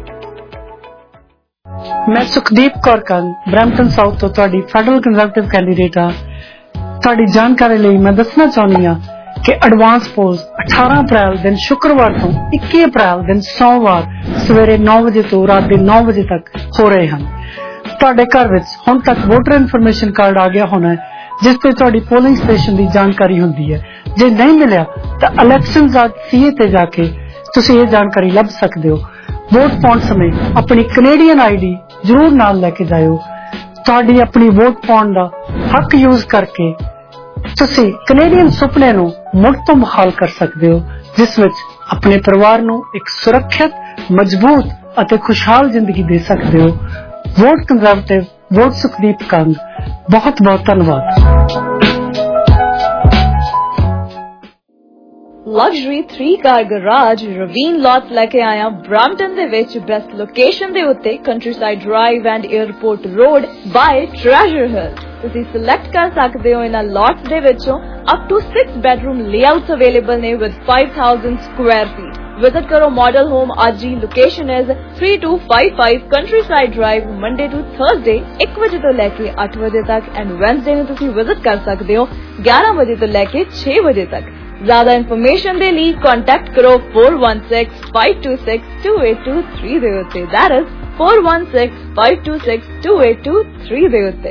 Speaker 20: मैं सुखदीप कौर कंग ब्रैम्पटन साउथ तो ਤੁਹਾਡੀ ਫੈਡਰਲ ਕੰਜ਼ਰਵੇਟਿਵ ਕੈਂਡੀਡੇਟ ਹਾਂ। ਤੁਹਾਡੀ ਜਾਣਕਾਰੀ ਲਈ ਮੈਂ ਦੱਸਣਾ ਚਾਹੁੰਦੀ ਹਾਂ ਕਿ ਐਡਵਾਂਸ ਪੋਲਸ eighteen ਅਪ੍ਰੈਲ ਦਿਨ ਸ਼ੁੱਕਰਵਾਰ ਤੋਂ ਇੱਕੀ ਅਪ੍ਰੈਲ ਦਿਨ ਸੋਮਵਾਰ ਸਵੇਰੇ nine ਵਜੇ ਤੋਂ ਰਾਤ ਦੇ nine ਵਜੇ ਤੱਕ ਹੋ ਰਹੇ ਹਨ। ਤੁਹਾਡੇ ਘਰ ਵਿੱਚ ਹੁਣ ਤੱਕ ਵੋਟਰ ਇਨਫੋਰਮੇਸ਼ਨ ਕਾਰਡ ਆ ਗਿਆ ਹੋਣਾ ਹੈ ਜਿਸ ਤੇ ਤੁਹਾਡੀ ਪੋਲਿੰਗ ਸਟੇਸ਼ਨ ਦੀ ਜਾਣਕਾਰੀ ਹੁੰਦੀ ਹੈ। ਜੇ ਨਹੀਂ ਮਿਲਿਆ ਤਾਂ elections dot c a ਤੇ ਜਾ ਕੇ ਤੁਸੀਂ ਇਹ ਜਾਣਕਾਰੀ ਲੱਭ ਸਕਦੇ ਹੋ। ਵੋਟ ਪਾਉਣ ਸਮੇਂ ਆਪਣੀ ਕੈਨੇਡੀਅਨ ਆਈਡੀ ਜ਼ਰੂਰ ਨਾਲ ਲੈ ਕੇ ਜਾਇਓ। ਤੁਹਾਡੀ ਆਪਣੀ ਵੋਟ ਪਾਉਣ ਦਾ ਹੱਕ ਯੂਜ਼ ਕਰਕੇ ਤੁਸੀਂ ਕੈਨੇਡੀਅਨ ਸੁਪਨੇ ਨੂੰ ਮੁੜ ਤੋਂ ਬਹਾਲ ਕਰ ਸਕਦੇ ਹੋ, ਜਿਸ ਵਿੱਚ ਆਪਣੇ ਪਰਿਵਾਰ ਨੂੰ ਇੱਕ ਸੁਰੱਖਿਅਤ, ਮਜ਼ਬੂਤ ਅਤੇ ਖੁਸ਼ਹਾਲ ਜ਼ਿੰਦਗੀ ਦੇ ਸਕਦੇ ਹੋ। Vote Conservative, vote Sukhdeep Kang. ਬਹੁਤ ਬਹੁਤ ਧੰਨਵਾਦ।
Speaker 6: Luxury three car garage ravine lots ਲੈ ਕੇ ਆਇਆ ਬ੍ਰੈਂਪਟਨ ਦੇ ਵਿੱਚ ਬੈਸਟ ਲੋਕੇਸ਼ਨ ਦੇ ਉੱਤੇ Countryside Drive and airport road by Treasure Hill. ਤੁਸੀਂ ਸਿਲੈਕਟ ਕਰ ਸਕਦੇ ਹੋ ਇਹਨਾਂ ਲੌਟਸ ਦੇ ਵਿੱਚੋਂ up to six bedroom layouts available ਨੇ with five thousand square feet. Visit ਕਰੋ ਮਾਡਲ ਹੋਮ ਅੱਜ ਹੀ। Location is three two five five Countryside Drive, Monday to Thursday ਇੱਕ ਵਜੇ ਤੋਂ ਲੈ ਕੇ ਅੱਠ ਵਜੇ ਤੱਕ ਐਂਡ ਵੈਨਸਡੇ ਨੂੰ ਤੁਸੀਂ ਵਿਜ਼ਿਟ ਕਰ ਸਕਦੇ ਹੋ ਗਿਆਰਾਂ ਵਜੇ ਤੋਂ ਲੈ ਕੇ ਛੇ ਵਜੇ ਤੱਕ। ज्यादा इन्फॉर्मेशन दे लिए कॉन्टेक्ट करो four one six five two six two eight two three ਦੇ ਉੱਤੇ। that is four one six five two six two eight two three ਦੇ ਉੱਤੇ।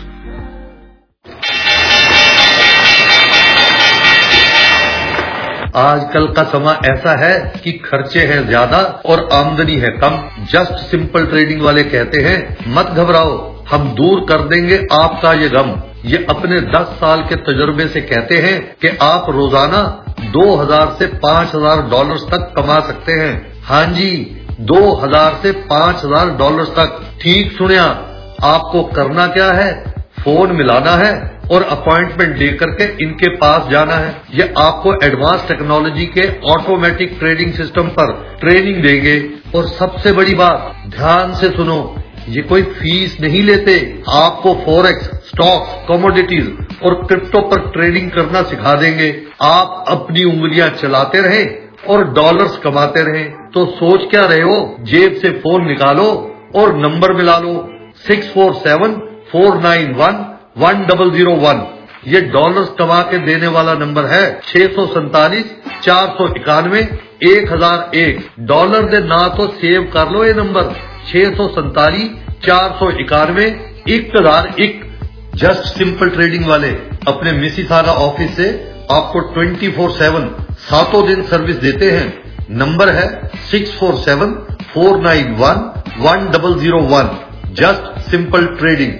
Speaker 21: आजकल का समा ऐसा है कि खर्चे हैं ज्यादा और आमदनी है कम। जस्ट सिंपल ट्रेडिंग वाले कहते हैं मत घबराओ, हम दूर कर देंगे आपका ये गम। ये अपने दस साल के तजुर्बे से कहते हैं कि आप रोजाना दो हजार से पांच हजार डॉलर्स तक कमा सकते हैं। हाँ जी, दो हजार से पांच हजार डॉलर्स तक। ठीक सुनिया, आपको करना क्या है, फोन मिलाना है और अपॉइंटमेंट लेकर के इनके पास जाना है। ये आपको एडवांस टेक्नोलॉजी के ऑटोमेटिक ट्रेडिंग सिस्टम पर ट्रेनिंग देंगे। और सबसे बड़ी बात, ध्यान से सुनो, ये कोई फीस नहीं लेते। आपको फॉरेक्स, स्टॉक्स, कमोडिटीज और क्रिप्टो पर ट्रेडिंग करना सिखा देंगे। आप अपनी उंगलियां चलाते रहें और डॉलर्स कमाते रहें। तो सोच क्या रहे हो, जेब से फोन निकालो और नंबर मिला लो six four seven four nine one one double zero one. ये डॉलर्स कमा के देने वाला नंबर है छह सौ सैतालीस चार सौ इक्यानवे एक हजार एक। डॉलर दे ना तो सेव कर लो ये नंबर छह सौ सैतालीस चार सौ इक्यानवे एक हजार एक। जस्ट सिंपल ट्रेडिंग वाले अपने मिसिसागा ऑफिस से आपको ट्वेंटी फोर सेवन सातों दिन सर्विस देते हैं। नंबर है six four seven four nine one one double zero one. Just simple trading.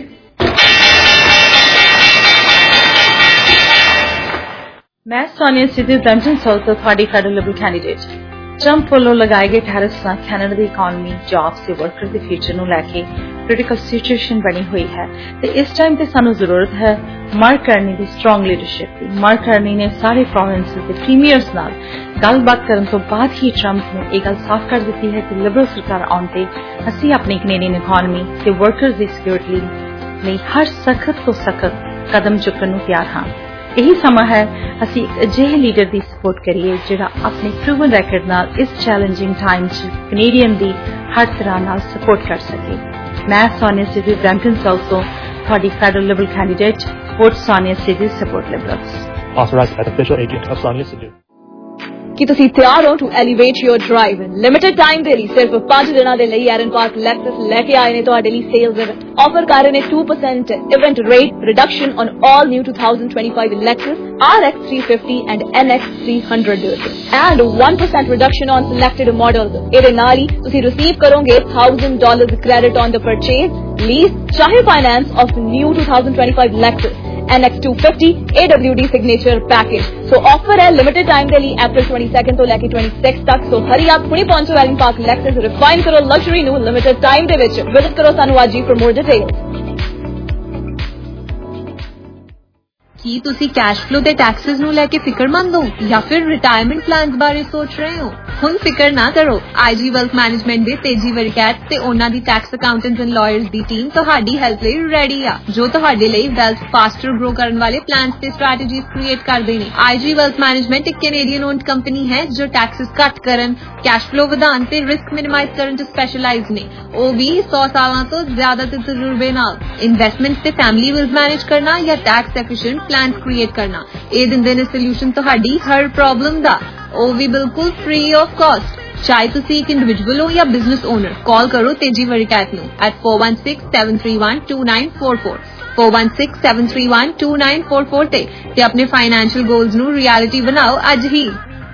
Speaker 22: मैं सोनिया सिद्धू ब्रैम्पटन साउथ ਤੋਂ ਤੁਹਾਡੀ ਫੈਡਰਲ ਲਿਬਰਲ ਕੈਂਡੀਡੇਟ। ट्रंप ਵੱਲੋਂ ਲਗਾਏ ਗਏ ਟੈਰਿਫਸ ਨਾਲ ਕੈਨੇਡਾ ਦੀ ਇਕਨੋਮੀ, ਜੌਬਸ ਤੇ ਵਰਕਰ ਦੇ ਫਿਊਚਰ ਨੂੰ ਲੈ ਕੇ ਕ੍ਰਿਟੀਕਲ ਸਿਚੁਏਸ਼ਨ ਬਣੀ ਹੋਈ ਹੈ ਤੇ ਇਸ ਟਾਈਮ ਤੇ ਸਾਨੂੰ ਜ਼ਰੂਰਤ ਹੈ ਮਾਰਕ ਕਰਨੀ ਦੀ ਸਟਰੋਂਗ ਲੀਡਰਸ਼ਿਪ ਦੀ। ਮਾਰਕ ਕਰਨੀ ਨੇ ਸਾਰੇ ਪ੍ਰੋਵਿੰਸਸ ਦੇ ਪ੍ਰੀਮੀਅਰਸ ਨਾਲ ਗੱਲਬਾਤ ਕਰਨ ਤੋਂ ਬਾਅਦ ਹੀ ਟਰੰਪ ਨੇ ਇਹ ਗੱਲ ਸਾਫ਼ ਕਰ ਦਿੱਤੀ ਹੈ ਕਿ ਲਿਬਰਲ ਸਰਕਾਰ ਆਉਣ ਤੇ ਅਸੀਂ ਆਪਣੀ ਕੈਨੇਡੀਅਨ ਇਕਨੋਮੀ ਤੇ ਵਰਕਰਸ ਦੀ ਸਿਕਿਉਰਿਟੀ ਲਈ ਹਰ ਸਖਤ ਤੋਂ ਸਖਤ ਕਦਮ ਚੁੱਕਣ ਨੂੰ ਤਿਆਰ ਹਾਂ। ਇਹੀ ਸਮਾਂ ਹੈ ਅਸੀਂ ਇੱਕ ਅਜਿਹੇ ਲੀਡਰ ਦੀ ਸਪੋਰਟ ਕਰੀਏ ਜਿਹੜਾ ਆਪਣੇ ਪ੍ਰੂਵਨ ਰੈਕੋਰਡ ਨਾਲ ਇਸ ਚੈਲੰਜਿੰਗ ਟਾਈਮ 'ਚ ਕੈਨੇਡੀਅਨ ਦੀ ਹਰ ਤਰ੍ਹਾਂ ਨਾਲ ਸਪੋਰਟ ਕਰ ਸਕੇ। ਮੈਂ ਸੋਨੀਆ ਸਿੱਧੂ ਬ੍ਰੈਂਪਟਨ ਸਾਊਥ ਤੋਂ ਤੁਹਾਡੀ federal Liberal candidate. Vote Sonia Sidhu, support Liberals.
Speaker 2: Authorized by the official agent of Sonia Sidhu.
Speaker 6: ਕੀ ਤੁਸੀਂ ਤਿਆਰ ਹੋ to elevate your drive? Limited time ਦੇ ਲਈ ਸਿਰਫ ਪੰਜ ਦਿਨਾਂ ਦੇ ਲਈ ਐਰਨ ਪਾਰਕ ਲੈਕਸਸ ਲੈ ਕੇ ਆਏ ਨੇ ਤੁਹਾਡੇ ਲਈ ਸੇਲਸ ਇਵੈਂਟ। ਆਫਰ ਕਰ ਰਹੇ ਨੇ two percent event rate reduction on all new twenty twenty-five Lexus R X three fifty and N X three hundred ਦੇ ਉੱਤੇ and one percent reduction on selected models. ਇਹਦੇ ਨਾਲ ਹੀ ਤੁਸੀਂ ਰਿਸੀਵ ਕਰੋਗੇ one thousand dollars credit on the purchase lease ਚਾਹੇ finance of new twenty twenty-five Lexus N X two fifty A W D signature package। So offer है limited time के लिए April twenty-second तो लेके twenty-sixth तक। So हरी आप हुणी पहुंचो एलन पार्क लेक्सस रिफाइन करो लग्जरी नु limited time दे विच। विजिट करो सानू आज ही for more details।
Speaker 23: ਕੀ ਤੁਸੀਂ ਕੈਸ਼ ਫਲੋ ਦੇ ਟੈਕਸਸ ਨੂੰ ਲੈ ਕੇ ਫਿਕਰਮੰਦ ਹੋ ਜਾਂ ਫਿਰ ਰਿਟਾਇਰਮੈਂਟ ਪਲਾਨਸ ਬਾਰੇ ਸੋਚ ਰਹੇ ਹੋ? ਹੁਣ ਫਿਕਰ ਨਾ ਕਰੋ। I G Wealth Management ਦੇ ਤੇਜੀ ਵਰਕੈਟ ਤੇ ਉਹਨਾਂ ਦੀ ਟੈਕਸ ਅਕਾਊਂਟੈਂਟਸ ਐਂਡ ਲਾਇਰਸ ਦੀ ਟੀਮ ਤੁਹਾਡੀ ਹੈਲਪ ਲਈ ਰੈਡੀ ਆ, ਜੋ ਤੁਹਾਡੇ ਲਈ ਵੈਲਥ ਫਾਸਟਰ ਗਰੋ ਕਰਨ ਵਾਲੇ ਪਲਾਨਸ ਤੇ ਸਟ੍ਰੈਟੇਜੀਜ਼ ਕ੍ਰੀਏਟ ਕਰਦੇ ਨੇ। I G Wealth Management ਇੱਕ ਕੈਨੇਡੀਅਨ ਓਨਡ ਕੰਪਨੀ ਹੈ ਜੋ ਟੈਕਸਸ ਘੱਟ ਕਰਨ, ਕੈਸ਼ ਫਲੋ ਵਧਾਉਣ ਤੇ ਰਿਸਕ ਮਿਨੀਮਾਈਜ਼ ਕਰਨ 'ਚ ਸਪੈਸ਼ਲਾਈਜ਼ ਨੇ। ਉਹ ਵੀ ਸੌ ਸਾਲਾਂ ਤੋਂ ਜ਼ਿਆਦਾ ਦੇ ਤਜਰਬੇ ਨਾਲ ਇਨਵੈਸਟਮੈਂਟ ਤੇ ਫੈਮਿਲੀ ਵਿਲਸ ਮੈਨੇਜ ਕਰਨਾ ਜਾਂ ਟੈਕਸ ਐਫੀਸ਼ੀਐਂਟ ਪਲਾਨਸ ਕ੍ਰੀਏਟ ਕਰਨਾ, ਇਹ ਦਿੰਦੇ ਨੇ ਸੋਲੂਸ਼ਨ ਤੁਹਾਡੀ ਹਰ ਪ੍ਰੋਬਲਮ ਦਾ, ਉਹ ਵੀ ਬਿਲਕੁਲ ਫ੍ਰੀ ਆਫ ਕਾਸਟ। ਚਾਹੇ ਤੁਸੀਂ ਇੱਕ ਇੰਡੀਵਿਜੂਅਲ ਹੋ ਜਾਂ ਬਿਜ਼ਨਸ ਓਨਰ, ਕਾਲ ਕਰੋ ਤੇਜੀ ਵਰਕੈਟ ਨੂੰ at four one six seven three one two nine four four four one six seven three one two nine four four ਤੇ ਤੇ ਆਪਣੇ ਫਾਈਨੈਂਸ਼ੀਅਲ ਗੋਲਸ ਨੂੰ ਰਿਐਲਿਟੀ ਬਣਾਓ ਅੱਜ ਹੀ।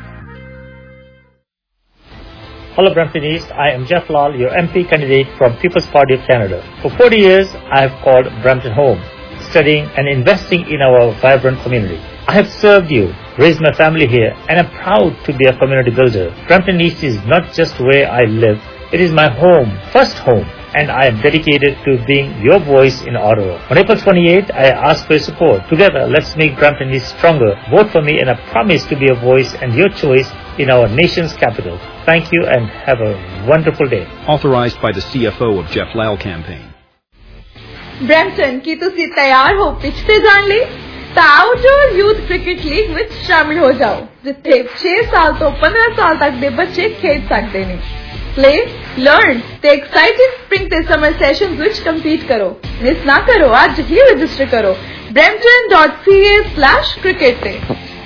Speaker 24: Hello Brampton East, I am Jeff Lal, your M P candidate from People's Party of Canada. For forty years, I have called Brampton home, studying and investing in our vibrant community. I have served you, raised my family here, and am proud to be a community builder. Brampton East is not just where I live, it is my home, first home. and I am dedicated to being your voice in Ottawa. On April twenty-eighth, I ask for your support. Together, let's make Brampton East stronger. Vote for me and I promise to be a voice and your choice in our nation's capital. Thank you and have a wonderful day.
Speaker 1: Authorized by the C F O of Jeff Lyle campaign.
Speaker 15: Brampton की तुसी तैयार हो pitch ते जान ਲਈ ਤਾਂ outdoor youth cricket league ਵਿੱਚ ਸ਼ਾਮਿਲ ਹੋ ਜਾਓ ਜਿੱਥੇ ਛੇ ਸਾਲ ਤੋਂ ਪੰਦਰਾਂ ਸਾਲ ਤੱਕ ਦੇ ਬੱਚੇ ਖੇਡ ਸਕਦੇ ਨੇ ਪਲੇ ਲਰਨ ਤੇ ਐਕਸਾਈਟਿੰਗ ਸਪ੍ਰਿੰਗ ਤੇ ਸਮਰ ਸੈਸ਼ਨਸ ਵਿੱਚ ਕੰਪੀਟ ਕਰੋ ਮਿਸ ਨਾ ਕਰੋ ਅੱਜ ਹੀ ਰਜਿਸਟਰ ਕਰੋ brampton dot c a slash cricket ਤੇ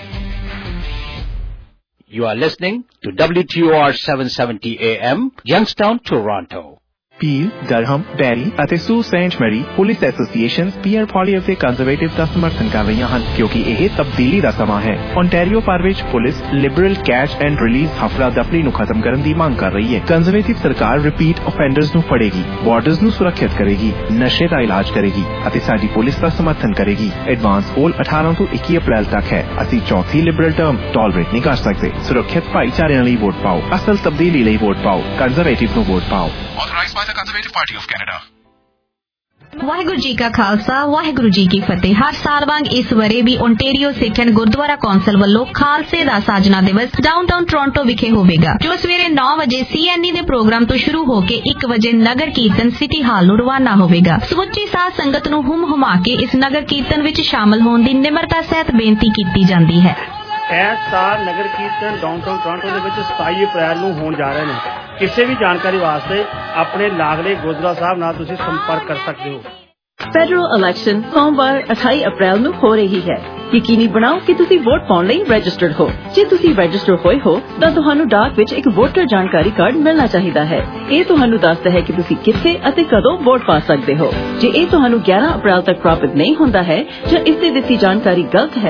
Speaker 3: You are listening to W T O R seven seventy A M Youngstown, Toronto.
Speaker 2: Peel, Durham, Barrie ਅਤੇ ਸੂ Saint Marie police associations Pierre Poilievre ਦੇ Conservative ਦਾ ਸਮਰਥਨ ਕਰ ਰਹੀਆਂ ਹਨ ਕਿਉਂਕਿ ਇਹ ਤਬਦੀਲੀ ਦਾ ਸਮਾਂ ਹੈ। ਓਨਟਾਰੀਓ ਭਰ ਵਿੱਚ police Liberal catch and release ਹਫੜਾ ਦਫੜੀ ਨੂੰ ਖਤਮ ਕਰਨ ਦੀ ਮੰਗ ਕਰ ਰਹੀ ਹੈ। ਕੰਜ਼ਰਵੇਟਿਵ ਸਰਕਾਰ ਰਿਪੀਟ ਆਫੈਂਡਰਸ ਨੂੰ ਫੜੇਗੀ, ਬਾਰਡਰਸ ਨੂੰ ਸੁਰੱਖਿਅਤ ਕਰੇਗੀ, ਨਸ਼ੇ ਦਾ ਇਲਾਜ ਕਰੇਗੀ ਅਤੇ ਸਾਡੀ ਪੁਲਿਸ ਦਾ ਸਮਰਥਨ ਕਰੇਗੀ। ਐਡਵਾਂਸ ਪੋਲ ਅਠਾਰਾਂ ਤੋਂ ਇੱਕੀ ਅਪ੍ਰੈਲ ਤੱਕ ਹੈ। ਅਸੀਂ ਚੌਥੀ ਲਿਬਰਲ ਟਰਮ ਟੋਲਰੇਟ ਨਹੀਂ ਕਰ ਸਕਦੇ। ਸੁਰੱਖਿਅਤ ਭਾਈਚਾਰਿਆਂ ਲਈ ਵੋਟ ਪਾਓ, ਅਸਲ ਤਬਦੀਲੀ ਲਈ ਵੋਟ ਪਾਓ, ਕੰਜ਼ਰਵੇਟਿਵ ਨੂੰ ਵੋਟ ਪਾਓ।
Speaker 5: Authorized by the Conservative Party of Canada.
Speaker 9: Waheguru ji ਕਾ ਖਾਲਸਾ ਵਾਹਿਗੁਰੂ ਜੀ ਕੀ ਫਤਿਹ। ਹਰ ਸਾਲ ਵਾਂਗ ਇਸ ਵਰੇ ਵੀ Ontario Sikh and Gurdwara council ਵੱਲੋਂ ਖਾਲਸੇ ਦਾ ਸਾਜਨਾ ਦਿਵਸ ਡਾਊਨਟਾਊਨ ਟੋਰਾਂਟੋ ਵਿਖੇ ਹੋਵੇਗਾ ਜੋ ਸਵੇਰੇ ਨੌ ਵਜੇ ਸੀ ਐਨ ਈ ਦੇ ਪ੍ਰੋਗਰਾਮ ਤੋਂ ਸ਼ੁਰੂ ਹੋ ਕੇ ਇੱਕ ਵਜੇ ਨਗਰ ਕੀਰਤਨ ਸਿਟੀ ਹਾਲ ਨੂੰ ਰਵਾਨਾ ਹੋਵੇਗਾ। ਸਮੁੱਚੀ ਸਾਧ ਸੰਗਤ ਨੂੰ ਹੁਮ ਹੁਮਾ ਕੇ ਇਸ ਨਗਰ ਕੀਰਤਨ ਵਿੱਚ ਸ਼ਾਮਲ ਹੋਣ ਦੀ ਨਿਮਰਤਾ ਸਹਿਤ ਬੇਨਤੀ ਕੀਤੀ ਜਾਂਦੀ ਹੈ।
Speaker 25: ਇਸ ਸਾਲ ਨਗਰ ਕੀਰਤਨ ਡਾਊਨਟਾਊਨ ਟੋਰਾਂਟੋ ਦੇ ਵਿੱਚ ਸਤਾਈ ਅਪ੍ਰੈਲ ਨੂੰ ਹੋਣ ਜਾ ਰਹੇ ਨੇ। ਕਿਸੇ ਵੀ ਜਾਣਕਾਰੀ ਵਾਸਤੇ ਆਪਣੇ ਲਾਗਲੇ ਗੁਰਦੁਆਰਾ ਸਾਹਿਬ ਨਾਲ ਤੁਸੀਂ ਸੰਪਰਕ ਕਰ ਸਕਦੇ ਹੋ।
Speaker 26: ਫੈਡਰਲ ਇਲੈਕਸ਼ਨ ਸੋਮਵਾਰ ਅਠਾਈ ਅਪ੍ਰੈਲ ਨੂੰ ਹੋ ਰਹੀ ਹੈ। ਯਕੀਨੀ ਬਣਾਓ ਕਿ ਤੁਸੀਂ ਵੋਟ ਪਾਉਣ ਲਈ ਰਜਿਸਟਰਡ ਹੋ। ਜੇ ਤੁਸੀਂ ਰਜਿਸਟਰ ਹੋਏ ਹੋ ਤਾਂ ਤੁਹਾਨੂੰ ਡਾਕ ਵਿੱਚ ਇੱਕ ਵੋਟਰ ਜਾਣਕਾਰੀ ਕਾਰਡ ਮਿਲਣਾ ਚਾਹੀਦਾ ਹੈ। ਇਹ ਤੁਹਾਨੂੰ ਦੱਸਦਾ ਹੈ ਕਿ ਤੁਸੀਂ ਕਿੱਥੇ ਅਤੇ ਕਦੋਂ ਵੋਟ ਪਾ ਸਕਦੇ ਹੋ। ਜੇ ਇਹ ਤੁਹਾਨੂੰ ਗਿਆਰਾਂ ਅਪ੍ਰੈਲ ਤੱਕ ਪ੍ਰਾਪਤ ਨਹੀਂ ਹੁੰਦਾ ਹੈ ਜਾਂ ਇਸ ਤੇ ਦਿੱਤੀ ਜਾਣਕਾਰੀ ਗਲਤ ਹੈ